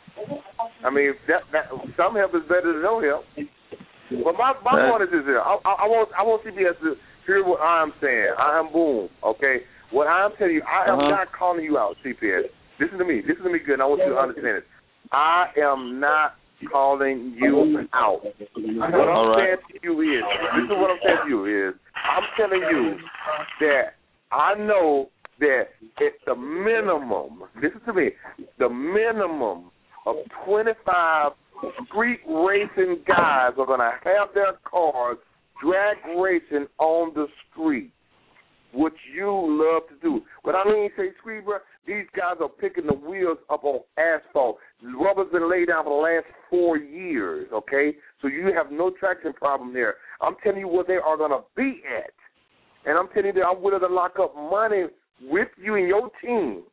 I mean, that that some help is better than no help. But my my Uh, point is this here. I, I, I want I want C B S to hear what I'm saying. I am Boom. Okay, what I'm telling you, I am Uh-huh. not calling you out, C P S. Listen to me. Listen to me good. And I want you to understand it. I am not calling you out. What I'm All right. saying to you is, this is what I'm saying to you is, I'm telling you that I know that at the minimum, listen to me, the minimum of twenty-five street racing guys are going to have their cars drag racing on the street, which you love to do. But I mean, say, street, bro, these guys are picking the wheels up on asphalt. Rubber's been laid down for the last four years, okay? So you have no traction problem there. I'm telling you what they are going to be at. And I'm telling you that I'm willing to lock up money with you and your team.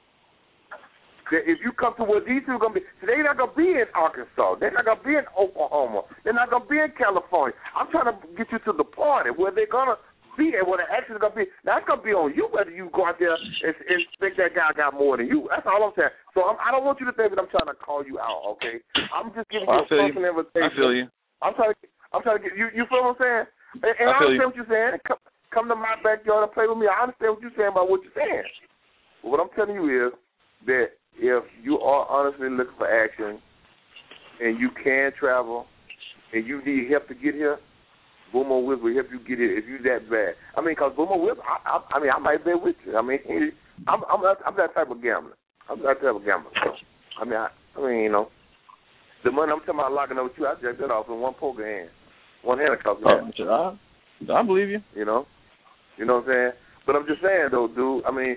That if you come to where these two are going to be, so they're not going to be in Arkansas. They're not going to be in Oklahoma. They're not going to be in California. I'm trying to get you to the party where they're going to be and where the action is going to be. That's going to be on you whether you go out there and, and think that guy got more than you. That's all I'm saying. So I'm, I don't want you to think that I'm trying to call you out, okay? I'm just giving you I a feel fucking you. invitation. I feel you. I'm trying to I'm trying to get you. You feel what I'm saying? And, and I I, feel understand you. what you're saying. Come, come to my backyard and play with me. I understand what you're saying about what you're saying. But what I'm telling you is that if you are honestly looking for action and you can travel and you need help to get here, Boomer Whip will help you get here if you that bad. I mean, because Boomer Whip, I, I, I mean, I might be with you. I mean, I'm, I'm, not, I'm that type of gambler. I'm that type of gambler. So, I mean, I, I mean, you know, the money I'm talking about locking up with you, I jacked that off in one poker hand, one hand across the hand. Oh, I, I believe you. You know, you know what I'm saying. But I'm just saying though, dude. I mean,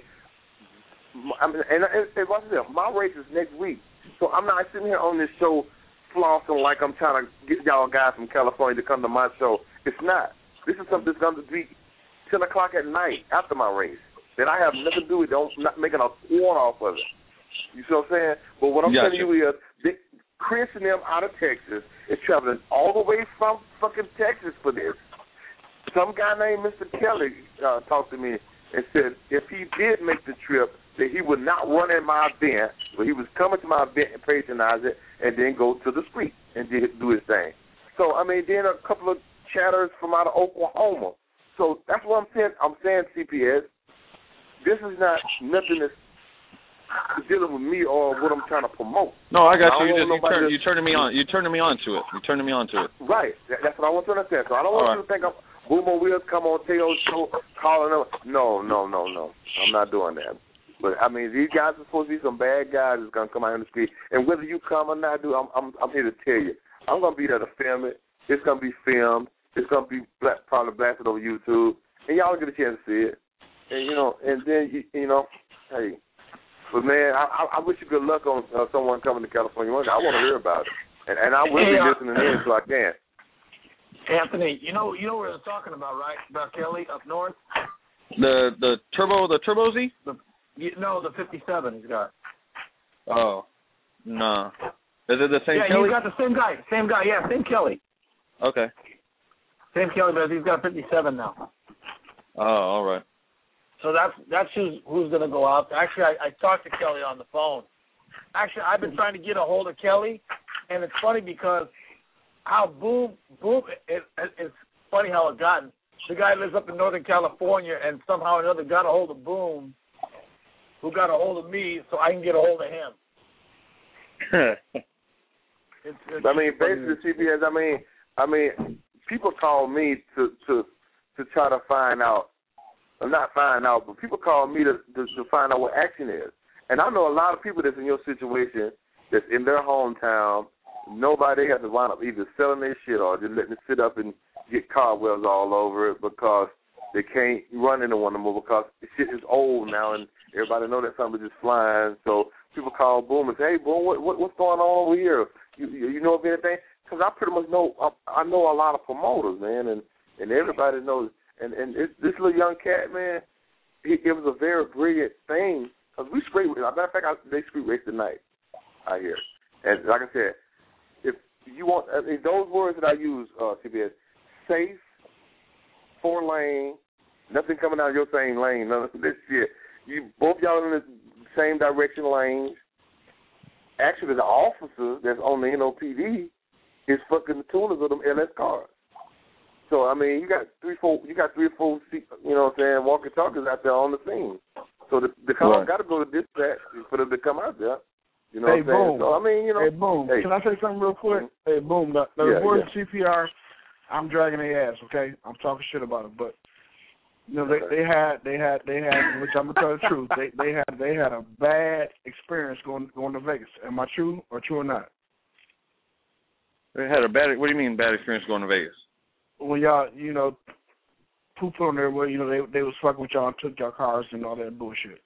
I mean, and, and, and what's this? My race is next week, so I'm not sitting here on this show flossing like I'm trying to get y'all guys from California to come to my show. It's not. This is something that's going to be ten o'clock at night after my race that I have nothing to do with. Don't not making a quarter off of it. You see what I'm saying? But what I'm Gotcha. telling you is, they, Chris and them out of Texas is traveling all the way from fucking Texas for this. Some guy named Mister Kelly uh, talked to me and said if he did make the trip, that he would not run at my event, but he was coming to my event and patronize it, and then go to the street and do his thing. So I mean, then a couple of chatters from out of Oklahoma. So that's what I'm saying. I'm saying, C P S. This is not nothing that's dealing with me or what I'm trying to promote. No, I got I you. You don't just you want turn, nobody you turning me on. You turning me on to it. You turning me on to it. Right. That, that's what I want to understand. So I don't want All you to think I'm Boomer Wheels come on Teo's show calling them. No, no, no, no. I'm not doing that. But I mean, these guys are supposed to be some bad guys that's gonna come out in the street. And whether you come or not, dude, I'm I'm, I'm here to tell you, I'm gonna be there to film it. It's gonna be filmed. It's gonna be black, probably blasted over YouTube, and y'all get a chance to see it. And you know, and then you, you know, hey, but man, I, I, I wish you good luck on uh, someone coming to California. I want to hear about it, and, and I will be Hey, uh, listening in so I can. Anthony, you know you know what we're talking about, right? About Kelly up north. The the turbo the turbo Z. The, you, no, the fifty-seven he's got. Oh, no. Is it the same yeah, Kelly? he's got the same guy. Same guy. Yeah, same Kelly. Okay. Same Kelly, but he's got fifty-seven now. Oh, all right. So that's that's who's who's going to go out. Actually, I, I talked to Kelly on the phone. Actually, I've been trying to get a hold of Kelly, and it's funny because how boom boom. It, it, it's funny how it gotten. The guy lives up in Northern California, and somehow or another got a hold of Boom, who got a hold of me so I can get a hold of him. it's, it's I mean, basically, C B S. I mean, I mean, people call me to to to try to find out, or not find out, but people call me to, to to find out what action is. And I know a lot of people that's in your situation, that's in their hometown. Nobody has to wind up either selling their shit or just letting it sit up and get cobwebs all over it because they can't run into one anymore because the shit is old now and everybody know that something's just flying. So people call Boom and say, hey, Boom, what, what, what's going on over here? You, you, you know of anything? Because I pretty much know, I, I know a lot of promoters, man, and, and everybody knows. And, and it's, this little young cat, man, he, it was a very brilliant thing because we street, as a matter of fact, I, they street race tonight, I hear. And like I said, if you want, I mean, those words that I use, uh, C B S, safe, four lane, nothing coming out of your same lane, none of this shit. You both y'all in the same direction lanes. Actually, the officer that's on the N O P D is fucking the tuners of them L S cars. So I mean, you got three, four, you got three or four, you know what I'm saying, walkie talkies out there on the scene. So the the car Right. got to go to dispatch for them to come out there. You know Hey, what I'm saying? Boom. So I mean, you know, Hey, Boom. hey. Can I say something real quick? Hey, Boom. The, the Yeah, word yeah. C P R, I'm dragging their ass. Okay, I'm talking shit about it, but you know they they had they had they had, which I'm gonna tell the truth. They they had they had a bad experience going going to Vegas. Am I true or true or not? They had a bad. What do you mean bad experience going to Vegas? When y'all you know pooped on there, where you know they they was fucking with y'all and took y'all cars and all that bullshit.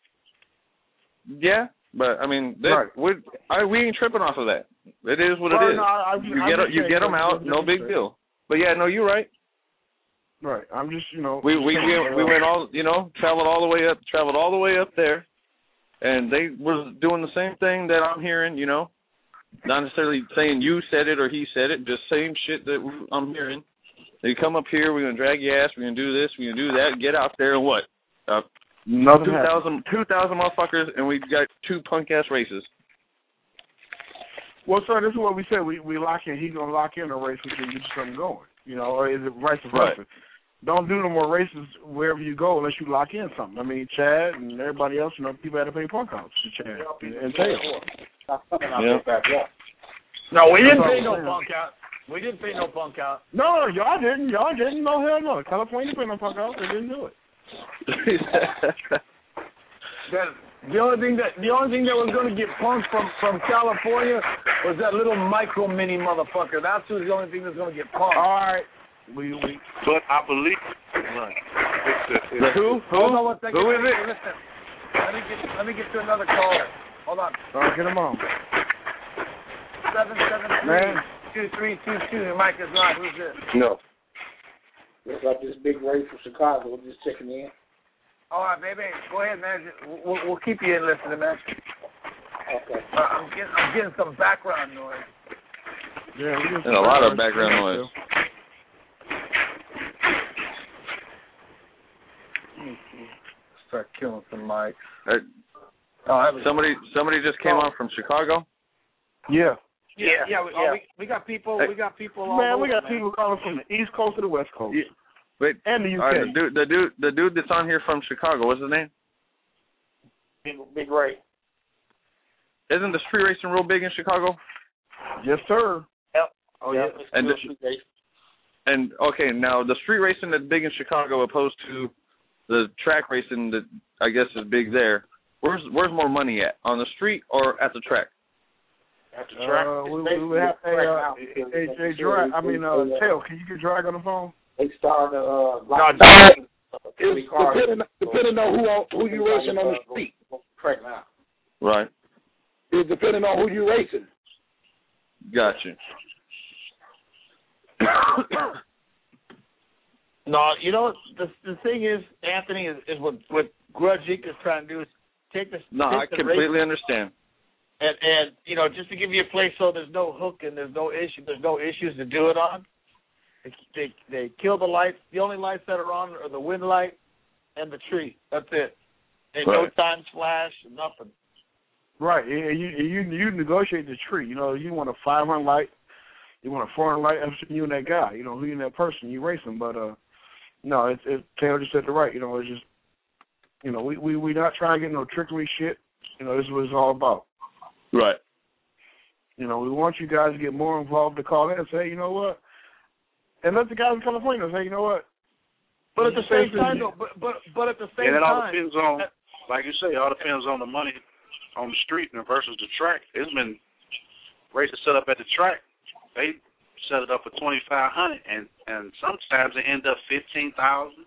Yeah, but I mean, they, Right. we I, we ain't tripping off of that. It is what it Well, is. no, I- I- you I'm get just you saying, get them like, out, just no big saying. deal. But yeah, no, you're right. Right. I'm just you know We we we, we went all you know traveled all the way up traveled all the way up there, and they was doing the same thing that I'm hearing. You know, not necessarily saying you said it or he said it, just same shit that we- I'm hearing. They come up here, we're gonna drag your ass, we're gonna do this, we're gonna do that. Get out there and what? Uh, Nothing two thousand, two thousand motherfuckers, and we got two punk ass races. Well, sir, this is what we said. We we lock in. He's gonna lock in a race with you and get something going. You know, or is it vice versa? Right. Don't do no more races wherever you go unless you lock in something. I mean, Chad and everybody else, you know, people had to pay punk outs to Chad and, and Taylor. Yeah. No, we didn't That's pay all no I'm saying. punk out. We didn't pay no punk out. No, y'all didn't. Y'all didn't. No, hell no. California paid no punk outs. They didn't do it. That, the only thing that the only thing that was going to get punked from from California was that little micro mini motherfucker. That's who's the only thing that's going to get punked. All right. We we. But I believe. Right. It's, it's, The who? Who? Hold on one second. Who is it? Listen. Let me get let me get to another caller. Hold on. All right, get them on. Seven seven three two three two two. Your mic is on. Who's this? No. Looks like this big Ray from Chicago. We're just checking in. All right, baby. Go ahead, man. Just- We'll, we'll keep you in listening, man. Okay. Uh, I'm getting I'm getting some background noise. Yeah, we just And a lot of background noise. Start killing some mics. Uh, Oh, somebody somebody just came on from Chicago. Yeah. Yeah, yeah, we, Yeah. we, we got people. Hey. We got people. All Man, over, we got man. people calling from the East Coast to the West Coast. Yeah. Wait, And the U K. all right, the dude, the dude, the dude that's on here from Chicago. What's his name? Big, big Ray. Isn't the street racing real big in Chicago? Yes, sir. Yep. Oh Yep. yeah. It's And real the- street race. And okay, now the street racing that's big in Chicago, opposed to the track racing that I guess is big there. Where's where's more money at, on the street or at the track? At the track. Uh, we, it's we would have basically hey, a uh, track now hey, because hey, they- hey, they- Drag, I mean, uh, they, uh, Tail, can you get Drag on the phone? They started uh, No, like Drag- uh, It's cars. depending, depending on who on, who you racing on the street. Track now. Right. It's depending on who you racing. Gotcha. No, you know the the thing is, Anthony, is, is what what Grudge Inc is trying to do is take this. No, I take the completely race understand. and and you know just to give you a place so there's no hook and there's no issue, there's no issues to do it on. They they, they kill the lights. The only lights that are on are the wind light and the tree. That's it. And no Right. times flash, nothing. Right. Yeah, you you you negotiate the tree. You know, you want a five hundred light, you want a four hundred light. That's you and that guy. You know, who you and that person. You racing, but uh, no, it's it, Taylor just said the right. You know, it's just You know, we we we not trying to get no trickery shit. You know, this is what it's all about. Right. You know, we want you guys to get more involved to call in and say, you know what, and let the guys in California say, you know what. But at the same time, though, but but but at the same and it all time, depends on, like you say, it all depends on the money on the street versus the track. It's been races set up at the track. They set it up for twenty five hundred, and and sometimes they end up fifteen thousand,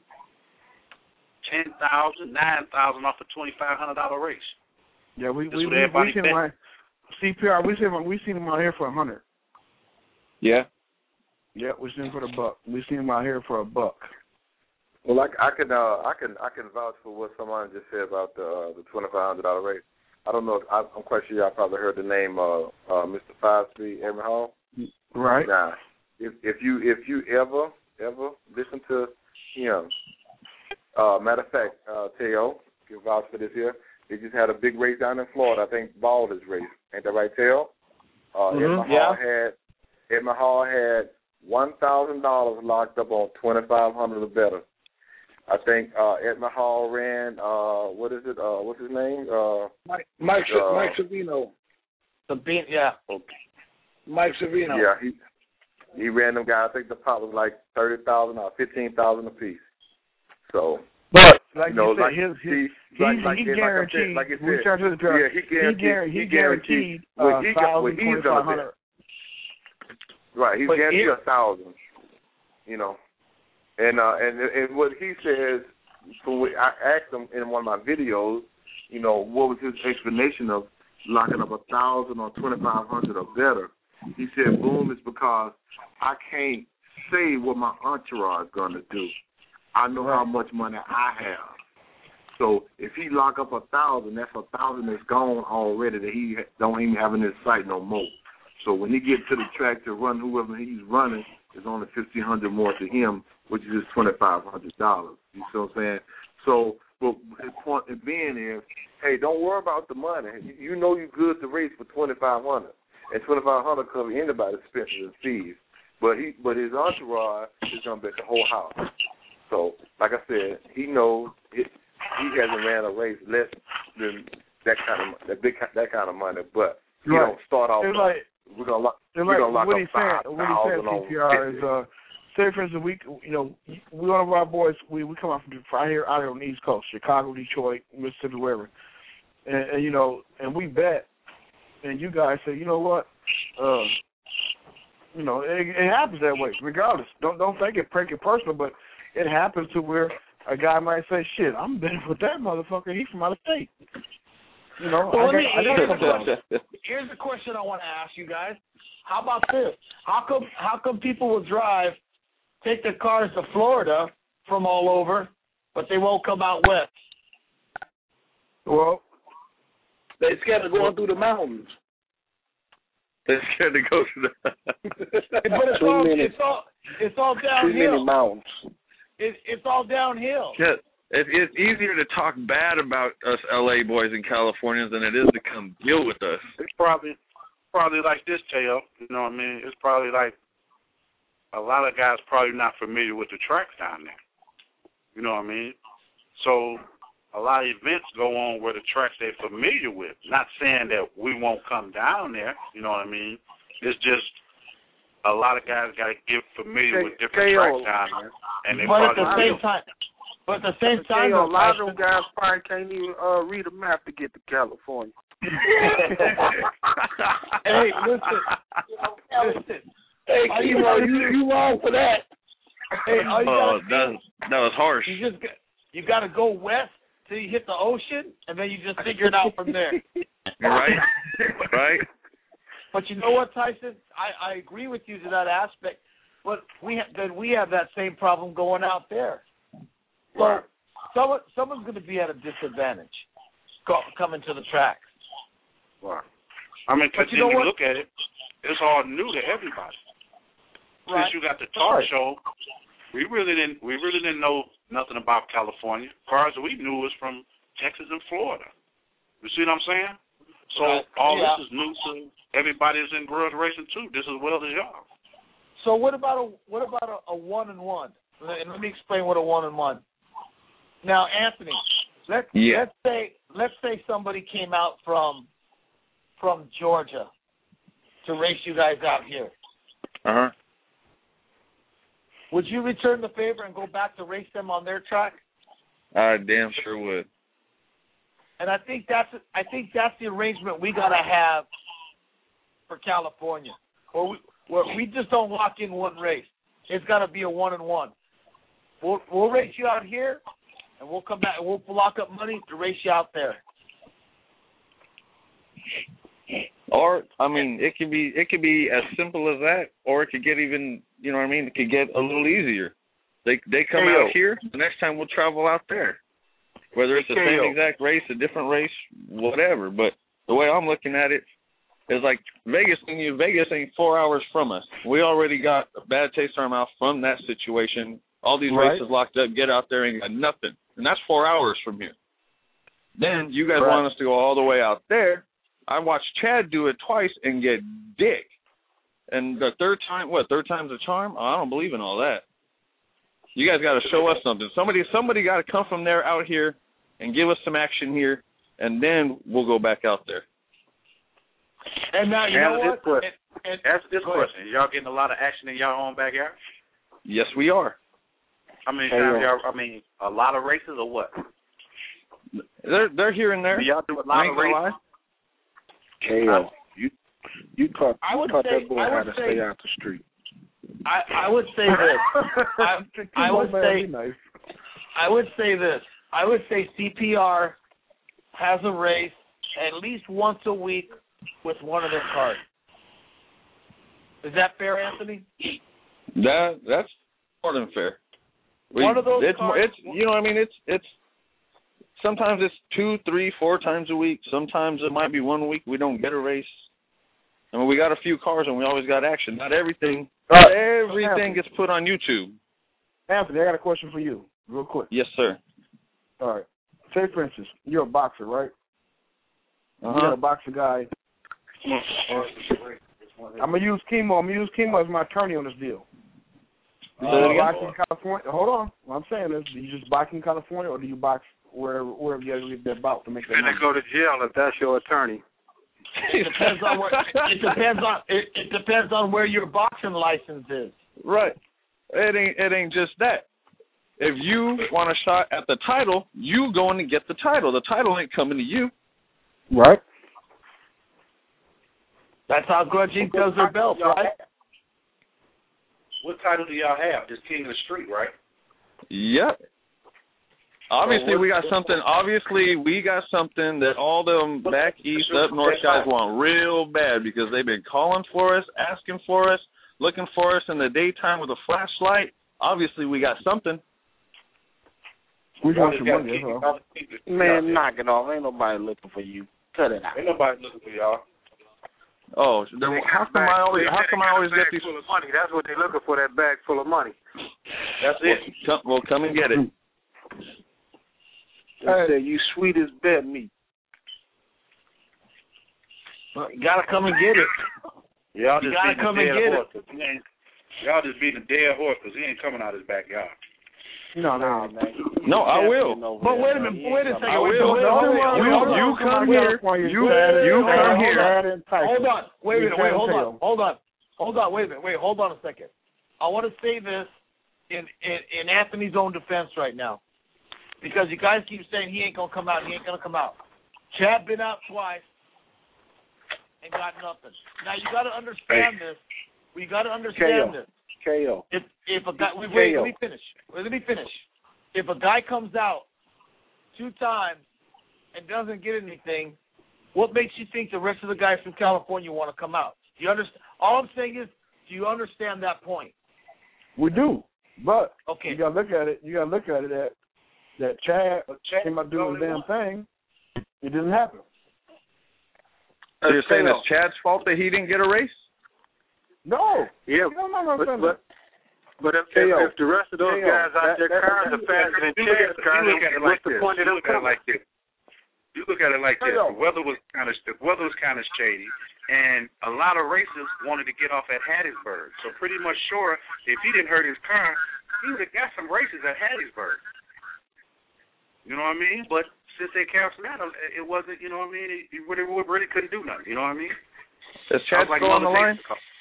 ten thousand, nine thousand off a twenty five hundred dollar race. Yeah, we That's we what we, everybody we seen bet. them like C P R. We seen them, we seen them out here for a hundred. Yeah. Yeah, we seen them for the buck. We seen them out here for a buck. Well, I, I can uh, I can I can vouch for what someone just said about the uh, the twenty five hundred dollar race. I don't know. If, I, I'm quite sure y'all probably heard the name uh, uh, Mister Five Speed Edmund Hall. Right. Now, if if you if you ever ever listen to him, uh, matter of fact, uh, Teo, can vouch for this here. They just had a big race down in Florida. I think Baldur's race. Ain't that right, Teo? Uh, Mm-hmm, Edmund Hall had Edmund Hall had one thousand dollars locked up on twenty five hundred or better. I think uh, Edmund Hall ran. Uh, what is it? Uh, what's his name? Uh, Mike Mike, uh, Mike Savino. The bean, yeah. Mike Savino. Yeah, he he ran them guys. I think the pot was like thirty thousand or fifteen thousand apiece. So, but like you know, you said, like his, his, he, like, he, like, he like guaranteed. Like I said, we like turned to the yeah, draft. he guaranteed. He, He guaranteed. guaranteed. What Uh, he got, what he's gonna hundred. Right, he's But guaranteed it, a thousand. You know, and uh, and and what he says. So we, I asked him in one of my videos, you know, what was his explanation of locking up a thousand or twenty five hundred or better. He said, "Boom, it's because I can't say what my entourage is gonna do. I know how much money I have. So if he lock up a thousand, that's a thousand that's gone already that he don't even have in his sight no more. So when he gets to the track to run whoever he's running, it's only fifteen hundred more to him, which is just twenty five hundred dollars. You see what I'm saying? So, but his point being is, hey, don't worry about the money. You know you're good to race for twenty five hundred, and twenty five hundred cover anybody's expenses and fees. But he, but his entourage is gonna bet the whole house. So, like I said, he knows it, he hasn't ran a race less than that kind of that big that kind of money. But you right. don't start off. It's like, we're gonna lock. We're like, gonna lock what up he's five saying, what he's saying, thousand C P R is, uh, say for instance, we, you know, we one of our boys, we we come out from right here out here on the East Coast, Chicago, Detroit, Mississippi, wherever, and, and you know, and we bet, and you guys say, you know what, uh, you know, it, it happens that way, regardless. Don't don't think it, break it personal, but it happens to where a guy might say, shit, I'm betting with that motherfucker. He's from out of state. You know, Well, I let got, me, I got here's, some a question. here's a question I want to ask you guys. How about this? How come how come people will drive, take their cars to Florida from all over, but they won't come out west? Well, they're scared of going through the mountains. They're scared to go to the. But it's Too all many- it's all it's all Too many downhill. mountains. It, it's all downhill. Yeah, it, it's easier to talk bad about us L A boys and Californians than it is to come deal with us. It's probably probably like this, Teo. You know what I mean? It's probably like a lot of guys probably not familiar with the tracks down there. You know what I mean? So a lot of events go on where the tracks they're familiar with. Not saying that we won't come down there. You know what I mean? It's just a lot of guys got to get familiar K- with different K O. tracks down there, and they But at probably the same time, but at the same Tell time, you, a though, lot of Tyson- them guys probably can't even uh, read a map to get to California. Hey, listen, listen. Hey, All you Kimo, gotta you, do- you wrong for that. Hey, all you Oh, gotta that, do, that was harsh. you just got, you got to go west till you hit the ocean, and then you just figure it out from there. Right? Right? But you know what, Tyson? I, I agree with you to that aspect. But we ha- then we have that same problem going out there. So Right. someone someone's going to be at a disadvantage co- coming to the track. Right. I mean, But because you know then you what? look at it, it's all new to everybody. Right. Since you got the talk Right. show, we really didn't we really didn't know nothing about California. As far as we knew was from Texas and Florida. You see what I'm saying? So Right. all Yeah. this is new to everybody that's in grudge racing too, just as well as y'all. So what about a what about a, a one and one? And let me explain what a one and one. Now, Anthony, let's Yeah. let's say let's say somebody came out from from Georgia to race you guys out here. Uh huh. Would you return the favor and go back to race them on their track? I damn sure would. And I think that's I think that's the arrangement we gotta have for California, where we where we just don't lock in one race. It's got to be a one and one. We'll we'll race you out here, and we'll come back and we'll lock up money to race you out there. Or I mean, it could be it could be as simple as that, or it could get even you know what I mean. It could get a little easier. They they come Hey, out yo. here. The next time we'll travel out there. Whether it's the Hey, same yo. exact race, a different race, whatever. But the way I'm looking at it is like Vegas. You Vegas ain't four hours from us. We already got a bad taste in our mouth from that situation. All these Right. races locked up. Get out there and got nothing, and that's four hours from here. Then you guys Right. want us to go all the way out there. I watched Chad do it twice and get dick. And the third time, what? Third time's a charm? Oh, I don't believe in all that. You guys got to show us something. Somebody, somebody got to come from there out here and give us some action here, and then we'll go back out there. And now you Answer know this what? question. And, and, Answer this go ahead. question. Y'all getting a lot of action in y'all own backyard? Yes, we are. How many Hey, times yo. y'all? I mean, a lot of races or what? They're they're here and there. Do y'all do a I lot ain't of gonna races? lie. K O, you you taught I would you taught say- that boy I how would to say- stay out the street. I, I would say this. I, I Come would on, man, say be nice. I would say this. I would say C P R has a race at least once a week with one of their cars. Is that fair, Anthony? That that's more than fair. We, One of those it's cars- it's you know what I mean. It's it's sometimes it's two, three, four times a week. Sometimes it might be one week we don't get a race. I mean, we got a few cars and we always got action. Not everything. Uh, everything gets put on YouTube. Anthony, I got a question for you, real quick. Yes, sir. All right. Say, for instance, you're a boxer, right? Uh-huh. You got a boxer guy. I'm gonna use Chemo. I'm gonna use Chemo as my attorney on this deal. Do Say you that again? box in California? Hold on. What I'm saying is, do you just box in California, or do you box wherever wherever you gotta get that bout to make that And money? they go to jail if that's your attorney. It depends on where. It depends on. It, it depends on where your boxing license is. Right. It ain't it ain't just that. If you want a shot at the title, you going to get the title. The title ain't coming to you. Right. That's how Grudge Incorporated does their belts, right? What title do y'all have? Just King of the Street, right? Yep. Obviously, what- we got something. Obviously, we got something that all them back east, up north guys want real bad because they've been calling for us, asking for us, looking for us in the daytime with a flashlight. Obviously, we got something. We Y'all want just your got money, King that's all. of the Street. Man, knock it off. Ain't nobody looking for you. Cut it out. Ain't nobody looking for y'all. Oh, then how come I always how come I always get these? Full of money. That's what they looking for. That bag full of money. That's it. Come, well, come and get it. They say you sweet as bed meat. Well, you gotta come and get it. Y'all You just gotta beating come a and dead get horse. 'cause he ain't- Y'all just beating a dead horse because he ain't coming out his backyard. No, no, man. No, I will. But wait a minute. Wait a second. I wait, will. Wait, wait, wait, wait, You hold on. you come here. You you come here. Hold on. Wait a minute. Wait. Hold on. Hold on. Hold on. Wait a minute. Wait. Hold on a second. I want to say this in, in in Anthony's own defense right now, because you guys keep saying he ain't gonna come out. He ain't gonna come out. Chad been out twice and got nothing. Now you got to understand this. We got to understand K O. this. K O. If if a guy wait, wait, let me finish. Wait, let me finish. If a guy comes out two times and doesn't get anything, what makes you think the rest of the guys from California want to come out? Do you understand? All I'm saying is, do you understand that point? We do, but Okay. you gotta look at it. You gotta look at it that that Chad came out doing the damn thing. It didn't happen. So you're saying it's Chad's fault that he didn't get a race? No. Yeah, No, no, no, but, no. but, but if, K O. if, if the rest of those K O. guys out That- there that- cars are faster than You look at Chad's it, cars, you look at it what's like the this. point of You them look at it coming? like this. You look at it like this. Hey, yo. The weather was kind of the weather was kind of shady, and a lot of racers wanted to get off at Hattiesburg. So pretty much sure, if he didn't hurt his car, he would have got some races at Hattiesburg. You know what I mean? But since they canceled that, it wasn't. You know what I mean? You really, really couldn't do nothing. You know what I mean? Is Chad like still on the line?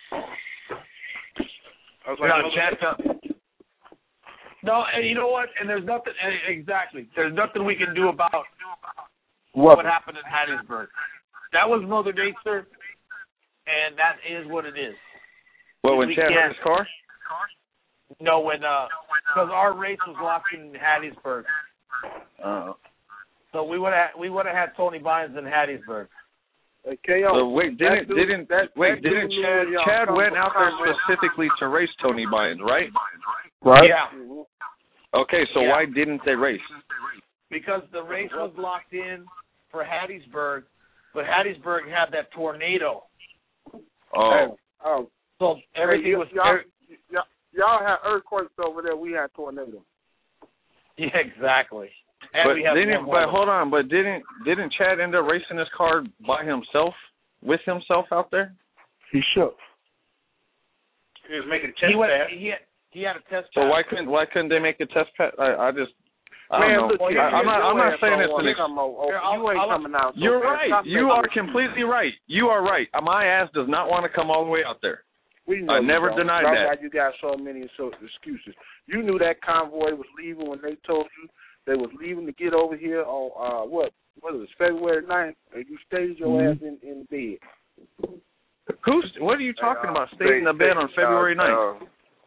I was like, no, Chad's up. No, and you know what? And there's nothing. Exactly. There's nothing we can do about what, what happened in Hattiesburg. That was Mother Nature, and that is what it is. Well, when we Chad hit his car? No, when because uh, our race was locked in Hattiesburg. Uh, so we would have we would have had Tony Bynes in Hattiesburg. Hey, K O. So wait, didn't dude, didn't that, wait that didn't dude Chad knew Chad y'all went come- out there come- specifically to race Tony Bynes, right? Right. Yeah. Okay, so Yeah. why didn't they race? Because the race was locked in for Hattiesburg, but Hattiesburg had that tornado. Oh. Oh. So everything hey, was. y'all, Every, y'all, y'all had earthquakes over there. We had tornadoes. yeah, exactly. And But we have didn't but hold on, but didn't didn't Chad end up racing his car by himself, with himself out there? He shook. He was making test he went, pass. He had, he had a test So pass. why couldn't why couldn't they make a test pass? I, I just I Man, don't look, know. you- I, I'm not I'm not your saying ass it's don't an ex- wanna come over. Here, I'll- You ain't I'll- coming out. So You're fast. right. Stop You making are it. completely right. You are right. My ass does not want to come all the way out there. We know I you never don't. denied That's that. why you got so many so excuses. You knew that convoy was leaving when they told you they was leaving to get over here on uh what what was it, February ninth, and you stayed your Mm-hmm. ass in, in bed. Who's what are you talking Hey, uh, about? Stayed in the bed on February ninth. Uh,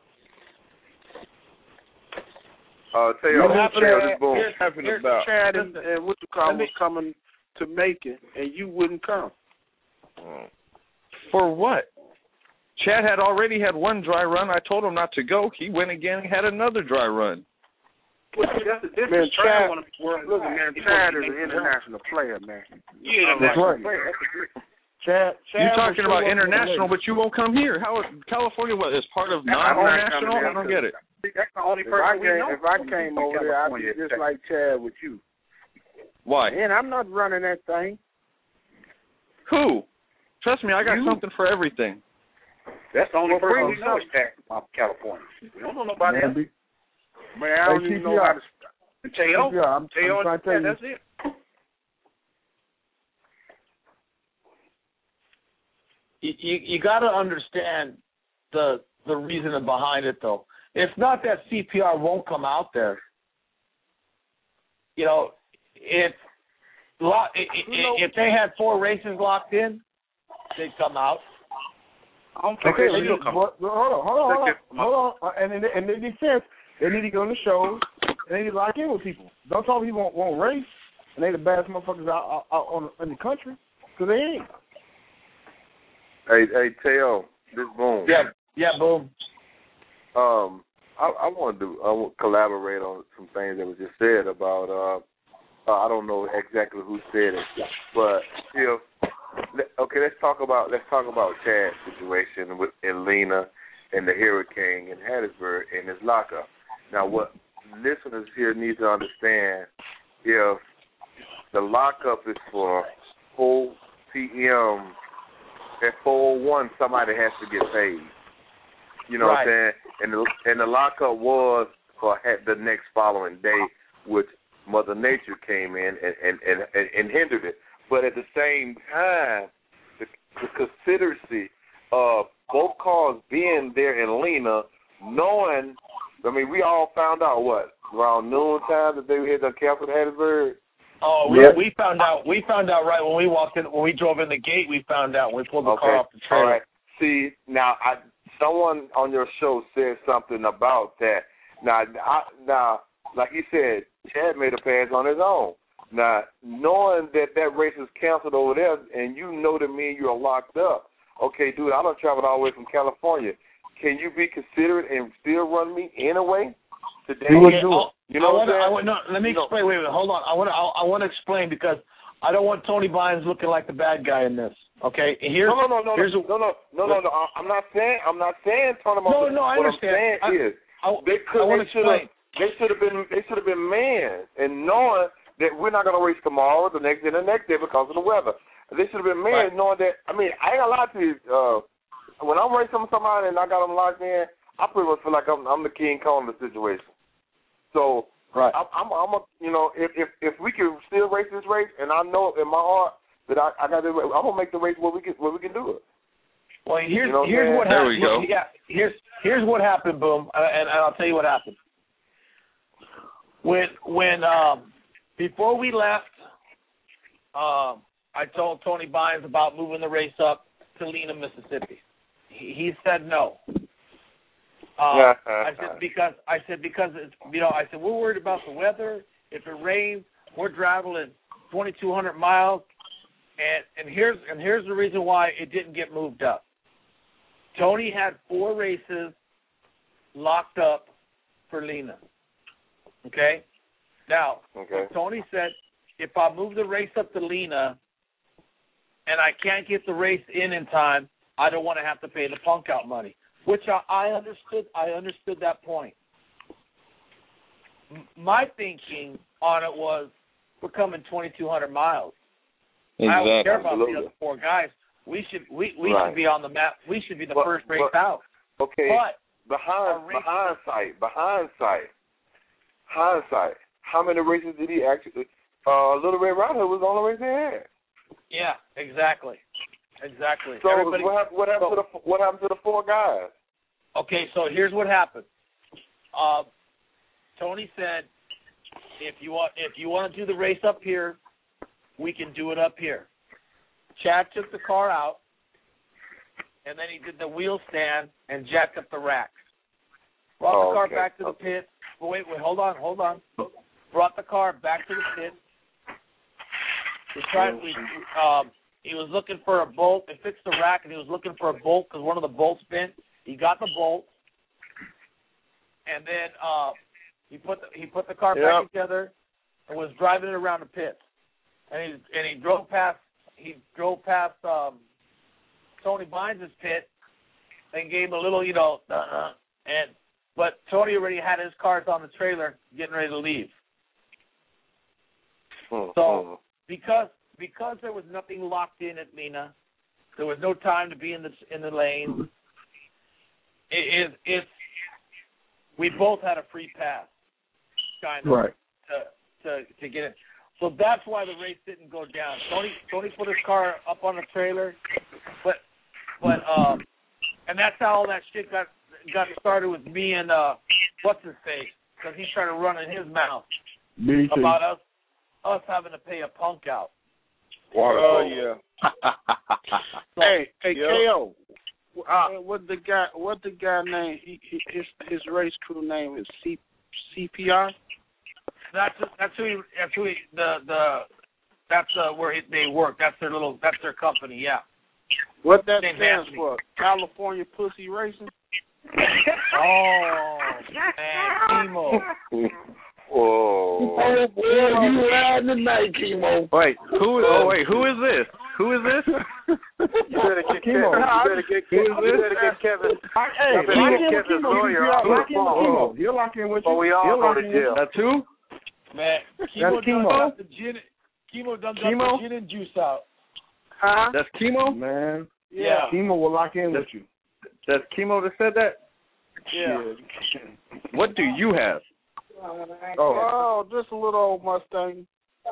uh, tell you What what, happened Chad, to- this boom. here's- Happened here's about. Chad and, and what you call Let me- was coming to Macon, and you wouldn't come. For what? Chad had already had one dry run. I told him not to go. He went again and had another dry run. Well, see, that's the difference. Man, Chad Chad, wanna be world look, class. man, He Chad supposed is to be an international player, man. Yeah, That's right. player. That's the difference. Chad, Chad You're will talking show about up international, in the but you won't come here. How California what is part of I'm not non-international? coming I don't there get it. That's the only If person I we came, know. if I came over there, I'd be California. just like Chad with you. Why? And I'm not running that thing. Who? Trust me, I got You? something for everything. That's the only Well, person bring we know some. is tax about California. We don't know nobody Man, else. be- man, I don't Hey, even T P know how R. to. And Teo, T P R, I'm, Teo I'm trying and to tell you. that's it. You, you, you got to understand the the reason behind it, though. It's not that C P R won't come out there. You know, if lo- i- i- if they had four races locked in, they'd come out. I don't think Okay, they well, will come. well, hold on, hold on, hold Take on, hold on. Uh, And in, in their defense, they need to go on the shows and they need to lock in with people. Don't tell me you won't, won't race and they the baddest motherfuckers out, out, out on in the country because they ain't. Hey, hey, Teo, this boom. Yeah, yeah, boom. Um, I, I want to do, I want to collaborate on some things that was just said about. Uh, uh, I don't know exactly who said it, but if okay, let's talk about let's talk about Chad's situation with in Lena and the Hurricane in Hattiesburg and his lockup. Now, what listeners here need to understand, if the lockup is for four p.m. at four oh one, somebody has to get paid. You know Right. what I'm saying? And the, and the lockup was for the next following day, which Mother Nature came in and, and, and, and hindered it. But at the same time, the, the considerancy of both cars being there in Lena, knowing, I mean, we all found out, what, around noon time that they had to cancel Hattiesburg? Oh, we, Yep. we found out. We found out right when we walked in. When we drove in the gate, we found out. We pulled the Okay. car off the trailer. All right. See, now, I, someone on your show said something about that. Now, I, now, like you said, Chad made a pass on his own. Now, knowing that that race is canceled over there, and you know that me and you are locked up, okay, dude, I done traveled all the way from California. Can you be considerate and still run me anyway today? You would do it. You know I what wanna, I'm I saying? wanna, no, let me You know- explain. Wait, wait, hold on. I want to. I, I want to explain because I don't want Tony Bynes looking like the bad guy in this. Okay, and here's no, no, no, no, here's no, a, no, no, no, no, no. I- I'm not saying, I'm not saying turn them No, off. no, I what understand. I'm saying I- is I, they could, I wanna they should have, explain. they should have been, they should have been man and knowing that we're not going to race tomorrow, the next day, the next day because of the weather. They should have been man Right. knowing that. I mean, I ain't gonna lie to you. Uh, when I'm racing with somebody and I got them locked in, I pretty much feel like I'm, I'm the King Kong of the situation. So Right. I'm, I'm, I'm a, you know, if if if we can still race this race, and I know in my heart that I, I got to, I'm gonna make the race where we can where we can do it. Well, here's you know here's what, what happened. There we go. Yeah, here's here's what happened, Boom, uh, and, and I'll tell you what happened. When when um, before we left, um, I told Tony Bynes about moving the race up to Lena, Mississippi. He, he said no. Uh, I said because I said because it's, you know I said we're worried about the weather. If it rains, we're traveling twenty-two hundred miles, and and here's and here's the reason why it didn't get moved up. Tony had four races locked up for Lena. Okay, now okay. Tony said if I move the race up to Lena and I can't get the race in in time, I don't want to have to pay the punk out money. Which I, I understood. I understood that point. M- my thinking on it was, we're coming twenty-two hundred miles. Exactly. I don't care about Absolutely. the other four guys. We should we, we Right. should be on the map. We should be the But- first race but- out. Okay. But behind behind sight, behind sight, hindsight. How many races did he actually? Uh, Little Red Riding Hood was the only race they had. yeah, exactly, exactly. So Everybody, what happened? What happened so, to the what happened to the four guys? Okay, so here's what happened. Uh, Tony said, if you want if you want to do the race up here, we can do it up here. Chad took the car out, and then he did the wheel stand and jacked up the racks. Brought Oh, the car okay. back to the pit. Oh, wait, wait, hold on, hold on. Brought the car back to the pit. We tried. We um, he was looking for a bolt. They fixed the rack, and he was looking for a bolt because one of the bolts bent. He got the bolt, and then uh, he put the, he put the car Yep. back together and was driving it around the pit. And he and he drove past he drove past um, Tony Bynes' pit and gave him a little, you know, uh, and but Tony already had his cars on the trailer getting ready to leave. Hmm. So because because there was nothing locked in at Lena, there was no time to be in the in the lane. It is it's we both had a free pass, kind of Right. to to to get in. So that's why the race didn't go down. Tony Tony put his car up on the trailer, but but um, and that's how all that shit got got started with me and uh, what's his face, because he's trying to run in his mouth Me too. about us us having to pay a punk out. Oh yeah. Hey, hey, Yep. K O. Uh, what the guy? What the guy name? He, he, his his race crew name is C C P R. That's that's who he, that's who he, the the that's uh, where he, they work. That's their little that's their company. Yeah. What that Named stands Anthony. for? California Pussy Racing. Oh man, Chemo. Whoa. Oh boy, you riding tonight, Chemo. Wait, who is? Oh wait, who is this? Who is this? You better get Kevin. You better get Kevin. You better get Kevin. Hey, You better lock get in with Kevin's Chemo. lawyer You off lock the in with phone. Chemo. He'll lock in with you. Or we all He'll go lock to in with jail. you. That's who? Man, Chemo That's done Chemo. got the gin. Chemo done got Chemo? the gin and juice out. Huh? That's Chemo. Man, Yeah. Chemo will lock in with you. That's Chemo that said that. Yeah. What do you have? Oh, Oh, just a little old Mustang.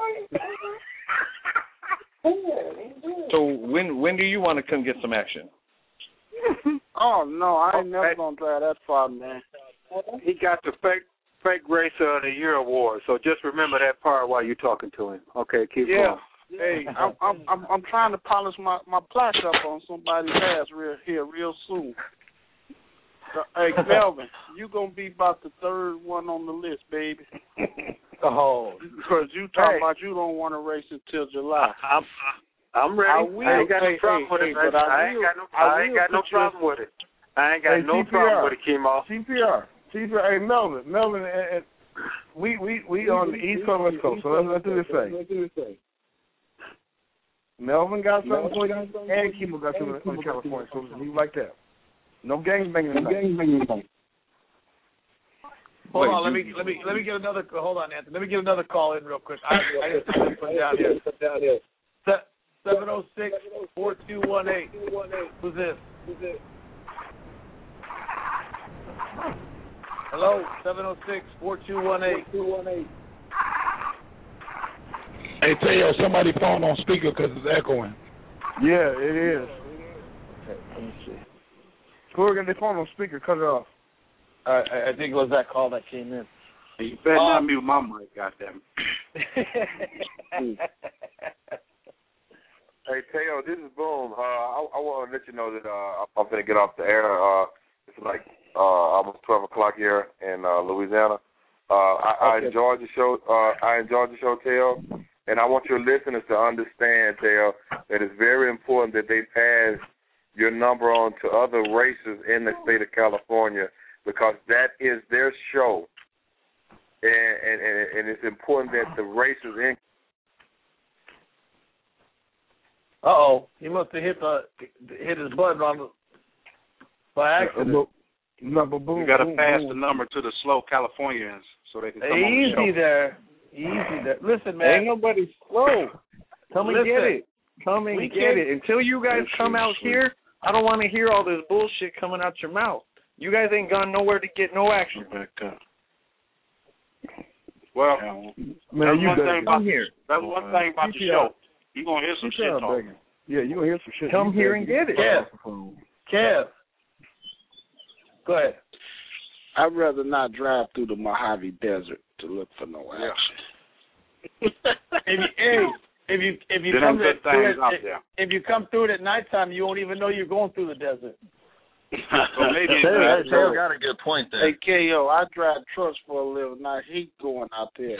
So when when do you want to come get some action? Oh no, I ain't never Okay. gonna drive that far, man. He got the fake fake racer of the year award. So just remember that part while you're talking to him. Okay, keep Yeah. going. Hey, I'm I'm I'm I'm trying to polish my my plaque up on somebody's ass real here real soon. So, hey, Melvin, you gonna be about the third one on the list, baby. oh. Because you talking Hey. about you don't want to race until July. I'm I'm ready. I I, will, ain't got hey, no problem hey, with hey, it. but I I, ain't will- got no I I, ain't will got no put you- problem with it. I ain't got Hey, no C P R. problem with it, Kemo. C P R. C P R. Hey, Melvin. Melvin, uh, uh, we, we, we on the East Coast, West Coast, so let's, let's do this thing. Melvin got something for you, and Chemo got something for California, so we like that. No gangbanging tonight. Hold Wait, on, let you- me let me let me get another. Hold on, Anthony. Let me get another call in real quick. I, I just put this one down here. Se- Seven zero six four two one eight. Who's this? Who's this? Hello, seven oh six, four two one eight. Hey, Teo, somebody phone on speaker because it's echoing. Yeah, it is. Okay, let me see. Whoever got their phone on speaker, cut it off. Uh, I, I think it was that call that came in. Hey, you better not mute my mic, goddamn. Hey, Teo, this is Boom. Uh, I, I want to let you know that uh, I'm going to get off the air. Uh, it's like uh, almost twelve o'clock here in uh, Louisiana. Uh, I, Okay. I enjoyed the show. Uh, I enjoyed the show, Teo, and I want your listeners to understand, Teo, that it's very important that they pass your number on to other races in the state of California because that is their show, and and, and, and it's important that the races in. Uh oh, he must have hit the hit his button on the, by accident. Number boom. You got to boom, pass boom. the number to the slow Californians so they can come on the Easy show. there, easy there. Listen, man, Ain't nobody slow. Come and Listen, get it. Come and we get can't- it. Until you guys come out here, I don't want to hear all this bullshit coming out your mouth. You guys ain't gone nowhere to get no action. Well, Man, that's you one better. thing about Come here. That's one thing about the Keep show. it You gonna hear some Keep shit it talk. begging. Yeah, you gonna hear some shit. Come You here better and get it. Kev, Kev, go ahead. I'd rather not drive through the Mojave Desert to look for no action. if you, hey, if you if you There come them good through things it, out if, there. if you come through it at nighttime, you won't even know you're going through the desert. So maybe Taylor, it's Taylor got a good point there. Hey, K O, I drive trucks for a living. I hate going out there.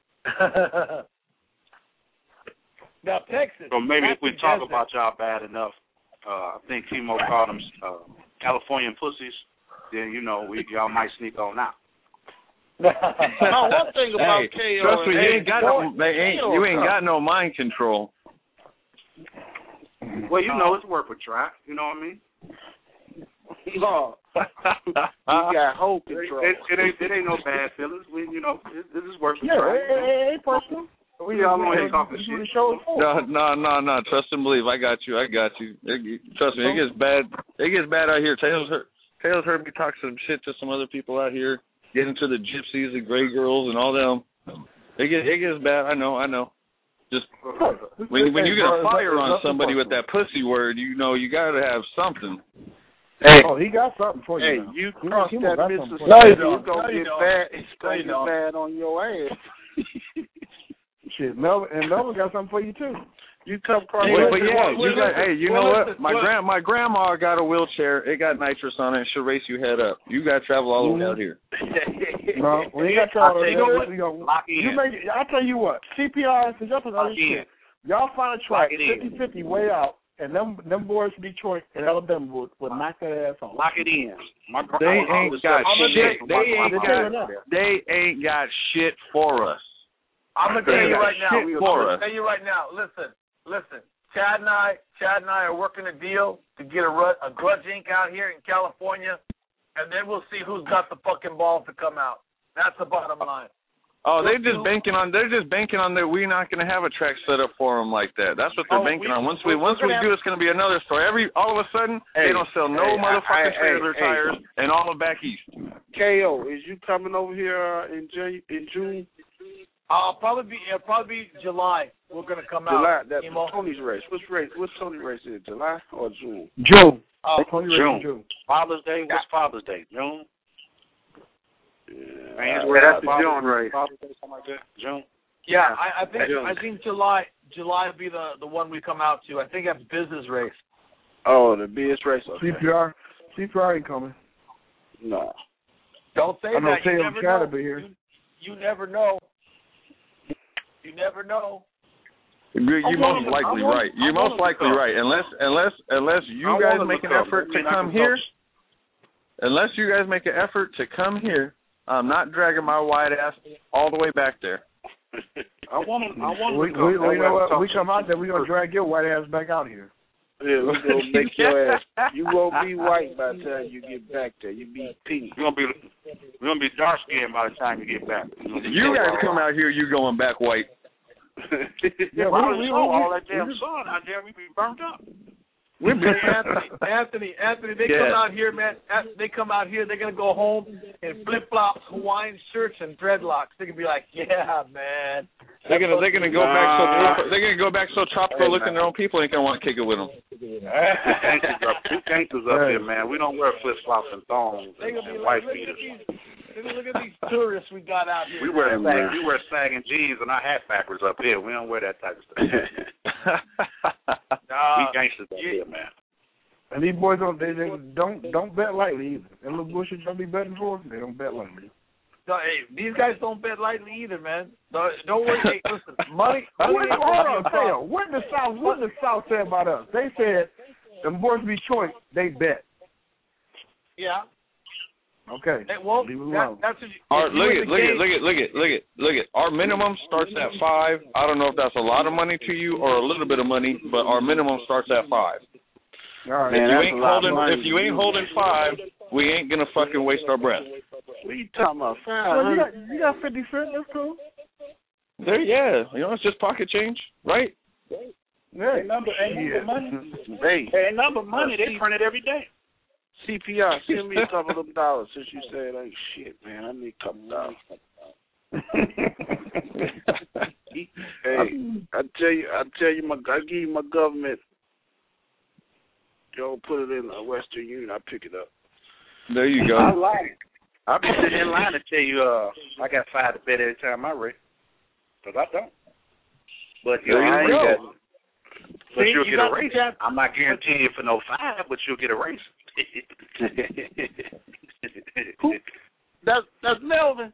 Now Texas. So maybe if that's we the talk desert. about y'all bad enough, uh, I think Timo called them uh, Californian pussies, then, you know, we y'all might sneak on out. No, one thing about Hey, K O, trust me, you hey, ain't got no, they ain't, you ain't got no mind control. Well, you know, it's worth a try. You know what I mean? No, you got whole control. It, it, ain't, it ain't no bad feelings. We, you know, it, this is worth a Yeah, try. hey, hey, hey, hey, personal. We all on here talking That's what the shit. show is for. No, no, no, no. Trust and believe. I got you. I got you. It, trust me, it gets bad. It gets bad out here. Taylor's heard, Taylor's heard me talk some shit to some other people out here, getting to the gypsies, the gray girls, and all them. It gets, it gets bad. I know. I know. Just when when you get a fire on somebody with that pussy word, you know you got to have something. Hey. Oh, he got something for you. Hey, now. you He- cross he that got something for Mississippi, you. you don't. gonna No, you get don't. bad. It's No, gonna you get don't. bad on your ass. Shit, Melvin and Melvin got something for you too. You come across. Hey, that- but yeah, you got. Hey, you know well, what? listen, My well- grand my grandma got a wheelchair. It got nitrous on it. She'll race you head up. You got to travel all the way out here. No, we ain't got to try I'll to. tell you what, You know, lock in. you make. I tell you what, C P R since y'all talking Lock all this in. shit, y'all find a track Lock it in. fifty-fifty way out, and them them boys from Detroit and Alabama would, would knock that ass off. Lock it in. My They ain't got shit. They ain't got. got. They ain't got shit for us. I'm gonna They tell you got right now. shit I'm for gonna us. tell you right now. Listen, listen. Chad and I, Chad and I are working a deal to get a, ru- a Grudge Incorporated out here in California, and then we'll see who's got the fucking balls to come out. That's the bottom line. Oh, they're just banking on. They're just banking on that we're not going to have a track set up for them like that. That's what they're Oh, banking we- on. Once we we're once we gonna do, have- it's going to be another story. Every all of a sudden, Hey, they don't sell no hey, motherfucking I- I- trailer hey, tires and all of back east. K O, is you coming over here uh, in Jan- in June? I'll probably be. It'll probably be July. We're gonna come July. out. That's Emo. Tony's race. Which race? Which Tony race is it? July or June? June. Oh, Tony June. Ray June. Father's Day? What's Father's Day? June? Yeah, Man, yeah, that's the Father's June Day, race. Father's Day, something like that. June? Yeah, I, I think June. I think July July will be the the one we come out to. I think that's business race. Oh, the B S race. C P R. C P R ain't coming. No. Don't say I know that. You Taylor never gotta know. be here. You, you never know. You never know. You're, I you're wanna- most likely I wanna- right. You're I wanna most likely look up. right. Unless unless unless you I guys wanna make look an up. effort I to mean, I come can here, talk. unless you guys make an effort to come here, I'm not dragging my white ass all the way back there. I want to. I want We, to. we, we know what? We come out there, we gonna drag your white ass back out here. Yeah, we gonna make your ass. You won't be white by the time you get back there. You be pink. We're gonna be. We're gonna be dark skinned by the time you get back. You guys come out here, you going back white. Yeah, Well, we, we, so we, all that we, damn we, sun out there, we be burnt up. We're Anthony, Anthony, Anthony. They Yeah. come out here, man. They come out here. They're gonna go home in flip flops, Hawaiian shirts, and dreadlocks. They're gonna be like, "Yeah, man." They're gonna they're gonna go Nah. back so they're gonna go back so tropical Hey, looking man. their own people ain't gonna want to kick it with them. Two gangsters up, two gangsters up here, man. We don't wear flip flops and thongs They're and, gonna be and like, white "Look at beaters. these, look at these tourists we got out here." We wear man. sag, we wear sagging jeans and our hat backwards up here. We don't wear that type of stuff. we gangsters up here, man. And these boys don't they, they don't don't bet lightly either. Them little bullshit y'all be betting for, they don't bet lightly. No, hey, these guys don't bet lightly either, man. Don't, don't worry. Hey, listen, money. money What, ain't hold gonna be on, a problem. Tail. What the South? What the South said about us? They said the boys of Detroit they bet. Yeah. Okay. Hey, well, Leave it that, alone. that's what you, Our, if you look in at the look game- at look at look at look at look at our minimum starts at five. I don't know if that's a lot of money to you or a little bit of money, but our minimum starts at five. All right. If Man, you that's ain't a lot of holding money. if you ain't holding five, we ain't gonna fucking waste our breath. What you talking about? Well, you got you got fifty cent. That's cool. There, yeah, you know it's just pocket change, right? Yeah. Ain't number, ain't number money. Hey. Ain't number money. They print it every day. C P R, send me a couple of them dollars since you said, "Hey, shit, man, I need a couple dollars." Hey, I tell you, I tell you, my, I give you my government. Go put it in a Western Union. I pick it up. There you go. I like it. I'll be sitting in line to tell you, uh, I got five to bet every time I race. Because I don't. But you There know, I you ain't go. got But See, you'll you get a got- race. I'm not guaranteeing you for no five, but you'll get a race. That's that's Melvin.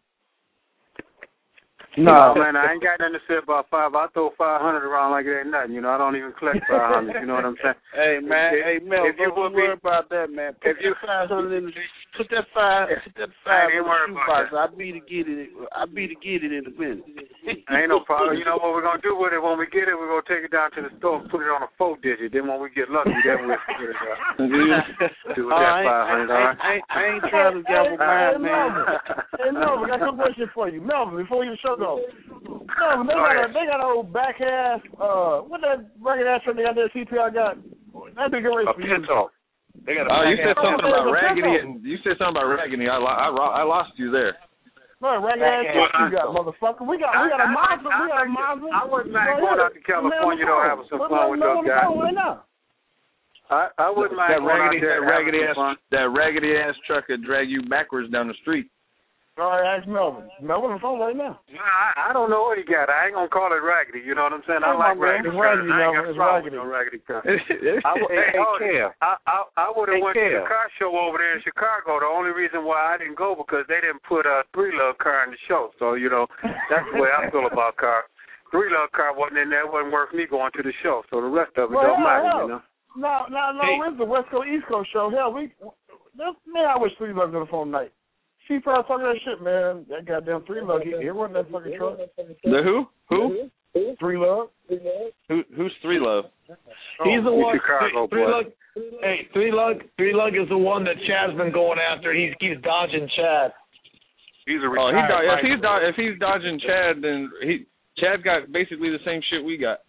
No, man, I ain't got nothing to say about five. I throw five hundred around like it ain't nothing. You know, I don't even collect five hundred. You know what I'm saying? Hey man, If- hey Mel, if you don't would worry be- about that, man. Put if you- that five hundred in the, put that five, put that I five ain't in the worried about shoebox. that. I'll be to get it. I'll be to get it in a minute. Ain't no problem. You know what we're gonna do with it when we get it? We're gonna take it down to the store and put it on a four digit. Then when we get lucky, then we'll put it out. Do with Oh, that I ain't- five hundred. All right. I ain't, I ain't trying to gamble mine, man. Hey Melvin, I got some question for you, Melvin. Before you show go, Melvin, they got a they got an old back ass. Uh, what that back ass truck they got there? C P R got. That'd be a good race A for you. Pinto. They got a Oh, you said back something Oh, about there's a raggedy, Pinto. and you said something about raggedy. I, lo- I, ro- I lost you there. No, ragged ass truck you got, motherfucker. We got we got a Mazda. We got a Mazda. I wouldn't mind going out to California though, having some fun with those guys. Right now. I, I wouldn't mind That going out raggedy, there that raggedy having ass, some fun. that raggedy ass truck could drag you backwards down the street. All right, ask Melvin. Melvin on the phone right now. Nah, I, I don't know what he got. I ain't gonna call it raggedy. You know what I'm saying? I Come like on, man. raggedy. It's raggedy, cars. I ain't Melvin. got a It's problem raggedy. with no raggedy car. I, Hey, would- hey, hold it. Kev. I, I, I would have Hey, went to the Kev. car show over there in Chicago. The only reason why I didn't go because they didn't put a three love car in the show. So you know that's the way I feel about cars. Three love car wasn't in there. It wasn't worth me going to the show. So the rest of it Well, don't hell, matter. hell. You know. No, no, no. Hey. It's the West Coast East Coast show. Hell, we this, man. I wish three lugs on the phone tonight. She probably talking that shit, man. That goddamn three lug. He, he wasn't that fucking truck. The who? Who? Three lug. Who? Who's Three Love? He's the you one. Chicago three, three boy. lug. Hey, three lug. Three lug is the one that Chad's been going after. He's he's dodging Chad. He's a Oh, he retired do- if biker. he's do- if he's dodging Chad, then he Chad got basically the same shit we got.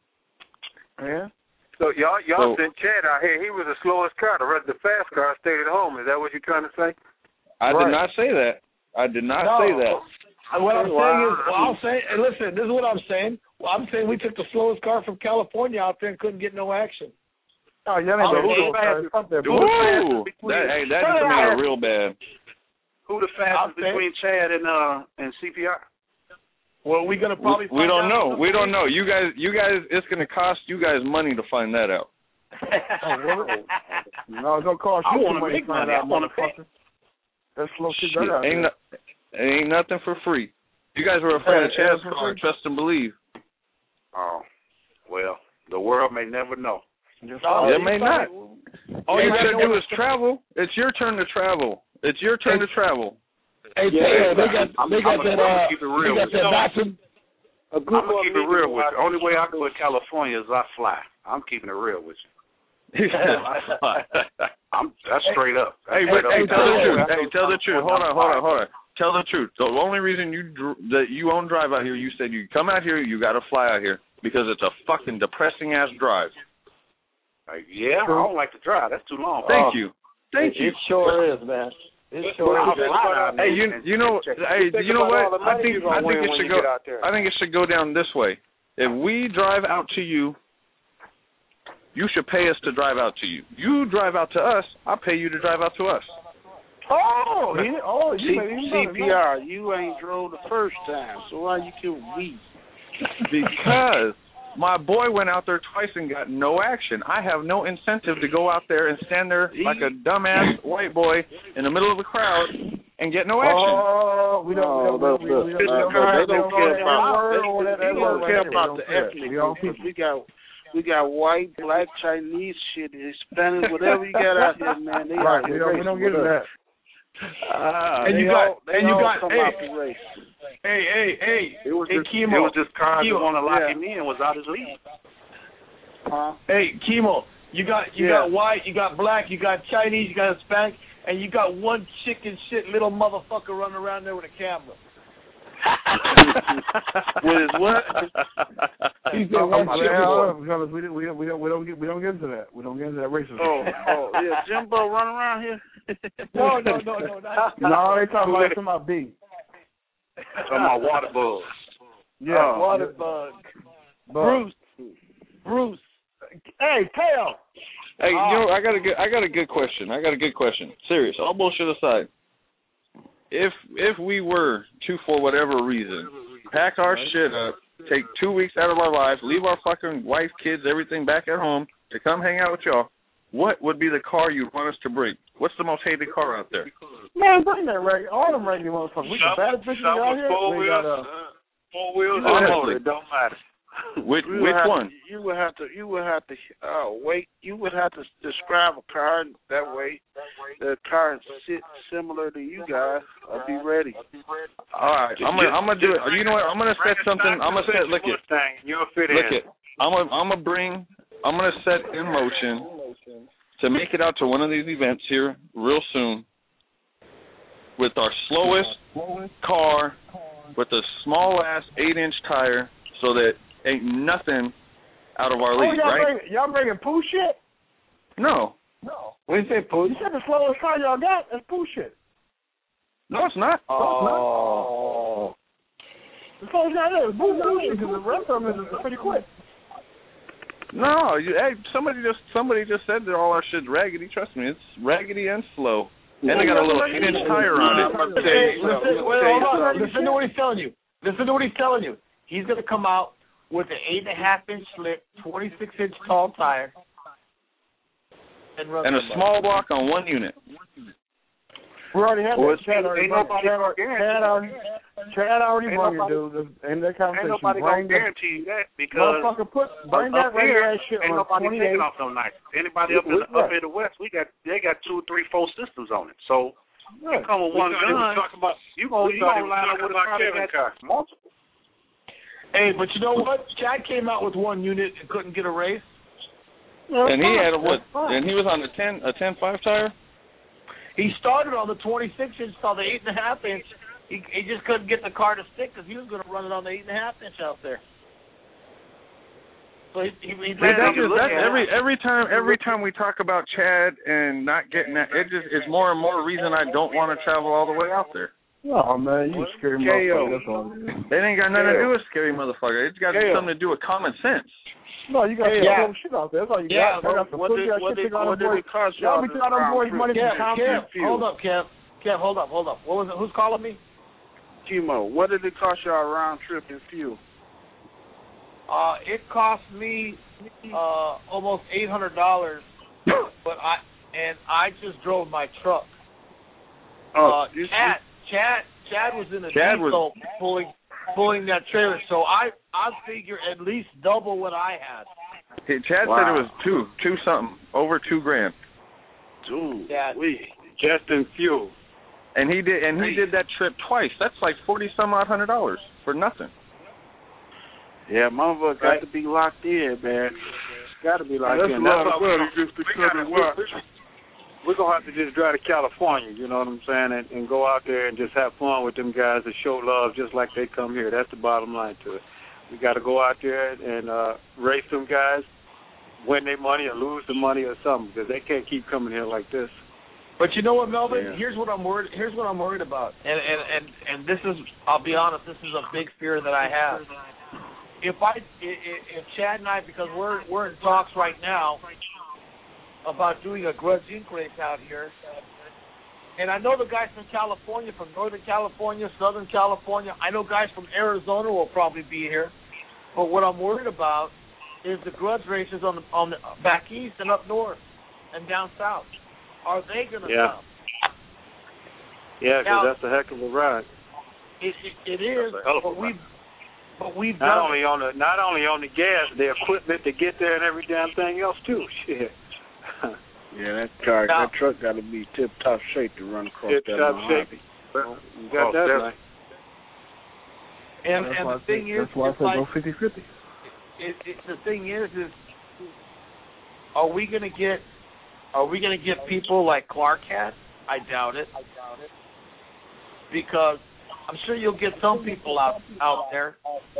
Yeah. So y'all y'all So- sent Chad out here. He was the slowest car. The rest of the fast car stayed at home. Is that what you're trying to say? I Right. did not say that. I did not No. say that. What I'm Wow. saying is, well, I'll say, and listen, this is what I'm saying. Well, I'm saying we took the slowest car from California out there and couldn't get no action. Oh, y'all Oh, ain't who no the fast. Fuck that Who the bullshit. fastest Ooh, between- that, hey, that Shut just it made out. it real bad. Who the fastest I'll say- between Chad and uh and C P R? Well, we're gonna probably. We, we find don't out know. in We the don't know. You guys, you guys, it's gonna cost you guys money to find that out. Oh, really? No, it's gonna cost I you wanna some money make to find money. I out, wanna motherfucker. That slow shit Shit, got out ain't there. no, ain't nothing for free. You guys were afraid of Hey, Chad's hey, car. hey. Trust and believe. Oh, well, the world may never know. No, it you may probably- not. All you gotta do is travel. It's your turn to travel. It's your turn to travel. Hey, Yeah, Taylor, they got I'm- they I'm got gonna- that. I'm gonna Uh, keep it they real got with that you. Datsun. A I'm group gonna of keep it niggas real with watch- you. The only way I go to California is I fly. I'm keeping it real with you. I'm that's straight up. That's Hey, straight but up. hey, tell the Hey, truth. I go Hey, to tell the truth. Hold California, on, hold on, I'm hold on. Tell the truth. The only reason you dr- that you own drive out here, you said you come out here, you got to fly out here because it's a fucking depressing ass drive. Like, yeah, I don't like to drive. That's too long. Thank you. Thank it, you. It sure is, man. It sure is. Hey, you you know hey you know what? I think I think it should go. I think it should go down this way. If we drive out to you, you should pay us to drive out to you. You drive out to us, I'll pay you to drive out to us. Oh, he, oh, you C P R. You ain't drove the first time, so why you kill me? Because my boy went out there twice and got no action. I have no incentive to go out there and stand there like a dumbass white boy in the middle of a crowd and get no action. Oh, we don't, we don't, we don't, we don't, they don't care about, they don't care about the ethnic group. We got, we got white, black, Chinese shit, Hispanic, whatever you got out here, man. They right, we don't, we don't get into that. Uh, and you got, all, and you got, hey, hey, hey, hey, it was hey, just, Chemo, it was just cars Chemo, that want to lock yeah. him in was out his league. Huh? Hey, Chemo, you got, you yeah. got white, you got black, you got Chinese, you got Hispanic, and you got one chicken shit little motherfucker running around there with a camera. With what? He said one chicken. Because we don't, we don't, we don't, we don't get, we don't get into that. We don't get into that racism. Oh, oh, yeah, Jimbo running around here. no, no, no, no, not. No, they talking about some about B. Talking about water bugs. Yeah, oh, water bug. Bruce, Bruce. Hey, Tail. Hey, you know, I got a good, I got a good question. I got a good question. Serious, all bullshit aside. If if we were to, for whatever reason, pack our shit up, take two weeks out of our lives, leave our fucking wife, kids, everything back at home to come hang out with y'all, what would be the car you'd want us to bring? What's the most hated car out there? Man, bring that regular, all them regular motherfuckers. We got bad bitches out here. Four we wheels, got, uh, uh, four wheels, honestly, it don't matter. Which You which have one? To, you would have to. You would have to. Uh, wait. You would have to describe a car that way. The car sit similar to you guys. I'll be ready. All right, I'm gonna I'm gonna do it. You know what? I'm gonna set something. I'm gonna set. Look it. You'll fit Look in. it. I'm gonna I'm gonna bring. I'm gonna set in motion to make it out to one of these events here real soon with our slowest car with a small ass eight inch tire, so that ain't nothing out of our oh, league, y'all right? Bring, y'all bringing poo shit? No. No. When you say poo, you said the slowest car y'all got is poo shit. No, it's not. Oh. The slowest car is poo shit because the rest of them is pretty quick. No, you, hey, somebody just somebody just said that all our shit's raggedy. Trust me, it's raggedy and slow. And they got a little eight inch tire on it. Hey, listen, wait, hold on. Listen to what he's telling you. Listen to what he's telling you. He's going to come out with an eight and a half inch slick, twenty-six inch tall tire, and, run and a small block on one unit. We already had well, that. Chad already, Chad already, Chad already, Chad already brought you, dude. In that conversation, ain't nobody bring gonna guarantee you that because motherfucker put bring that regular ass shit ain't on nobody twenty-eight. taking off no nights. Anybody up in the, up in the West, we got they got two, three, four systems on it. So yeah. you come with one gun, about, you gonna you gonna line up with a car that got multiple. Hey, but you know what? Chad came out with one unit and couldn't get a race. And he had a what? And he was on a ten a ten five tire. He started on the twenty-six inch, saw the eight and a half inch. He, he just couldn't get the car to stick because he was going to run it on the eight and a half inch out there. So he, he, he Man, that's, just, that's every every time every time we talk about Chad and not getting that, it just is more and more reason I don't want to travel all the way out there. Oh man, you scary motherfucker. That's all. It ain't got nothing to do with scary motherfucker. It's got something to do with common sense. No, you got hey, some yeah. cool shit out there. That's all you yeah, got. I got some what cool did, shit. what did, Y'all what did it cost y'all y'all be taking them boys money Kev, from Kev, Kev, hold up, Kev. Kev, hold up, hold up. What was it? Who's calling me? Chemo, what did it cost y'all round trip in fuel? Uh, it cost me uh almost eight hundred dollars, but I and I just drove my truck. Oh, uh, Chad, Chad, Chad was in a Chad diesel was... pulling pulling that trailer, so I I figure at least double what I had. Hey, Chad wow. said it was two, two something, over two grand. Dude, yeah. we just in fuel. And he did, and he did that trip twice. That's like forty some odd hundred dollars for nothing. Yeah, motherfucker got right. to be locked in, man. It's got to be locked that's in. A lot that's of money just to come and watch. We're going to have to just drive to California, you know what I'm saying, and, and go out there and just have fun with them guys and show love just like they come here. That's the bottom line to it. We got to go out there and uh, race them guys, win their money or lose the money or something because they can't keep coming here like this. But you know what, Melvin? Yeah. Here's what I'm worried. Here's what I'm worried about, and and and and this is, I'll be honest, this is a big fear that I have. If I, if Chad and I, because we're we're in talks right now about doing a Grudge Incorporated race out here, and I know the guys from California, from Northern California, Southern California. I know guys from Arizona will probably be here, but what I'm worried about is the Grudge races on the on the back east and up north and down south. Are they going to Yeah. come? Yeah, because Now- that's a heck of a ride. It, it, it is, That's a hell of a but we, but we've Not done only on the not only on the gas, the equipment to get there and every damn thing else too. Shit. Yeah, that car, Now- that truck got to be tip top shape to run across Tip that top Mojave. shape. Well, you got Oh, that that's- right. And That's and why the I thing say- is, that's why I it's say like, go fifty-fifty. it, it, the thing is, is are we going to get, are we going to get people like Clark had? I doubt it. I doubt it. Because I'm sure you'll get some people out out there,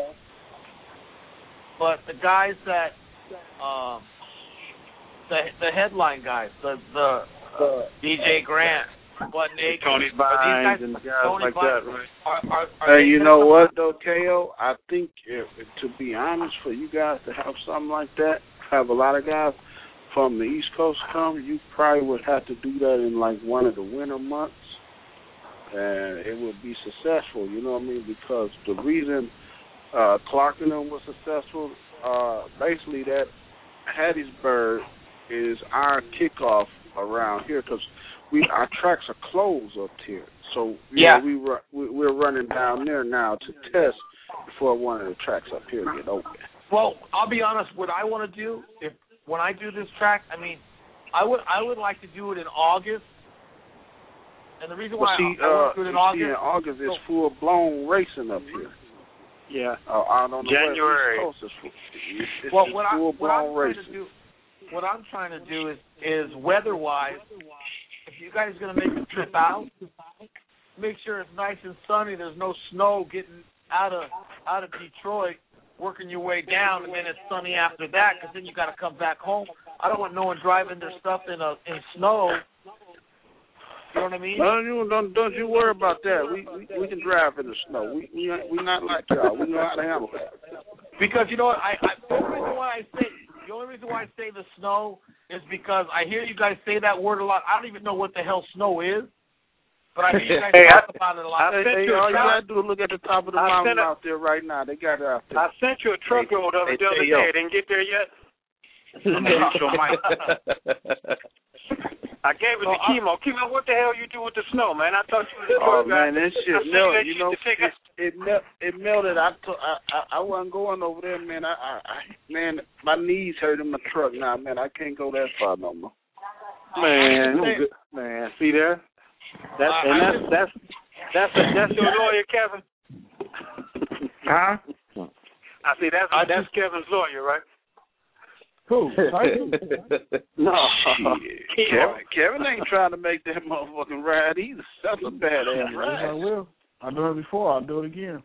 but the guys that, um, the the headline guys, the the uh, D J Grant, Bud Naked, Tony are Vines these and guys, guys Tony like Vines, that, right? Are, are, are Hey, they you gonna know come what out? though, K O? I think if, to be honest, for you guys to have something like that, have a lot of guys from the East Coast come, you probably would have to do that in like one of the winter months, and it would be successful. You know what I mean? Because the reason uh, Clark and them was successful, uh, basically that Hattiesburg is our kickoff around here because we our tracks are closed up here. So you Yeah. know, we ru- we we're running down there now to test before one of the tracks up here get open. Well, I'll be honest. What I want to do, if when I do this track, I mean, I would I would like to do it in August. And the reason But why see, I, I uh, want to do it in you August, see, in August so, it's full blown racing up here. Yeah. Uh, out on the January. West Coast, it's, full- it's, it's well, what, I, full what I'm blown trying racing. to do, what I'm trying to do is is weather wise, if you guys are going to make the trip out, make sure it's nice and sunny. There's no snow getting out of out of Detroit, working your way down, and then it's sunny after that. Because then you got to come back home. I don't want no one driving their stuff in a in snow. You know what I mean? No, you don't don't you worry about that. We we, we can drive in the snow. We we we not like y'all. We know how to handle that. Because you know what, I, I the only reason why I say the only reason why I say the snow is because I hear you guys say that word a lot. I don't even know what the hell snow is, but I hear you guys Hey, talk I- about it a lot. I Hey, sent hey, you a all you truck. gotta do is look at the top of the I mountain sent a- out there right now. They got it out there. I sent you a truck roll the other, hey, the other hey, yo. day. It didn't get there yet. I gave it So to I- Chemo. Chemo, what the hell you do with the snow, man? I thought you was a Oh truck guy. man, that I shit seen melted. that You shit know, to take it it, mel- it melted. I, t- I I I wasn't going over there, man. I, I I man, my knees hurt in my truck now, man. I can't go that far no more. Man, I- good. man, see there? That's I- and I that's just- that's that's a, that's your lawyer, Kevin. Huh? I see that's I that's just- Kevin's lawyer, right? Who? No, Shit. Kevin, Kevin ain't trying to make that motherfucking ride either. That's a bad ass I ride. will. I've done it before. I'll do it again.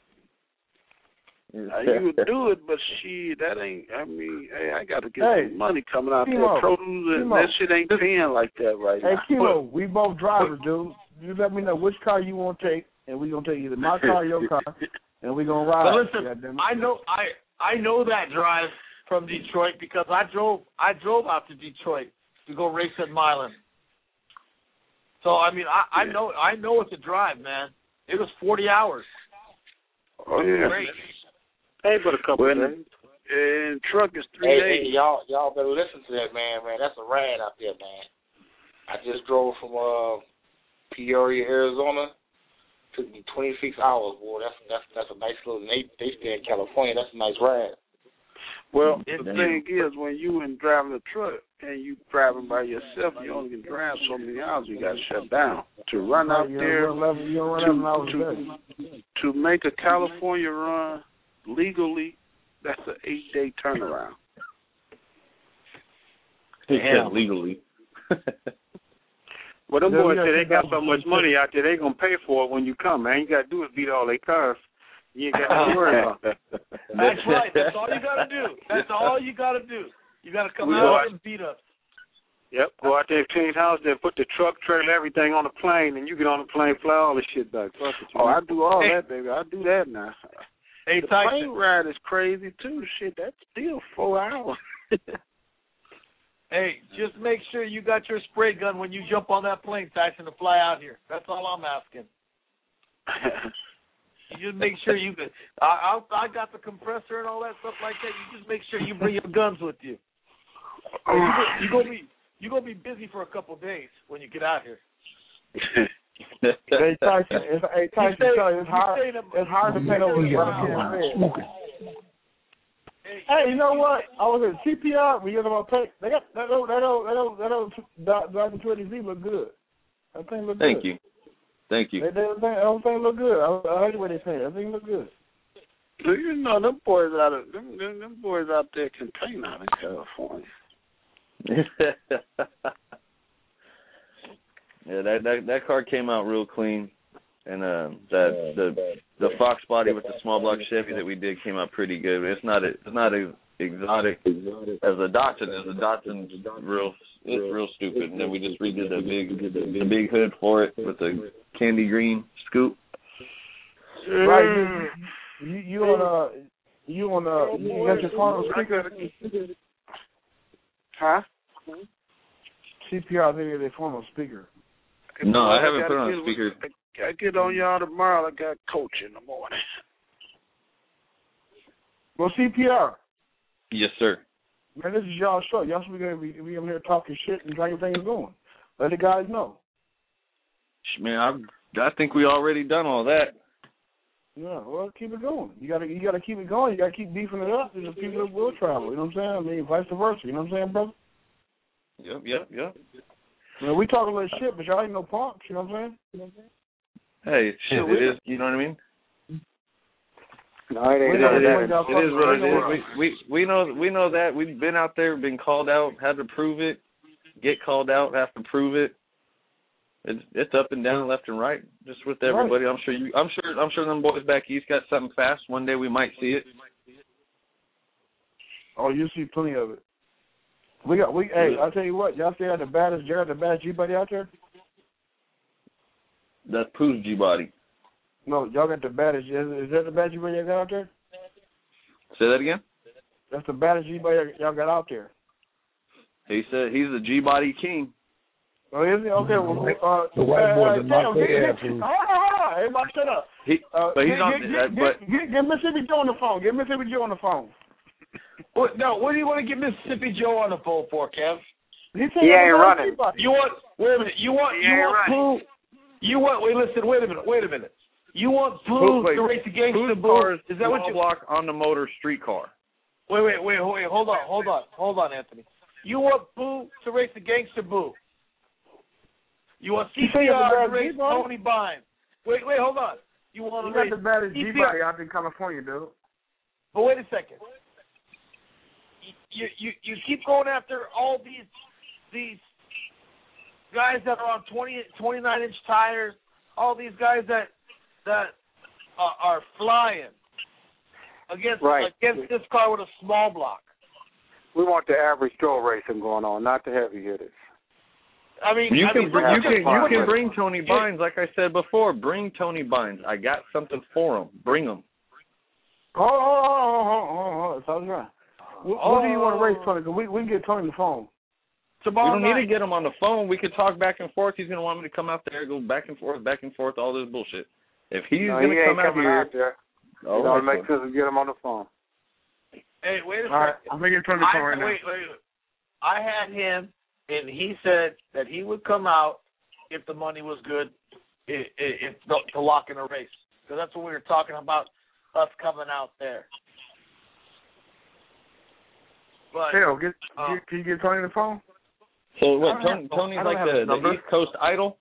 Uh, you would do it, but shit, that ain't. I mean, hey, I got to get Hey, some money coming out Kimo, there. Produce and Kimo. that shit ain't paying like that right Hey, now. Kilo, we both drivers, dude. You let me know which car you want to take, and we're gonna take either my car or your car, and we're gonna ride. But listen, Goddamn it. I know I I know that drive from Detroit because I drove I drove out to Detroit to go race at Milan. So I mean I, I know I know it's a drive, man. It was forty hours. Oh yeah. Great. hey, but a couple When of days. and truck is three Hey, days. hey, y'all, y'all better listen to that, man. Man, that's a ride out there, man. I just drove from uh, Peoria, Arizona. Took me twenty-six hours, boy. That's that's that's a nice little. They they stay in California. That's a nice ride. Well, It- the thing is, when you in driving a truck and you driving by yourself, you only can drive so many hours. You got to shut down to run out You there don't run eleven, you don't run eleven hours a to, day. to to make a California run legally. That's an eight day turnaround. Yeah, legally. Well, them Yeah, boys we say got they got two so much thousand money out there, they gonna pay for it when you come, man. You gotta do is beat all their cars. You ain't got to worry about that. That's right. That's all you gotta do. That's all you gotta do. You got to come We out go- and beat us. Yep, go out there, clean house, then put the truck, trailer, everything on the plane, and you get on the plane, fly all this shit back. Fuck it, Oh, I do all hey. that, baby. I do that now. Hey, the Tyson. plane ride is crazy too. Shit, that's still four hours. Hey, just make sure you got your spray gun when you jump on that plane, Tyson, to fly out here. That's all I'm asking. You just make sure you. I, I I got the compressor and all that stuff like that. You just make sure you bring your guns with you. Hey, you go, you gonna be you gonna be busy for a couple of days when you get out here. Hey Tyson, it's, hey Tyson, You say- tell you, it's you hard. say that- It's hard to paint over the brown. Hey, you know what? I was at C P R. We get about pay. They got that old that old that old that old Dodge twenty Z look good. That thing look Thank good. you. Thank you. They, they, they, that thing look good. I, I heard what they saying. That thing look good. You know, them boys out of them, them, them boys out there can paint out in California. Yeah, that, that that car came out real clean, and uh, that the the Fox body with the small block Chevy that we did came out pretty good. It's not a, it's not as exotic as the Datsun is. The Datsun's real it's real stupid, and then we just redid the big the big hood for it with the candy green scoop. Right. You, you, you on uh you on uh you got your phone on speaker? Huh? C P R, I think they phone on speaker. No, I haven't gotta put it on get- speaker. I get on y'all tomorrow. I got coach in the morning. Well, C P R. Yes, sir. Man, this is y'all show. Y'all should be gonna be, be in here talking shit and how everything is going. Let the guys know. Man, I I think we already done all that. Yeah, well, keep it going. You gotta you gotta keep it going. You gotta keep beefing it up. There's people that will travel. You know what I'm saying? I mean, vice versa. You know what I'm saying, brother? Yep, yep, yep. I mean, we talk a little shit, but y'all ain't no punks. You know what I'm saying? Hey, shit, it is. You know what I mean? No, it ain't We none know of that. that. It is what it is. We, we we know we know that we've been out there, been called out, had to prove it. Get called out, have to prove it. It's it's up and down, left and right, just with everybody. I'm sure you. I'm sure. I'm sure them boys back east got something fast. One day we might see it. Oh, you see plenty of it. We got we. Hey, I'll tell you what. Y'all see the baddest, Jared, the baddest G buddy out there? That's Pooh's G body. No, y'all got the baddest. Is, is that the baddest G buddy y'all got out there? Say that again. That's the baddest G buddy y'all got out there. He said he's the G body king. Oh, is he? Okay. Well, uh, The white boy uh, that knocked get- their get- ass loose. Hold on, hold on. Everybody shut up. He, Uh, but he's get, not. Get, uh, get, but get, get Mississippi Joe on the phone. Get Mississippi Joe on the phone. What, no, what do you want to get Mississippi Joe on the phone for, Kev? He, he ain't running. You want? Wait a minute. You want? He you ain't want Pooh? You want? Wait, listen. Wait a minute. Wait a minute. You want Pooh- Pooh wait, to race the gangster Pooh's Boo? car is Is that what small you? block on the motor streetcar? Wait, wait, wait, wait. Hold on, hold on, hold on, Anthony. You want Boo to race the gangster Boo? You want C You say P you have the R to bad race G-body? Tony Bynes? Wait, wait, hold on. You want You to got race the baddest C G P R? body out in California, dude. But wait a second. You you you keep going after all these these guys that are on twenty, twenty-nine inch tires. All these guys that that are, are flying against Right. against this car with a small block. We want the average Joe racing going on, not the heavy hitters. I mean, You I can mean, br- look you at can this- you look can at- bring Tony Bynes, like I said before. Bring Tony Bynes. I got something for him. Bring him. Hold on, hold on, hold on, hold on, hold on. So I was right. What, what do you want to race, Tony? Because we, we can get Tony on the phone. We don't need to get him on the phone. We could talk back and forth. He's going to want me to come out there, go back and forth, back and forth, all this bullshit. If he's No, going he to ain't come out coming here, out there. all You know, right, it makes then. sense to get him on the phone. Hey, wait a All right, second. I'm going to get Tony on the phone I, right now. wait, wait, wait. I had him, and he said that he would come out if the money was good, if, if, if to lock in a race. Because that's what we were talking about, us coming out there. But Hell, get, uh, get, can you get Tony on the phone? So what? I don't Tony, have- Tony's I don't like have the, his number. the East Coast Idol.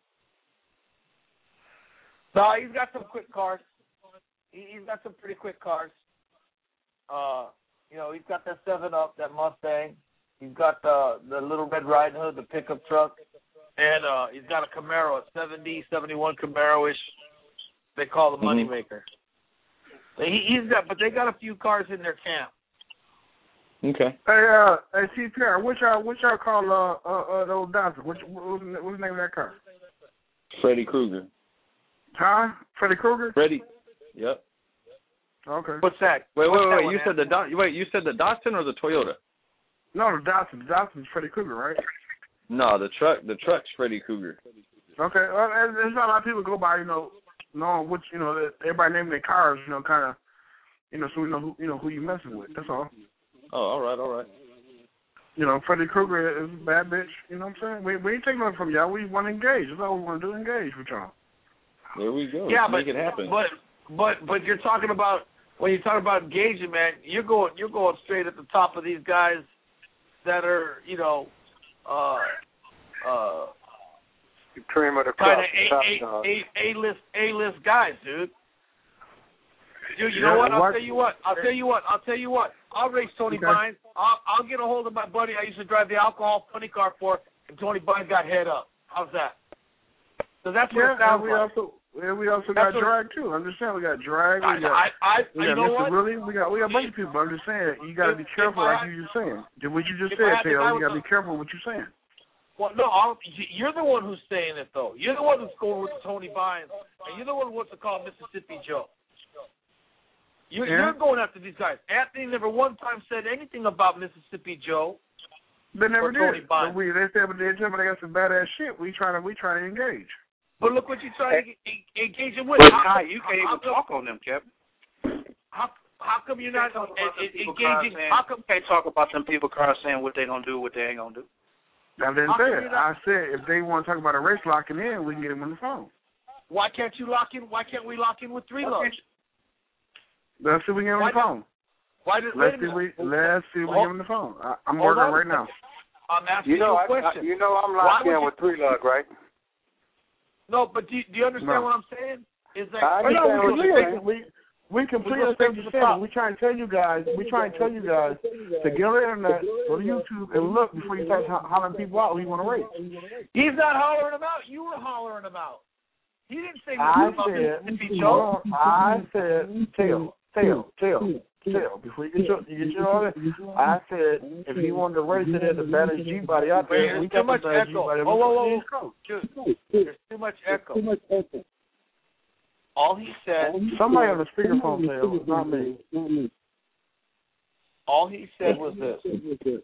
no, he's got some quick cars. He, he's got some pretty quick cars. Uh, you know, he's got that seven up, that Mustang. He's got the the little Red Riding Hood, the pickup truck, and uh, he's got a Camaro, a seventy, seventy-one Camaro-ish. They call the moneymaker. He, he's got, but they got a few cars in their camp. Okay. Hey, uh, hey, C P R, what y'all, what y'all call uh, uh, uh, the old Datsun? What, what's the what's the name of that car? Freddy Krueger. Huh? Freddy Krueger? Freddy. Yep. Okay. What's that? Wait, wait, What's wait. that You one, said the Dot. Wait, you said the Datsun or the Toyota? No, the Datsun. The Datsun is Freddy Krueger, right? No, the truck. The truck's Freddy Krueger. Okay. Well, there's there's not a lot of people go by, you know, knowing which, you know, that everybody naming their cars, you know, kind of, you know, so we know who, you know, who you messing with. That's all. Oh, all right, all right. You know, Freddy Krueger is a bad bitch. You know what I'm saying? We we ain't taking nothing from y'all. We want to engage. That's all we want to do. Engage with y'all. There we go. Yeah, Let's but make it happen. but but but you're talking about when you talk about engaging, man. You're going you're going straight at the top of these guys that are, you know, uh, uh, cream of the kind crop. of a, a, a, a list a list guys, dude. Dude, you Yeah, know what? I'll what? tell you what. I'll tell you what. I'll tell you what. I'll race Tony Okay. Bynes. I'll, I'll get a hold of my buddy I used to drive the alcohol funny car for, and Tony Bynes got head up. How's that? So that's what Yeah, it sounds and we like. also yeah, we also That's got what- drag too. I'm just saying we got drag. I, We got I, I, we you got know Mister what? Willie. We got we got a bunch of people. But I'm just saying you got to be If- careful, if I like had- you just saying. What you just if I said, had to Taylor. buy You got to with be careful what you're saying. Well, no, I'll, you're the one who's saying it, though. You're the one who's going with Tony Bynes, and you're the one who wants to call Mississippi Joe. You're, Yeah. you're going after these guys. Anthony never one time said anything about Mississippi Joe. They never or Tony did. Bynes. But we they said, but they tell me they got some badass shit. We trying to we trying to engage. But look what you're trying to en- engage him with. But How Ty, come- you can't how even come- talk on them, Kevin. How, how come you're not Talk en- about them en- people cars engaging? saying- How come? Can't talk about them people cars saying what they gonna do, what they ain't gonna do. I didn't How say come it. you're not- I said if they want to talk about a race locking in, we can get them on the phone. Why can't you lock in? Why can't we lock in with three loves? Let's see if we can get them on the Why phone. Why did? Let's wait a see we minute. let's see if we Hold- get them on the phone. I, I'm hold working on a right now. second. I'm asking You know, you a I, I, question. you know, I'm Why locked would in you- with three lug, right? No, but do, do you understand No. what I'm saying? Is that I Oh, no, understand we what you're completely, saying. we, we completely We're gonna understand take what the you're saying. top. We try and tell you guys, we try and tell you guys to get on the internet, go to YouTube, and look before you start ho- hollering people out who you want to race. he's not hollering them out? You were hollering them out. He didn't say I nothing about said, Mississippi hold Joe. on, I said, tell, tell, tell, tell, before you get your, you get your order, I said, if he wanted to race it at the baddest G-body out Wait, there, there's we too got much the baddest echo. G-body. Whoa, whoa, whoa, East whoa. Coast. Dude, there's too much echo. All he said. Somebody on the speakerphone tell, it's not me. All he said was this: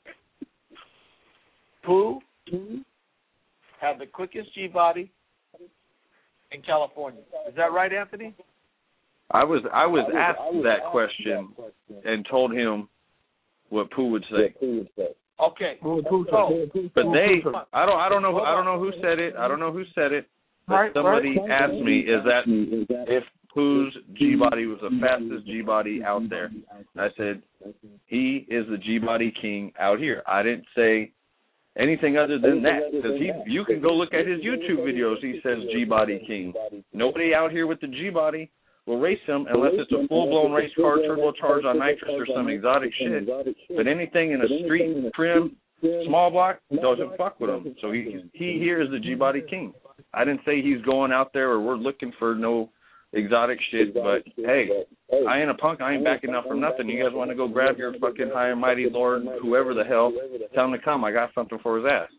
Pooh had the quickest G body in California. Is that right, Anthony? I was I was asked that question and told him what Pooh would say. Okay. So, But they, I don't, I don't know, I don't know who said it. I don't know who said it. But Right, somebody right. asked me, is that if Pooh's G body was the fastest G body out there? And I said, he is the G body king out here. I didn't say anything other than that because he, you can go look at his YouTube videos. He says G body king. Nobody out here with the G body will race him unless it's a full blown race car, turbocharged on nitrous or some exotic shit. But anything in a street trim, small block, doesn't fuck with him. So he he here is the G body king. I didn't say he's going out there or we're looking for no exotic shit, but hey, I ain't a punk. I ain't backing up from nothing. You guys want to go grab your fucking high and mighty Lord, whoever the hell, tell him to come. I got something for his ass.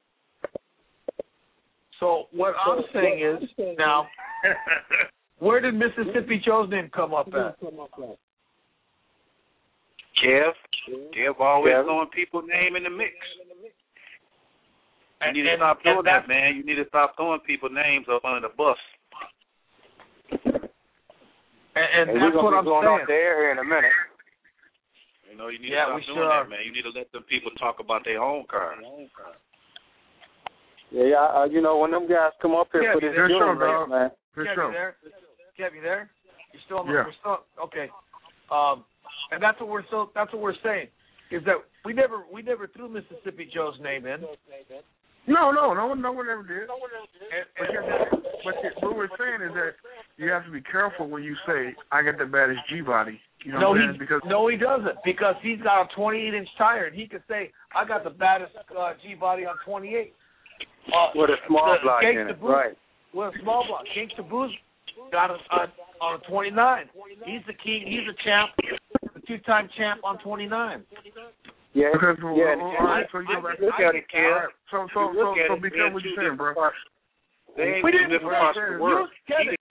so what I'm saying is now, where did Mississippi Joe's name come up at? Kev, Kev always Kev. throwing people's name in the mix. You And, need to and, stop and doing that's, that, man. You need to stop throwing people's names up under the bus. and, and Hey, that's we're what gonna I'm be going saying. off the air here in a minute. You know, you need Yeah, to we stop sure doing are. that, man. You need to let them people talk about their own cars. Yeah, yeah. Uh, you know, when them guys come up here Yeah, for this for June sure, race, dog. man. For Kev, sure. you there? Kev, you there? You still on the, Yeah. we're still okay. Um, and that's what we're so that's what we're saying is that we never we never threw Mississippi Joe's name in. No, no, no one, no one ever did. And, But, and, but the, what we're saying is that you have to be careful when you say, I got the baddest G-body. You know no, what he I'm saying? Because no, he doesn't because he's got a twenty-eight inch tire and he could say, "I got the baddest uh, G body on twenty-eight." Uh, With a small the block in Gangsta it, Boost- right. With a small block, Gangsta Boost got it on, on a twenty-nine. He's the king. He's a champ, a two-time champ on twenty-nine. Yeah, because, yeah. All right, so you go back. Look at it, kid. All right, so, so, so, so, be careful what you're saying, bro. They ain't We didn't live across the world. Kevin,